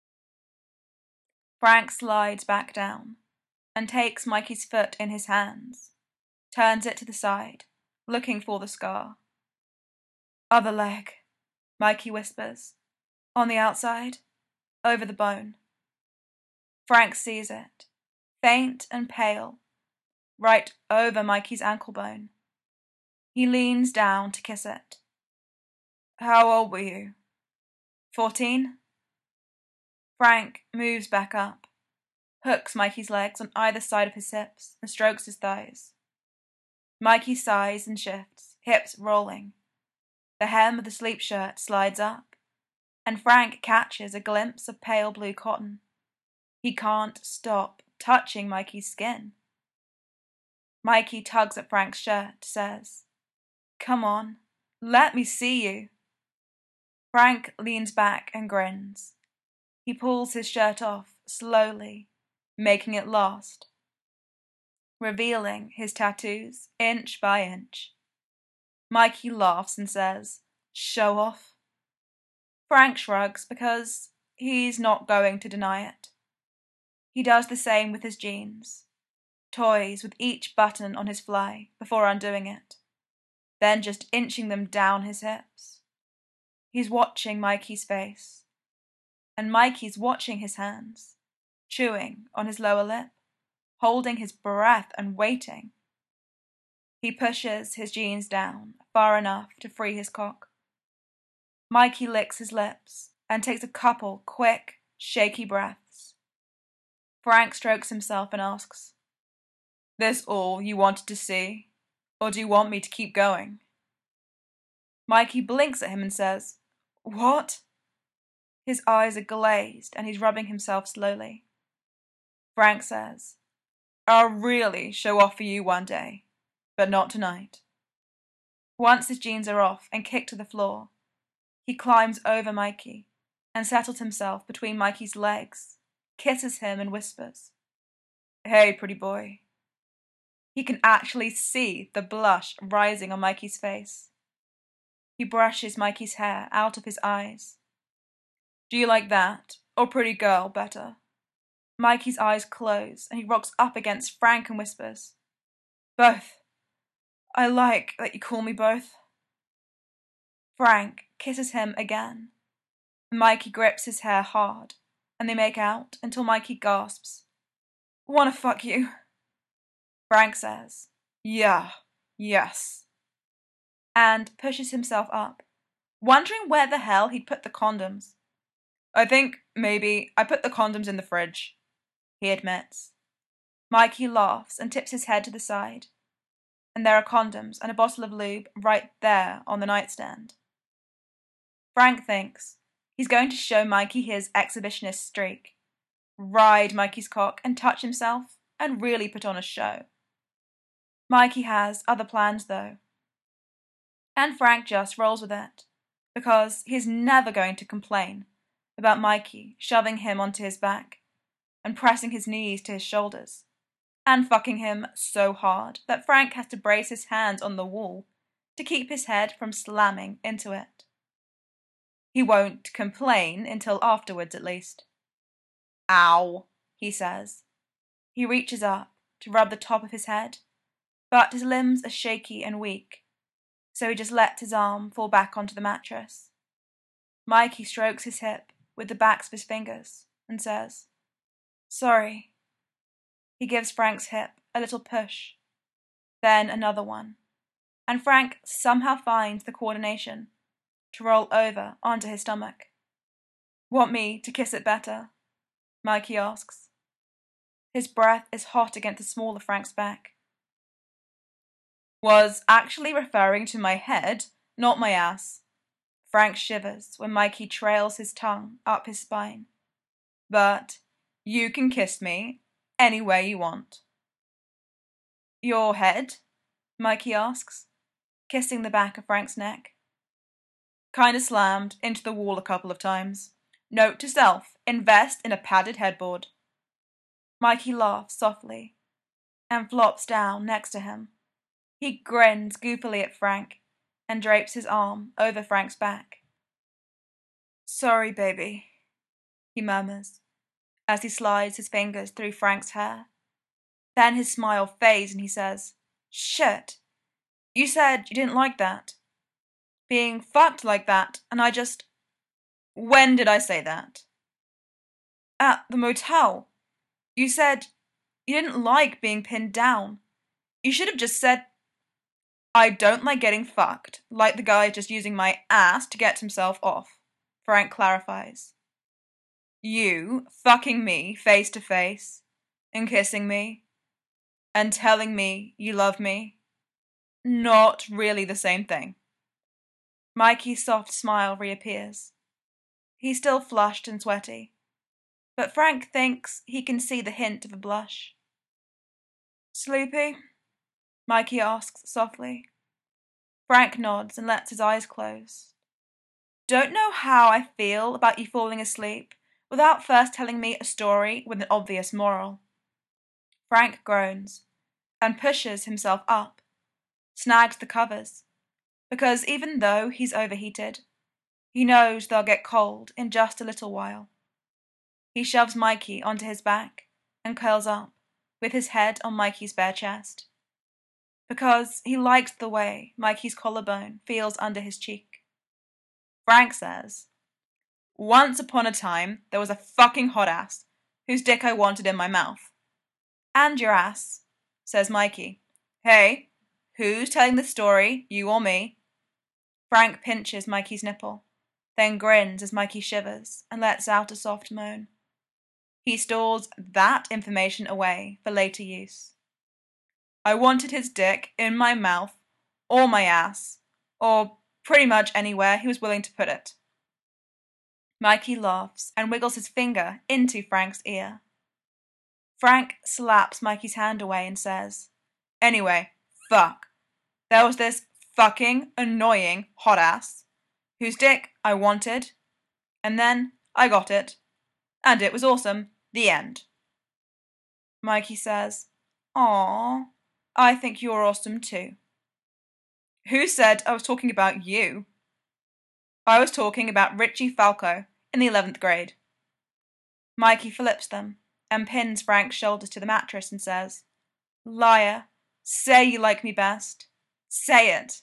Frank slides back down and takes Mikey's foot in his hands, turns it to the side, looking for the scar. Other leg, Mikey whispers. On the outside, over the bone. Frank sees it, faint and pale, right over Mikey's ankle bone. He leans down to kiss it. How old were you? Fourteen? Frank moves back up, hooks Mikey's legs on either side of his hips and strokes his thighs. Mikey sighs and shifts, hips rolling. The hem of the sleep shirt slides up, and Frank catches a glimpse of pale blue cotton. He can't stop touching Mikey's skin. Mikey tugs at Frank's shirt, says, Come on, let me see you. Frank leans back and grins. He pulls his shirt off slowly, making it last, revealing his tattoos inch by inch. Mikey laughs and says, Show off. Frank shrugs because he's not going to deny it. He does the same with his jeans, toys with each button on his fly before undoing it, then just inching them down his hips. He's watching Mikey's face, and Mikey's watching his hands, chewing on his lower lip, holding his breath and waiting. He pushes his jeans down far enough to free his cock. Mikey licks his lips and takes a couple quick, shaky breaths. Frank strokes himself and asks, This all you wanted to see, or do you want me to keep going? Mikey blinks at him and says, What? His eyes are glazed and he's rubbing himself slowly. Frank says, I'll really show off for you one day, but not tonight. Once his jeans are off and kicked to the floor, he climbs over Mikey and settles himself between Mikey's legs, kisses him and whispers, Hey, pretty boy. He can actually see the blush rising on Mikey's face. He brushes Mikey's hair out of his eyes. Do you like that, or pretty girl, better? Mikey's eyes close and he rocks up against Frank and whispers, Both. I like that you call me both. Frank kisses him again. Mikey grips his hair hard, and they make out until Mikey gasps, Wanna fuck you? Frank says, Yeah, yes, and pushes himself up, wondering where the hell he'd put the condoms. I think, maybe, I put the condoms in the fridge, he admits. Mikey laughs and tips his head to the side, and there are condoms and a bottle of lube right there on the nightstand. Frank thinks he's going to show Mikey his exhibitionist streak, ride Mikey's cock and touch himself and really put on a show. Mikey has other plans though, and Frank just rolls with it, because he's never going to complain about Mikey shoving him onto his back and pressing his knees to his shoulders, and fucking him so hard that Frank has to brace his hands on the wall to keep his head from slamming into it. He won't complain until afterwards, at least. Ow, he says. He reaches up to rub the top of his head, but his limbs are shaky and weak, so he just lets his arm fall back onto the mattress. Mikey strokes his hip with the backs of his fingers and says, Sorry. He gives Frank's hip a little push, then another one, and Frank somehow finds the coordination to roll over onto his stomach. Want me to kiss it better? Mikey asks. His breath is hot against the small of Frank's back. was actually referring to my head, not my ass. Frank shivers when Mikey trails his tongue up his spine. But you can kiss me any way you want. Your head? Mikey asks, kissing the back of Frank's neck. Kinda slammed into the wall a couple of times. Note to self, invest in a padded headboard. Mikey laughs softly and flops down next to him. He grins goofily at Frank and drapes his arm over Frank's back. Sorry, baby, he murmurs as he slides his fingers through Frank's hair. Then his smile fades and he says, Shit, you said you didn't like that. Being fucked like that, and I just... When did I say that? At the motel. You said you didn't like being pinned down. You should have just said, I don't like getting fucked, like the guy just using my ass to get himself off, Frank clarifies. You fucking me face to face, and kissing me, and telling me you love me. Not really the same thing. Mikey's soft smile reappears. He's still flushed and sweaty, but Frank thinks he can see the hint of a blush. Sleepy? Mikey asks softly. Frank nods and lets his eyes close. Don't know how I feel about you falling asleep without first telling me a story with an obvious moral. Frank groans and pushes himself up, snags the covers, because even though he's overheated, he knows they'll get cold in just a little while. He shoves Mikey onto his back and curls up, with his head on Mikey's bare chest, because he likes the way Mikey's collarbone feels under his cheek. Frank says, Once upon a time there was a fucking hot ass whose dick I wanted in my mouth. And your ass, says Mikey. Hey, who's telling the story, you or me? Frank pinches Mikey's nipple, then grins as Mikey shivers and lets out a soft moan. He stores that information away for later use. I wanted his dick in my mouth, or my ass, or pretty much anywhere he was willing to put it. Mikey laughs and wiggles his finger into Frank's ear. Frank slaps Mikey's hand away and says, Anyway, fuck. There was this fucking annoying hot ass, whose dick I wanted, and then I got it, and it was awesome. The end. Mikey says, Aw, I think you're awesome too. Who said I was talking about you? I was talking about Richie Falco in the eleventh grade. Mikey flips them and pins Frank's shoulders to the mattress and says, Liar, say you like me best. Say it.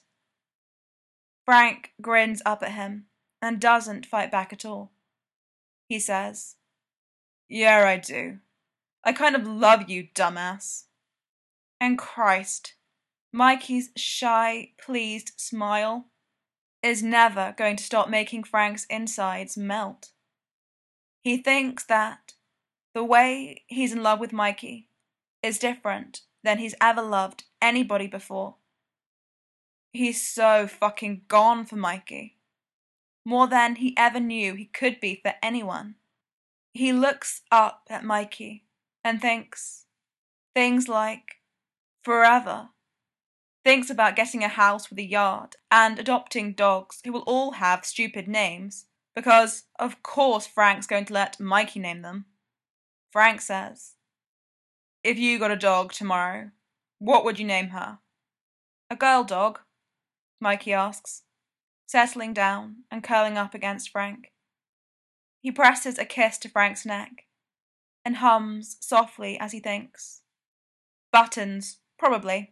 Frank grins up at him and doesn't fight back at all. He says, Yeah, I do. I kind of love you, dumbass. And Christ, Mikey's shy, pleased smile is never going to stop making Frank's insides melt. He thinks that the way he's in love with Mikey is different than he's ever loved anybody before. He's so fucking gone for Mikey, more than he ever knew he could be for anyone. He looks up at Mikey and thinks things like forever. Thinks about getting a house with a yard and adopting dogs who will all have stupid names, because of course Frank's going to let Mikey name them. Frank says, If you got a dog tomorrow, what would you name her? A girl dog? Mikey asks, settling down and curling up against Frank. He presses a kiss to Frank's neck and hums softly as he thinks. Buttons, probably.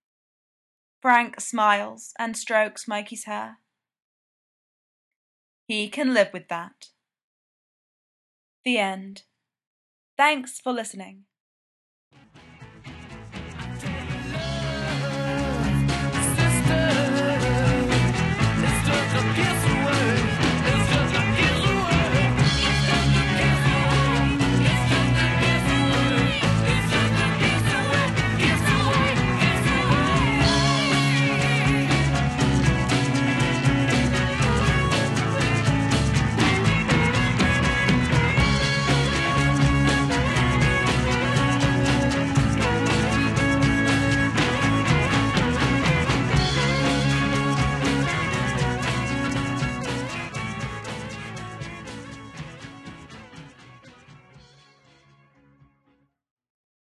Frank smiles and strokes Mikey's hair. He can live with that. The end. Thanks for listening.